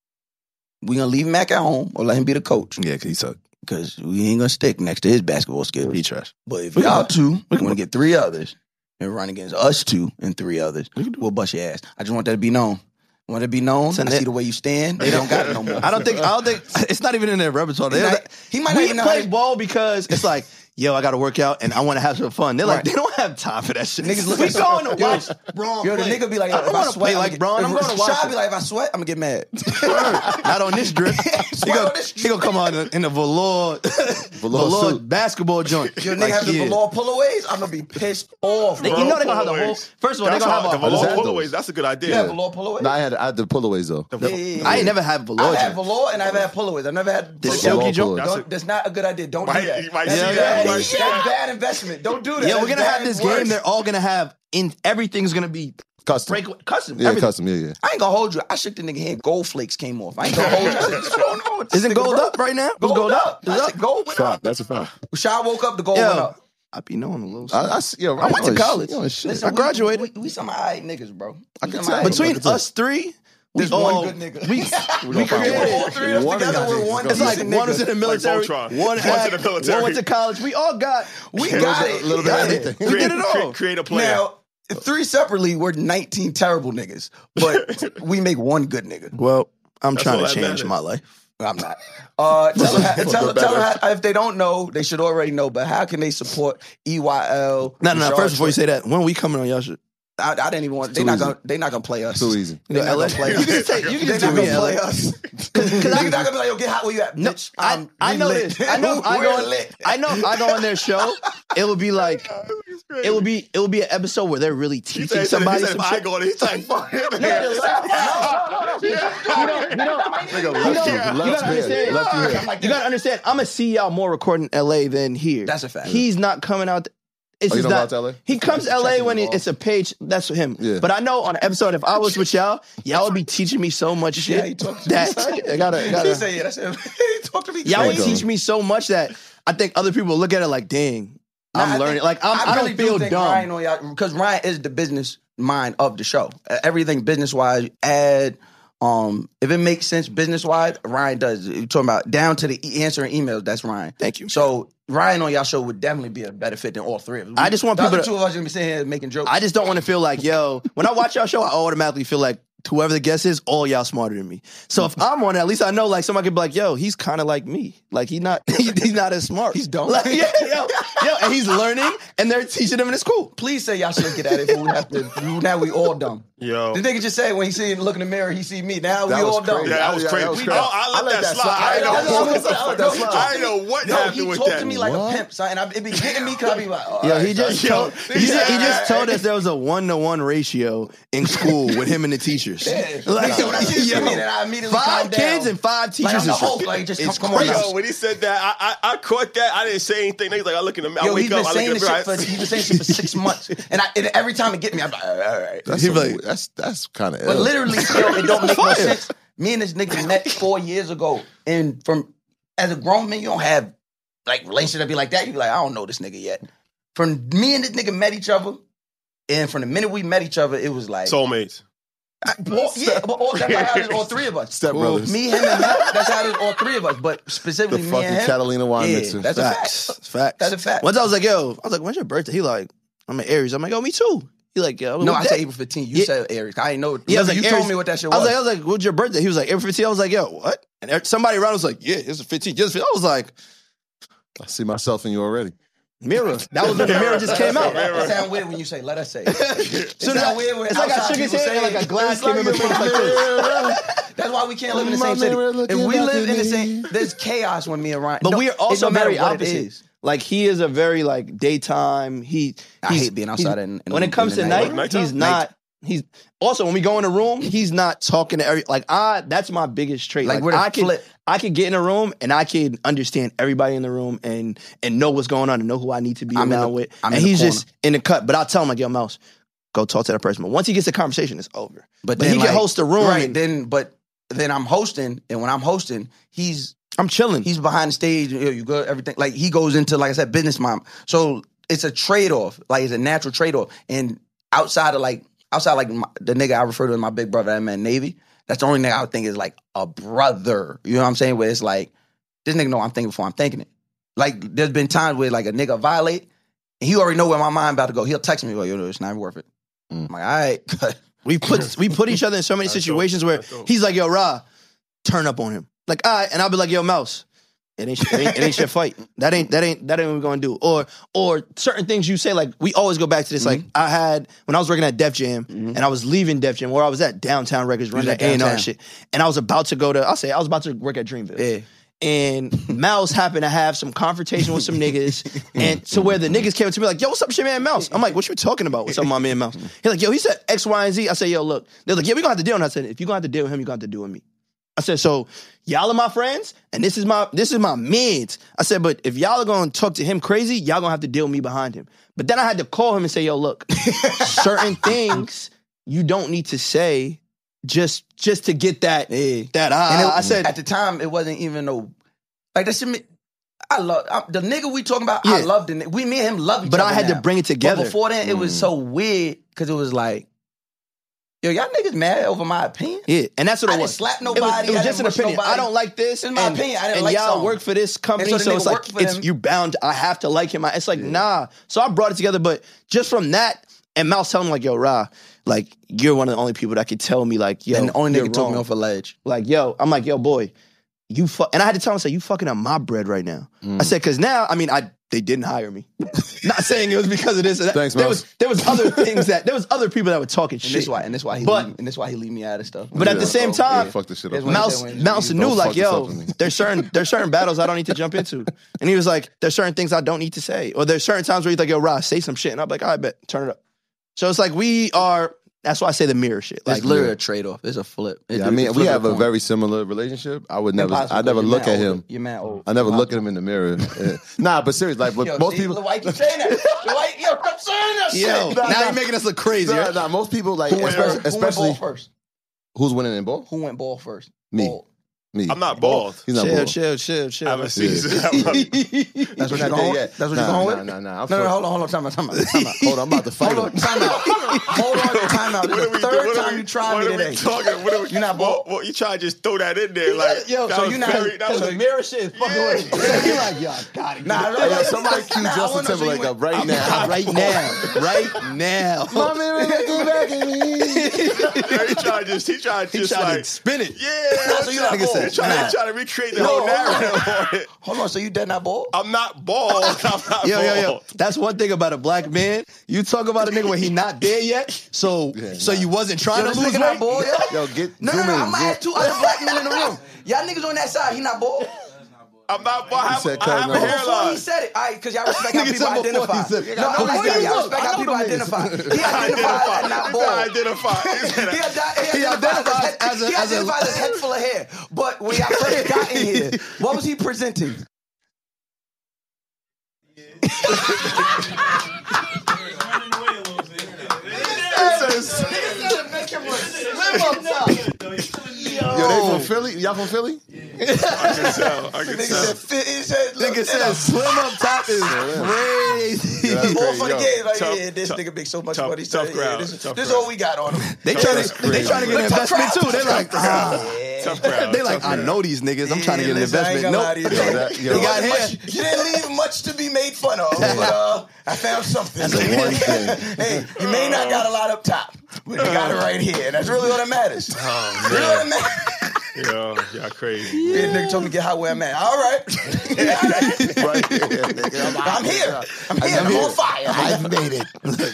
S4: we gonna leave Mac at home or let him be the coach.
S5: Yeah, because he sucked.
S4: Because we ain't gonna stick next to his basketball skills.
S5: He trash.
S4: But if y'all two want to get 3 others and run against us 2 and 3 others, we'll bust your ass. I just want that to be known. I want it to be known.
S5: Send
S4: I
S5: it.
S4: see the way you stand. They don't got it no more.
S5: I don't think it's not even in their repertoire.
S4: He might not
S5: we
S4: even know
S5: play
S4: how to-
S5: ball because it's like, yo, I got to work out and I want to have some fun. They're like,
S4: Right.
S5: they don't have time for that shit.
S4: Niggas look
S5: we
S4: at-
S5: going to
S4: Yo,
S5: watch Braun
S4: Yo, the
S5: play.
S4: nigga be like,
S5: I don't
S4: if I
S5: want to
S4: sweat,
S5: play
S4: I'm
S5: like
S4: gonna
S5: Braun. I'm going to watch.
S4: Shy be like, if I sweat, I'm gonna get mad.
S5: Not on this drip.
S4: Sweat on this
S5: He gonna come out in a velour
S3: Velour suit.
S5: basketball joint.
S4: Yo, nigga
S5: Like,
S4: have the
S5: yeah.
S4: velour pullaways, I'm gonna be pissed off,
S5: You
S4: bro.
S5: know they're gonna have the whole. First of all, they're
S6: That's
S5: gonna
S6: how,
S5: have
S6: the
S5: a.
S3: just
S6: velour
S3: had
S6: pullaways.
S3: those.
S6: That's a good idea.
S4: You have velour pullaways?
S3: No, I had the pullaways, though.
S5: I ain't never had velour.
S4: I've had
S5: joint.
S4: velour and I've had pullaways. I've never had
S5: The
S4: velour.
S5: silky joint.
S3: That's
S4: That's not a good idea. Don't
S6: Might-
S4: do that.
S6: you might
S4: That's
S6: see
S5: that.
S4: bad.
S5: You might
S4: That's
S6: see that.
S4: bad investment. Don't do that.
S5: Yeah, we're
S4: That's
S5: gonna have
S4: bad
S5: this
S4: worse.
S5: game. They're all gonna have everything's gonna be
S3: Custom.
S5: Custom.
S3: Yeah,
S5: everything.
S3: custom. Yeah.
S4: I ain't gonna hold you. I shook the nigga hand. Gold flakes came off. I ain't gonna hold you. I said, "What's going on with this
S5: Isn't
S4: nigga,
S5: gold
S4: bro?"
S5: up right now?
S4: Gold up.
S5: Is
S4: I
S5: up?
S4: said, gold went
S3: Fact.
S4: up.
S3: That's a fact.
S4: Shy woke up, the gold went up.
S5: I be knowing a little.
S3: I
S5: went to college.
S4: Listen,
S5: I graduated.
S4: We some alright niggas, bro.
S3: I can
S4: We some
S3: tell.
S4: alright
S5: Between
S3: Look at
S5: us three, we
S4: There's
S5: all
S4: one good nigga.
S5: we created.
S4: all three of us
S3: One
S4: together.
S3: guy
S4: We're
S3: is
S4: one.
S3: gonna
S5: It's like
S4: decent
S5: one was in
S4: nigga.
S5: the military,
S6: Voltron.
S5: one
S6: One's
S5: had,
S6: in the military.
S5: one went to college. We all got.
S4: We got it.
S3: A little bit of everything.
S5: We did it all.
S6: Create a player.
S4: Now, three separately, we're 19 terrible niggas, but we make one good nigga.
S5: Well, I'm
S6: That's
S5: trying
S6: all
S5: to
S6: that
S5: change
S6: matters.
S5: my life.
S4: I'm not. Tell them if they don't know, they should already know. But how can they support EYL?
S5: No. First, before you say that, when we coming on y'all shit?
S4: I didn't even want.
S3: Too easy.
S4: They not gonna play us.
S3: Too easy.
S5: You know, LA. You can just take. You can
S4: They're
S5: just
S4: not
S5: do me,
S4: gonna play
S5: LA.
S4: us. Niggas not gonna be like, yo, get hot where you at,
S5: No,
S4: bitch.
S5: I know
S4: lit.
S5: this. I know.
S4: We're lit.
S5: I know. If I go on their show, it would be like. It would be an episode where they're really teaching somebody some shit.
S6: go on, he's like, fuck him.
S5: You gotta understand. I'm gonna see y'all more recording in LA than here.
S4: That's a fact.
S5: He's not coming out. It's
S3: you
S5: just
S3: don't
S5: not.
S3: go out to LA?
S5: He comes to LA
S4: Checking
S5: when
S4: him off.
S5: it's a page. That's for him.
S3: Yeah.
S5: But I know on an episode, if I was with y'all would be teaching me so much
S4: Yeah,
S5: shit
S4: he talked to
S5: that
S4: me.
S5: I gotta.
S4: He said, yeah, that's it. He talked to me.
S5: Y'all would
S3: There you go.
S5: teach me so much that I think other people look at it like, dang,
S4: Nah,
S5: I'm
S4: I
S5: learning.
S4: think-
S5: Like I
S4: really
S5: don't feel
S4: think
S5: dumb.
S4: Ryan on y'all because Ryan is the business mind of the show. Everything business wise, ad. If it makes sense business wise, Ryan does. You're talking about down to the answering emails. That's Ryan.
S5: Thank you.
S4: So Ryan on y'all show would definitely be a better fit than all three of us.
S5: I just want
S4: the
S5: people
S4: other
S5: to-
S4: two of us gonna be sitting here making jokes.
S5: I just don't want to feel like, yo, when I watch y'all show, I automatically feel like whoever the guest is, all y'all smarter than me. So if I'm on it, at least I know like somebody could be like, yo, he's kind of like me. Like he's not as smart.
S4: He's dumb.
S5: Like, yo, and he's learning and they're teaching him in school.
S4: Please say y'all should get at it, but we have to. Now we all dumb.
S6: Yo.
S4: The nigga just said when he see him look in the mirror, he see me. Now we
S3: That was
S4: all dumb.
S3: crazy.
S6: Yeah, that was
S3: Yeah,
S6: crazy.
S3: that was
S6: Oh,
S3: crazy.
S6: I let that slide.
S3: I
S6: I
S3: know.
S6: I didn't know what
S4: No,
S6: happened
S4: he
S6: with
S4: talked
S6: that.
S4: to me like a pimp, son, and it be getting me because I be like, oh,
S5: Yo,
S4: all
S5: he
S4: right,
S5: just
S4: son.
S5: told he just told us there was a 1-to-1 ratio in school with him and the teachers. Like,
S4: So when I see
S5: yo,
S4: me, then I immediately
S5: 5
S4: calm
S5: kids
S4: down.
S5: and 5 teachers.
S4: Like I'm the
S5: is-
S4: host, like just
S5: it's
S4: come on
S5: crazy.
S4: now.
S6: Yo, when he said that, I caught that. I didn't say anything. He's like, I look in the mirror. I
S4: Yo,
S6: wake
S4: he's been
S6: up. I
S4: saying
S6: look
S4: this
S6: in
S4: shit
S6: the
S4: for
S6: mirror.
S4: he's been saying shit for 6 months, and every time it get me, I'm like, all right.
S3: That's
S5: He
S3: some-
S5: like-
S3: that's kind of.
S4: But literally, yo, it don't make no
S5: Fire.
S4: sense. Me and this nigga met 4 years ago, and from as a grown man, you don't have like relationship that be like that. You be like, I don't know this nigga yet. From me and this nigga met each other, and from the minute we met each other, it was like,
S6: Soulmates.
S4: yeah, but that's how it is all three of us.
S3: Step brothers.
S4: Me, him, and Matt, that's how it is all three of us. But
S3: The
S4: specifically me
S3: fucking
S4: and him.
S3: Catalina wine
S4: Yeah,
S3: mixer.
S4: that's a
S5: Facts.
S4: fact.
S5: Facts.
S4: That's a fact.
S5: Once I was like, when's your birthday? He like, I'm an Aries. I'm like, yo, me too. He like, yo,
S4: No,
S5: what
S4: I
S5: day?
S4: said April 15th. You
S5: Yeah.
S4: said Aries. I didn't know.
S5: Yeah, I was like,
S4: you
S5: Aries.
S4: told me what that shit
S5: I
S4: was.
S5: was like, what's your birthday? He was like, April 15th. I was like, yo, what? And somebody around was like, yeah, it's the 15th. Yes, I was like,
S3: I see myself in you already.
S5: mirror. That was when the mirror just came out.
S4: It sounds weird when you say, let us say. It
S5: So
S4: sounds weird when
S5: it's like I
S4: outside
S5: shook his
S4: people
S5: hand
S4: say
S5: and like
S4: it.
S5: a glass
S4: It's
S5: came in
S4: like
S5: between us like this.
S4: That's why we can't live in the
S3: My
S4: same city.
S3: mirror
S4: If
S3: looking
S4: we
S3: back
S4: live
S3: at
S4: in the
S3: me.
S4: same, there's chaos when me and Ryan.
S5: But
S4: No,
S5: we are
S4: it
S5: also
S4: don't matter
S5: very
S4: what it
S5: opposite.
S4: is.
S5: Like he is a very like daytime. I
S4: hate being outside in
S5: when it comes to
S4: the
S5: night,
S6: nighttime.
S5: he's not. He's also when we go in a room, he's not talking to every that's my biggest trait.
S4: Like, we're the flip.
S5: I can get in a room and I can understand everybody in the room and know what's going on and know who I need to be
S4: I'm in
S5: around
S4: the-
S5: with.
S4: I'm
S5: And
S4: in the
S5: he's
S4: corner.
S5: just in the cut. But I'll tell him like, yo, Mouse, go talk to that person. But once he gets the conversation, it's over. But
S4: then,
S5: he can host the room.
S4: Right.
S5: and
S4: Then I'm hosting, and when I'm hosting,
S5: I'm chilling.
S4: he's behind the stage. Yo, you good? Everything. Like he goes into, like I said, business mom. So it's a trade off. Like it's a natural trade off. And outside the nigga I refer to as my big brother, that man Navy. That's the only nigga I would think is like a brother. You know what I'm saying? Where it's like this nigga know I'm thinking before I'm thinking it. Like there's been times where like a nigga violate, and he already know where my mind about to go. He'll text me, well, yo, it's not even worth it. I'm like, all right.
S5: We put each other in so many situations where he's like, yo, Ra, turn up on him. Like, all right, and I'll be like, yo, Mouse, it ain't your fight. That ain't what we're gonna do. Or certain things you say, like we always go back to this. Like I had when I was working at Def Jam and I was leaving Def Jam where I was at Downtown Records running
S4: at
S5: that A&R
S4: downtown.
S5: shit. And I was about to go to I was about to work at Dreamville.
S4: Yeah.
S5: And Mouse happened to have some confrontation with some niggas, and to where the niggas came to me like, yo, what's up, shit, man, Mouse? I'm like, what you talking about? What's up, my man, Mouse? He's like, yo, he said X, Y, and Z. I said, yo, look. They're like, yeah, we gonna have to deal with him. I said, if you gonna have to deal with him, you gonna have to deal with me. I said, so y'all are my friends, and this is my mans. I said, but if y'all are gonna talk to him crazy, y'all gonna have to deal with me behind him. But then I had to call him and say, yo, look, certain things you don't need to say just to get that I said
S4: at the time it wasn't even no like that shit. I love the nigga we talking about. I loved it. Me and him love each other.
S5: But I had to bring it together.
S4: But before then, it was so weird because it was like, yo, y'all niggas mad over my opinion?
S5: Yeah, and that's what it
S4: I
S5: was.
S4: didn't slap nobody.
S5: It was
S4: I
S5: just an
S4: didn't push
S5: opinion.
S4: nobody.
S5: I don't like this.
S4: It's my opinion. I didn't
S5: and
S4: like
S5: y'all
S4: something.
S5: work for this company,
S4: And so
S5: so
S4: the
S5: it's
S4: nigga
S5: like
S4: worked for them.
S5: you bound. I have to like him. It's like nah. So I brought it together, but just from that, and Mouse telling me like, yo, Ra, like you're one of the only people that could tell me like, yo,
S4: And the only
S5: you're
S4: nigga took
S5: wrong.
S4: me off a ledge.
S5: Like, yo, I'm like, yo, boy, you fuck. And I had to tell him, say, you fucking up my bread right now. I said, because now, I mean, they didn't hire me. Not saying it was because of this or that.
S3: Thanks,
S5: there
S3: Mouse.
S5: was other things there was other people that were talking
S4: And
S5: shit.
S4: this why he leave me out of stuff.
S5: But at the same time,
S3: fuck this shit up.
S4: That's why-
S5: Mouse knew
S3: Don't
S5: like,
S3: fuck this
S5: yo,
S3: up with me.
S5: there's certain battles I don't need to jump into. And he was like, there's certain things I don't need to say. Or there's certain times where he's like, yo, Ross, say some shit. And I'm like, all right, bet, turn it up. So it's like that's why I say the mirror shit.
S4: Like
S5: Like,
S4: literally a trade off. It's a flip.
S3: Yeah, I mean, we have a very similar relationship. I never look at him.
S4: You're mad old.
S3: I never look at him in the mirror. Nah, but seriously, like,
S4: Yo,
S3: most
S4: see,
S3: people.
S4: Why you keep saying that? Yo, stop saying that
S5: yo,
S4: shit.
S5: now you're making us look crazy.
S3: Nah,
S5: right?
S3: nah, most people like,
S4: Who went
S3: especially
S4: ball first?
S3: who's winning in ball?
S4: Who went ball first?
S3: Me.
S4: Ball.
S3: Me.
S6: I'm not bald.
S3: He's not bald.
S5: Chill.
S6: I have a season.
S4: That's what you're going with? That's what you're going with?
S3: Nah.
S4: No, hold on. Time out.
S3: Hold on, I'm about to fight
S4: Hold on,
S3: him.
S4: time out. This is the third time you tried me today. You're not bald.
S6: Well, you try to just throw that in there, like
S5: Yo,
S6: that
S5: so
S6: was
S5: you're not
S6: that was
S5: the mirror shit is fucking with you. You're like, yo, got it.
S4: Nah,
S3: Yo, somebody cue Justin Timberlake up right now.
S5: right now.
S3: My mirror looking back at me.
S6: he tried to just like
S5: spin it.
S6: yeah.
S4: So you not
S6: He
S4: bald.
S6: tried to recreate the whole narrative on it.
S4: Hold on, so you dead not bald?
S6: I'm not bald. I'm not
S5: Yo.
S6: bald.
S5: That's one thing about a black man. You talk about a nigga when he not there yet, so you wasn't trying
S4: Yo,
S5: to
S4: this
S5: lose
S4: nigga not
S5: weight.
S4: bald, yeah?
S3: Yo, get
S4: No,
S3: zoom in.
S4: I'm gonna ask two other black men in the room. Y'all niggas on that side, he not bald?
S6: I'm not bald. I
S3: said,
S6: have a
S3: "Cuz, no."
S4: Before
S6: hairline.
S4: he said it, because y'all respect how
S5: Nigga
S4: people
S5: said before he
S4: identify.
S5: said it.
S4: No,
S5: Before
S4: y'all
S5: you look,
S4: respect
S5: I
S4: how
S5: know
S4: people
S5: them
S4: identify.
S5: niggas.
S4: He identifies as not bald.
S6: Identify.
S4: He identifies as head full of hair. But when y'all first got in here, what was he presenting?
S3: Yo, they from Philly? Y'all from Philly?
S6: I can tell.
S5: Nigga said slim up top is crazy.
S3: Yeah, that's
S4: More
S3: crazy.
S4: for the
S3: Yo,
S4: game, like,
S6: tough-
S4: yeah, this
S6: tough-
S4: nigga makes so much
S6: tough-
S4: money.
S6: tough crowd,
S4: This
S6: tough
S4: is
S6: crowd.
S4: all we got on him.
S5: They trying to get an investment too. They're like,
S6: Tough crowd.
S5: they like,
S6: tough
S5: I
S6: crowd.
S5: know these niggas. I'm trying to get an
S4: Listen, I ain't
S5: investment.
S4: gonna lie to
S5: Nope.
S4: you.
S3: Yo, that- yo,
S5: He got
S4: Much-
S5: hair.
S4: You didn't leave much to be made fun of, but I found something.
S3: That's the one thing.
S4: Hey, you may not got a lot up top, but you got it right here, and that's really what that matters. Really what it matters.
S6: Yo, y'all crazy.
S4: Yeah, nigga told me to get hot where I'm at. All right.
S3: Right here, nigga.
S4: I'm here. I'm on fire.
S3: I made it.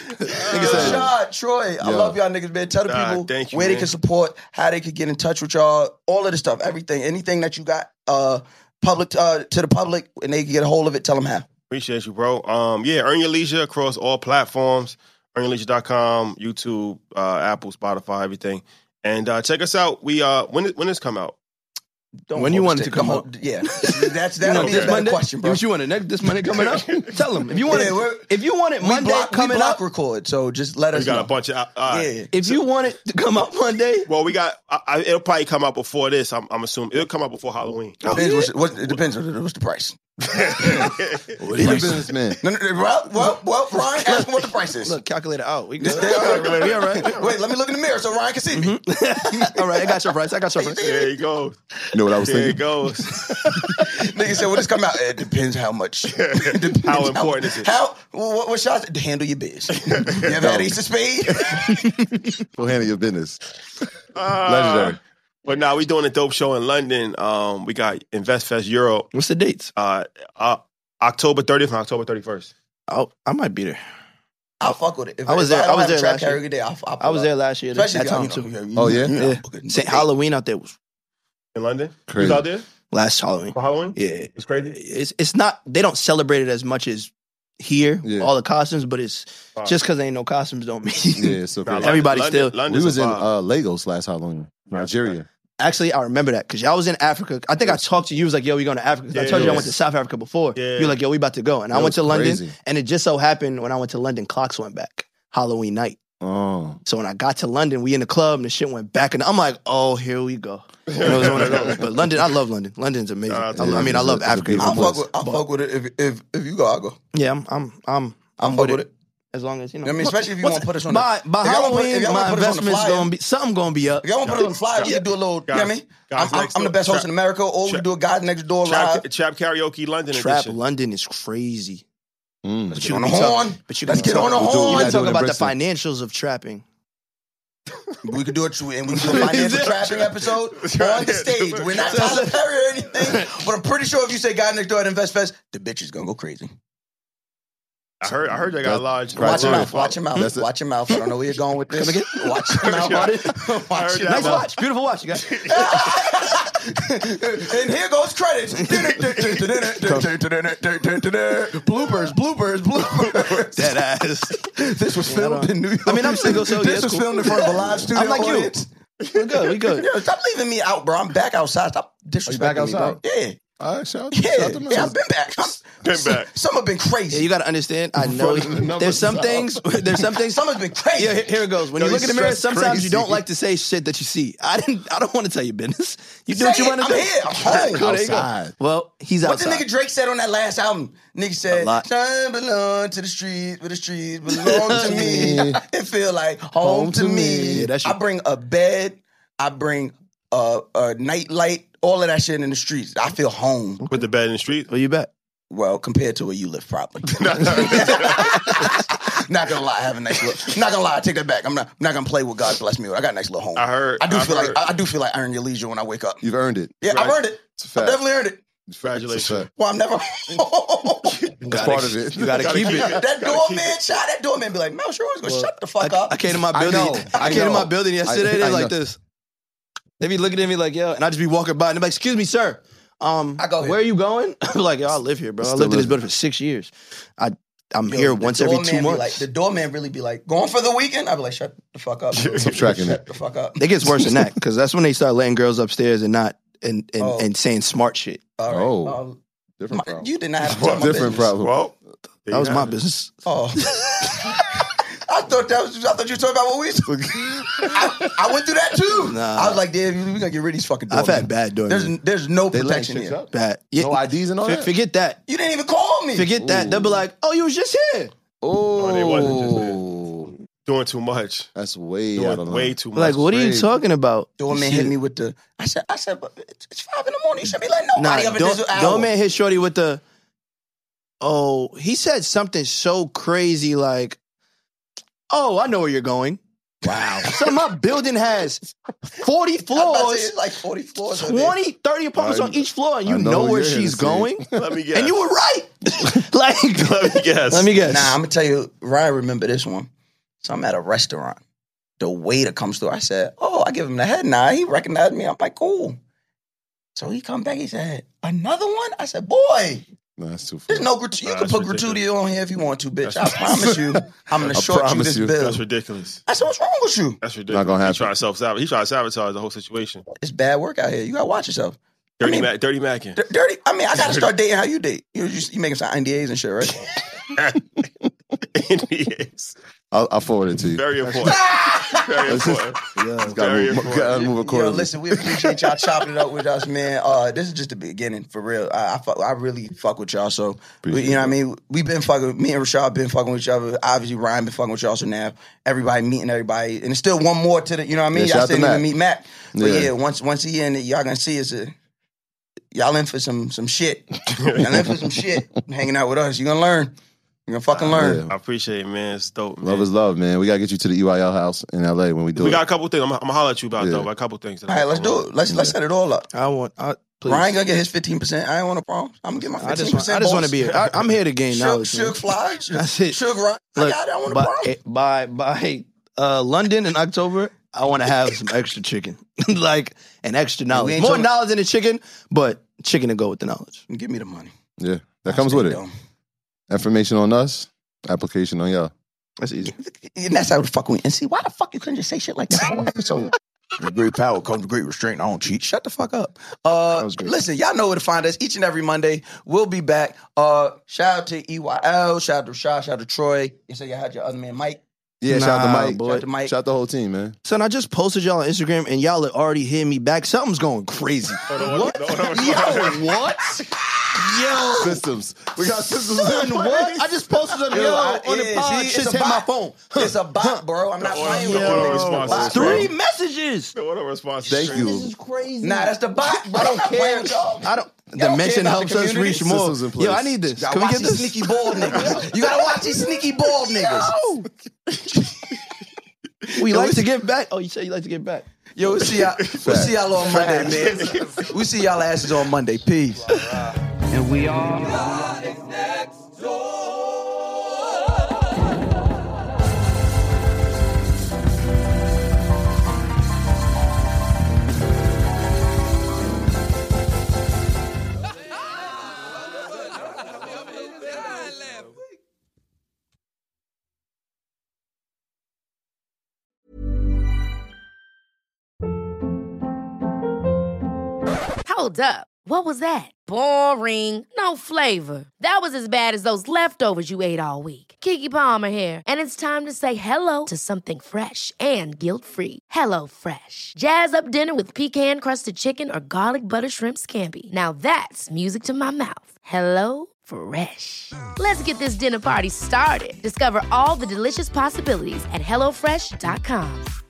S4: Rashad, Troy, I
S3: Yo.
S4: love y'all niggas, man. Tell the people
S6: thank you,
S4: where they
S6: man.
S4: can support, how they could get in touch with y'all, all of the stuff, everything, anything that you got public to the public, and they can get a hold of it. Tell them how.
S6: Appreciate you, bro. Yeah, Earn Your Leisure across all platforms. EarnYourLeisure.com, YouTube, Apple, Spotify, everything. And check us out. We when this come out?
S5: When you want it to come
S4: out?
S5: out?
S4: Yeah, that'll be a
S5: This
S4: better
S5: Monday?
S4: question, bro.
S5: What you want it this Monday coming up? Tell them if you want
S4: Yeah,
S5: it. If you want it Monday
S4: we
S5: coming
S4: block
S5: up,
S4: record, so just let
S6: We
S4: us
S6: got
S4: know.
S6: a bunch of.
S4: Yeah.
S5: if you want it to come out Monday,
S6: Well, we got. It'll probably come out before this. I'm assuming it'll come out before Halloween.
S4: Depends it depends on what's the price.
S3: He's a businessman.
S4: No, well, Ryan, ask him what the price is.
S5: look, calculate it out. We good.
S4: Yeah,
S5: We all right.
S4: Wait, let me look in the mirror so Ryan can see me.
S5: All right, I got your price.
S6: There you go.
S3: You know what I was
S6: There it
S3: thinking?
S6: goes.
S4: Nigga said, "When this come out, it depends how much. It depends
S6: How important is it?
S4: What shots? To handle your biz. You ever had Ace of Spade?
S3: Go handle your business. Legendary.
S6: But now we doing a dope show in London. We got InvestFest Europe.
S5: What's the dates?
S6: October 30th and October 31st.
S5: Oh, I might be there.
S4: I'll fuck with it. If
S5: I was
S4: if
S5: there-
S4: don't
S5: I was
S4: have a
S5: there
S4: trap
S5: last year.
S4: karaoke day, I'll pull
S5: I was
S4: up.
S5: there last year.
S4: Especially
S5: That time
S4: if
S5: too.
S3: Oh, yeah?
S5: Yeah. St. Halloween out there was
S6: In London?
S3: Crazy.
S6: You was out there
S5: last Halloween.
S6: for Halloween?
S5: Yeah,
S6: It's crazy.
S5: it's not. They don't celebrate it as much as here.
S3: Yeah.
S5: All the costumes, but it's
S6: Wow.
S5: just because ain't no costumes don't mean.
S3: Yeah, it's so
S6: Nah,
S3: crazy.
S5: Everybody
S6: London,
S5: still-
S6: London's
S3: We was
S6: a
S3: in
S6: vibe.
S3: Lagos last Halloween, Nigeria.
S5: Actually, I remember that because y'all was in Africa. I think I talked to you. Was like, "Yo, we going to Africa." 'Cause I told you I went to South Africa before.
S6: Yeah.
S5: You're like, "Yo, we about to go," and I
S3: That
S5: went to
S3: was
S5: London,
S3: crazy.
S5: and it just so happened when I went to London, clocks went back Halloween night.
S3: Oh.
S5: So when I got to London, we in the club and the shit went back, and I'm like, oh, here we go. You know, it was one of those. But London, I love London. London's amazing. I love Africa.
S4: I'll fuck with it if you go. I'll go.
S5: Yeah, I'm
S4: fuck
S5: with
S4: with
S5: it. As long as, you know.
S4: I mean, especially if you want to put us on
S5: by Halloween, my investment's
S4: going
S5: going to be, something going to be up.
S4: If y'all want to put us on the flyer, we can do a little, you know what I mean? I'm the best host in America, or we can do a Guys Next Door live.
S6: Trap Karaoke London
S5: Trap
S6: edition.
S5: London is crazy.
S4: Let's get on the horn. Let's get on the horn.
S5: Let's talk about the financials of trapping.
S4: We could do it, and we can do a financial trapping episode on the stage. We're not Tyler Perry or anything, but I'm pretty sure if you say Guys Next Door at Invest Fest, the bitch is going to go crazy.
S6: I heard they got a large.
S4: Watch your mouth. Watch your mouth. Watch your mouth. I don't know where you're going with this. Watch your mouth. Watch your
S5: Nice
S4: mouth.
S5: watch. Beautiful watch, you guys.
S4: And here goes credits. bloopers.
S5: Dead ass.
S4: This was filmed in New York.
S5: I mean, I'm single, so
S4: this was filmed in front of a live studio.
S5: I'm like you.
S4: audience.
S5: We good.
S4: Yo, stop leaving me out, bro. I'm back outside. Stop disrespecting
S3: back
S4: me,
S3: outside?
S4: bro. Yeah.
S3: All right, shout
S4: Yeah,
S3: out to me.
S4: I've been back. Some have been crazy.
S5: Yeah, you got to understand. I know there's some things.
S4: Some have been crazy.
S5: Yeah, here it goes. When you look in the mirror, sometimes you don't like to say shit that you see. I don't want to tell you business. You do what you want to do.
S4: I'm here. I'm home.
S5: Cool, there you go.
S3: Outside.
S5: Well, he's
S4: What the
S5: outside.
S4: nigga Drake said on that last album? Nigga said, "Time belong to the streets, but the streets belong to me. It feel like home to me."
S5: Yeah, that's
S4: I bring a bed. I bring a night light. All of that shit in the streets. I feel home.
S6: With the bed in the street.
S5: Where you bet?
S4: Well, compared to where you live, probably. Not gonna lie, I have a nice little. Not gonna lie, I take that back. I'm not gonna play with God bless me. I got a nice little home.
S6: I
S4: do feel like I earn your leisure when I wake up.
S3: You've earned it.
S4: Yeah, I've earned it.
S3: It's a
S4: I
S3: fact.
S4: definitely earned it.
S6: Congratulations.
S4: Well, I'm never.
S3: That's part of it.
S5: You got to keep it.
S4: That doorman be like, Mel, sure, gonna shut the fuck up.
S5: I came to my building. I came to my building yesterday. They're like this. They be looking at me like, yo, and I just be walking by and they're like, excuse me, sir.
S4: I go here.
S5: Where are you going? I'm like, yo, I live here, bro. I
S3: Still
S5: lived in this
S3: live.
S5: building for 6 years. I'm
S4: Yo,
S5: here
S4: the
S5: once every
S4: doorman
S5: 2
S4: be
S5: months.
S4: Like, the doorman really be like, going for the weekend? I'd be like, shut the fuck up.
S3: Keep tracking
S4: Shut
S3: it.
S4: the fuck up.
S5: It gets worse than that because that's when they start letting girls upstairs and not and
S4: Oh.
S5: saying smart shit.
S4: All right.
S3: Oh. Different problem.
S4: You did not have to tell my
S3: Different
S4: business.
S3: problem.
S6: Well,
S5: That was my business.
S4: Oh. I thought you were talking about what we I went through that too.
S5: Nah.
S4: I was like, damn, we gotta get rid of these fucking
S5: I've
S4: doormen.
S5: had bad doormen.
S4: There's no
S3: They let
S4: protection
S3: chicks
S4: here.
S3: up?
S5: Bad. Yeah.
S3: No IDs and all that?
S5: Forget that.
S4: You didn't even call me.
S5: Forget that. They'll be like, oh, you was just here.
S3: Oh,
S6: they wasn't just doing too much.
S3: That's way out of
S6: Doing
S3: line.
S6: way too much.
S5: Like, what are you
S3: crazy.
S5: talking about?
S4: Doorman hit me with the. I said, but it's 5 a.m. You should be like nobody up at this hour.
S5: Doorman hit Shorty with the. Oh, he said something so crazy like, "Oh, I know where you're going." Wow. So my building has 40
S4: I was about to say,
S5: floors,
S4: it's like 40 floors. on there.
S5: 20, 30 apartments on each floor, and you
S3: I know
S5: know where
S3: you're here
S5: she's
S3: to see.
S5: going.
S6: Let me guess.
S5: And you were right. Like,
S6: Let me guess.
S5: let me guess.
S4: Nah, I'm gonna tell you, Ryan, remember this one. So I'm at a restaurant. The waiter comes through. I said, "Oh," I give him the head nod. He recognized me. I'm like, "Cool." So he come back. He said, "Another one?" I said, "Boy,
S3: No, that's too
S4: there's
S3: funny.
S4: no gratuity. You
S6: Nah,
S4: can
S6: that's
S4: put
S6: ridiculous.
S4: gratuity on here if you want to, bitch.
S6: That's
S4: I promise you, I'm gonna short you
S3: promise
S4: this
S3: you.
S4: bill."
S6: That's ridiculous.
S4: I said, "What's wrong with you?
S6: That's ridiculous.
S3: gonna happen.
S6: He tried to self-sabotage. He tried to sabotage the whole situation.
S4: It's bad work out here. You gotta watch yourself."
S6: Dirty
S4: I mean,
S6: Mackin.
S4: Dirty. I mean, I gotta start dating how you date. You making some NDAs and shit, right?
S6: NDAs.
S3: I'll forward it to you.
S6: Very important. Very important.
S3: Gotta
S6: Very
S3: move,
S6: important.
S3: gotta move
S4: Yo,
S3: accordingly.
S4: listen, we appreciate y'all chopping it up with us, man. This is just the beginning, for real. I really fuck with y'all. So, you know what I mean? We've been fucking, me and Rashad been fucking with each other. Obviously, Ryan been fucking with y'all. So now everybody meeting everybody. And there's still one more to the, you know what I mean?
S3: Yeah,
S4: Y'all
S3: shout out
S4: still
S3: to
S4: didn't
S3: Matt.
S4: even meet Matt. But
S3: Yeah.
S4: yeah, once he in it, y'all gonna see us. Y'all in for some shit. Y'all in for some shit. Hanging out with us. You gonna learn. You gonna fucking learn.
S3: Yeah.
S6: I appreciate it, man. It's dope, man.
S3: Love is love, man. We gotta get you to the EYL house in LA when we do
S6: We
S3: it.
S6: got a couple things. I'm gonna holler at you about,
S3: Yeah.
S6: though. A couple things.
S4: All right, let's do it. Let's set it all up.
S5: Please.
S4: Ryan gonna get his 15%. I ain't want no problem. I'm gonna get my 15%.
S5: I just want to be. I'm here to gain knowledge.
S4: Suge
S5: man.
S4: Fly.
S5: That's it.
S4: Suge Ryan. I
S5: Look,
S4: got it. I want no problem.
S5: by London in October, I want to have some extra chicken, like an extra knowledge,
S4: ain't
S5: more
S4: talking-
S5: knowledge than the chicken, but chicken to go with the knowledge.
S4: Give me the money.
S3: Yeah, that comes with it.
S4: Dumb.
S3: Information on us, application on y'all.
S5: That's easy.
S4: And that's how the fuck we. And see, why the fuck you couldn't just say shit like that the whole episode? With great power comes with great restraint. I don't cheat. Shut the fuck up.
S5: was great.
S4: Listen, y'all know where to find us each and every Monday. We'll be back. Shout out to EYL. Shout out to Rashad. Shout out to Troy. You said you had your other man, Mike.
S3: Yeah, shout out to Mike.
S5: boy.
S4: Shout out to Mike.
S3: Shout out the whole team, man.
S5: Son, I just posted y'all on Instagram and y'all already hit me back. Something's going crazy. What? Yo, what? Yo.
S3: Systems. We got systems.
S5: Son, what? I just posted on on the pod. Shit's hit my phone.
S4: It's a bot, bro. I'm not playing with
S6: Yo.
S4: you. It's a bot.
S5: 3 messages.
S6: What a response.
S3: Thank you.
S5: This is crazy.
S4: Nah, that's the bot. Bro.
S5: I don't care.
S4: Y'all.
S5: The
S4: don't
S5: mention
S4: care about
S5: helps
S4: the
S5: us
S4: community.
S5: reach more.
S3: Systems in place.
S5: Yo, I need this.
S4: Y'all
S5: Can we
S4: watch
S5: get
S4: these
S5: this?
S4: sneaky bald niggas. You gotta watch these sneaky bald niggas.
S5: We like to give back. Oh, you said you like to give back.
S4: Yo, we'll see y'all on Monday, man. We'll see y'all asses on Monday. Peace.
S9: And we are.
S1: Hold up. What was that? Boring. No flavor. That was as bad as those leftovers you ate all week. Keke Palmer here, and it's time to say hello to something fresh and guilt-free. Hello Fresh. Jazz up dinner with pecan-crusted chicken or garlic butter shrimp scampi. Now that's music to my mouth. Hello Fresh. Let's get this dinner party started. Discover all the delicious possibilities at HelloFresh.com.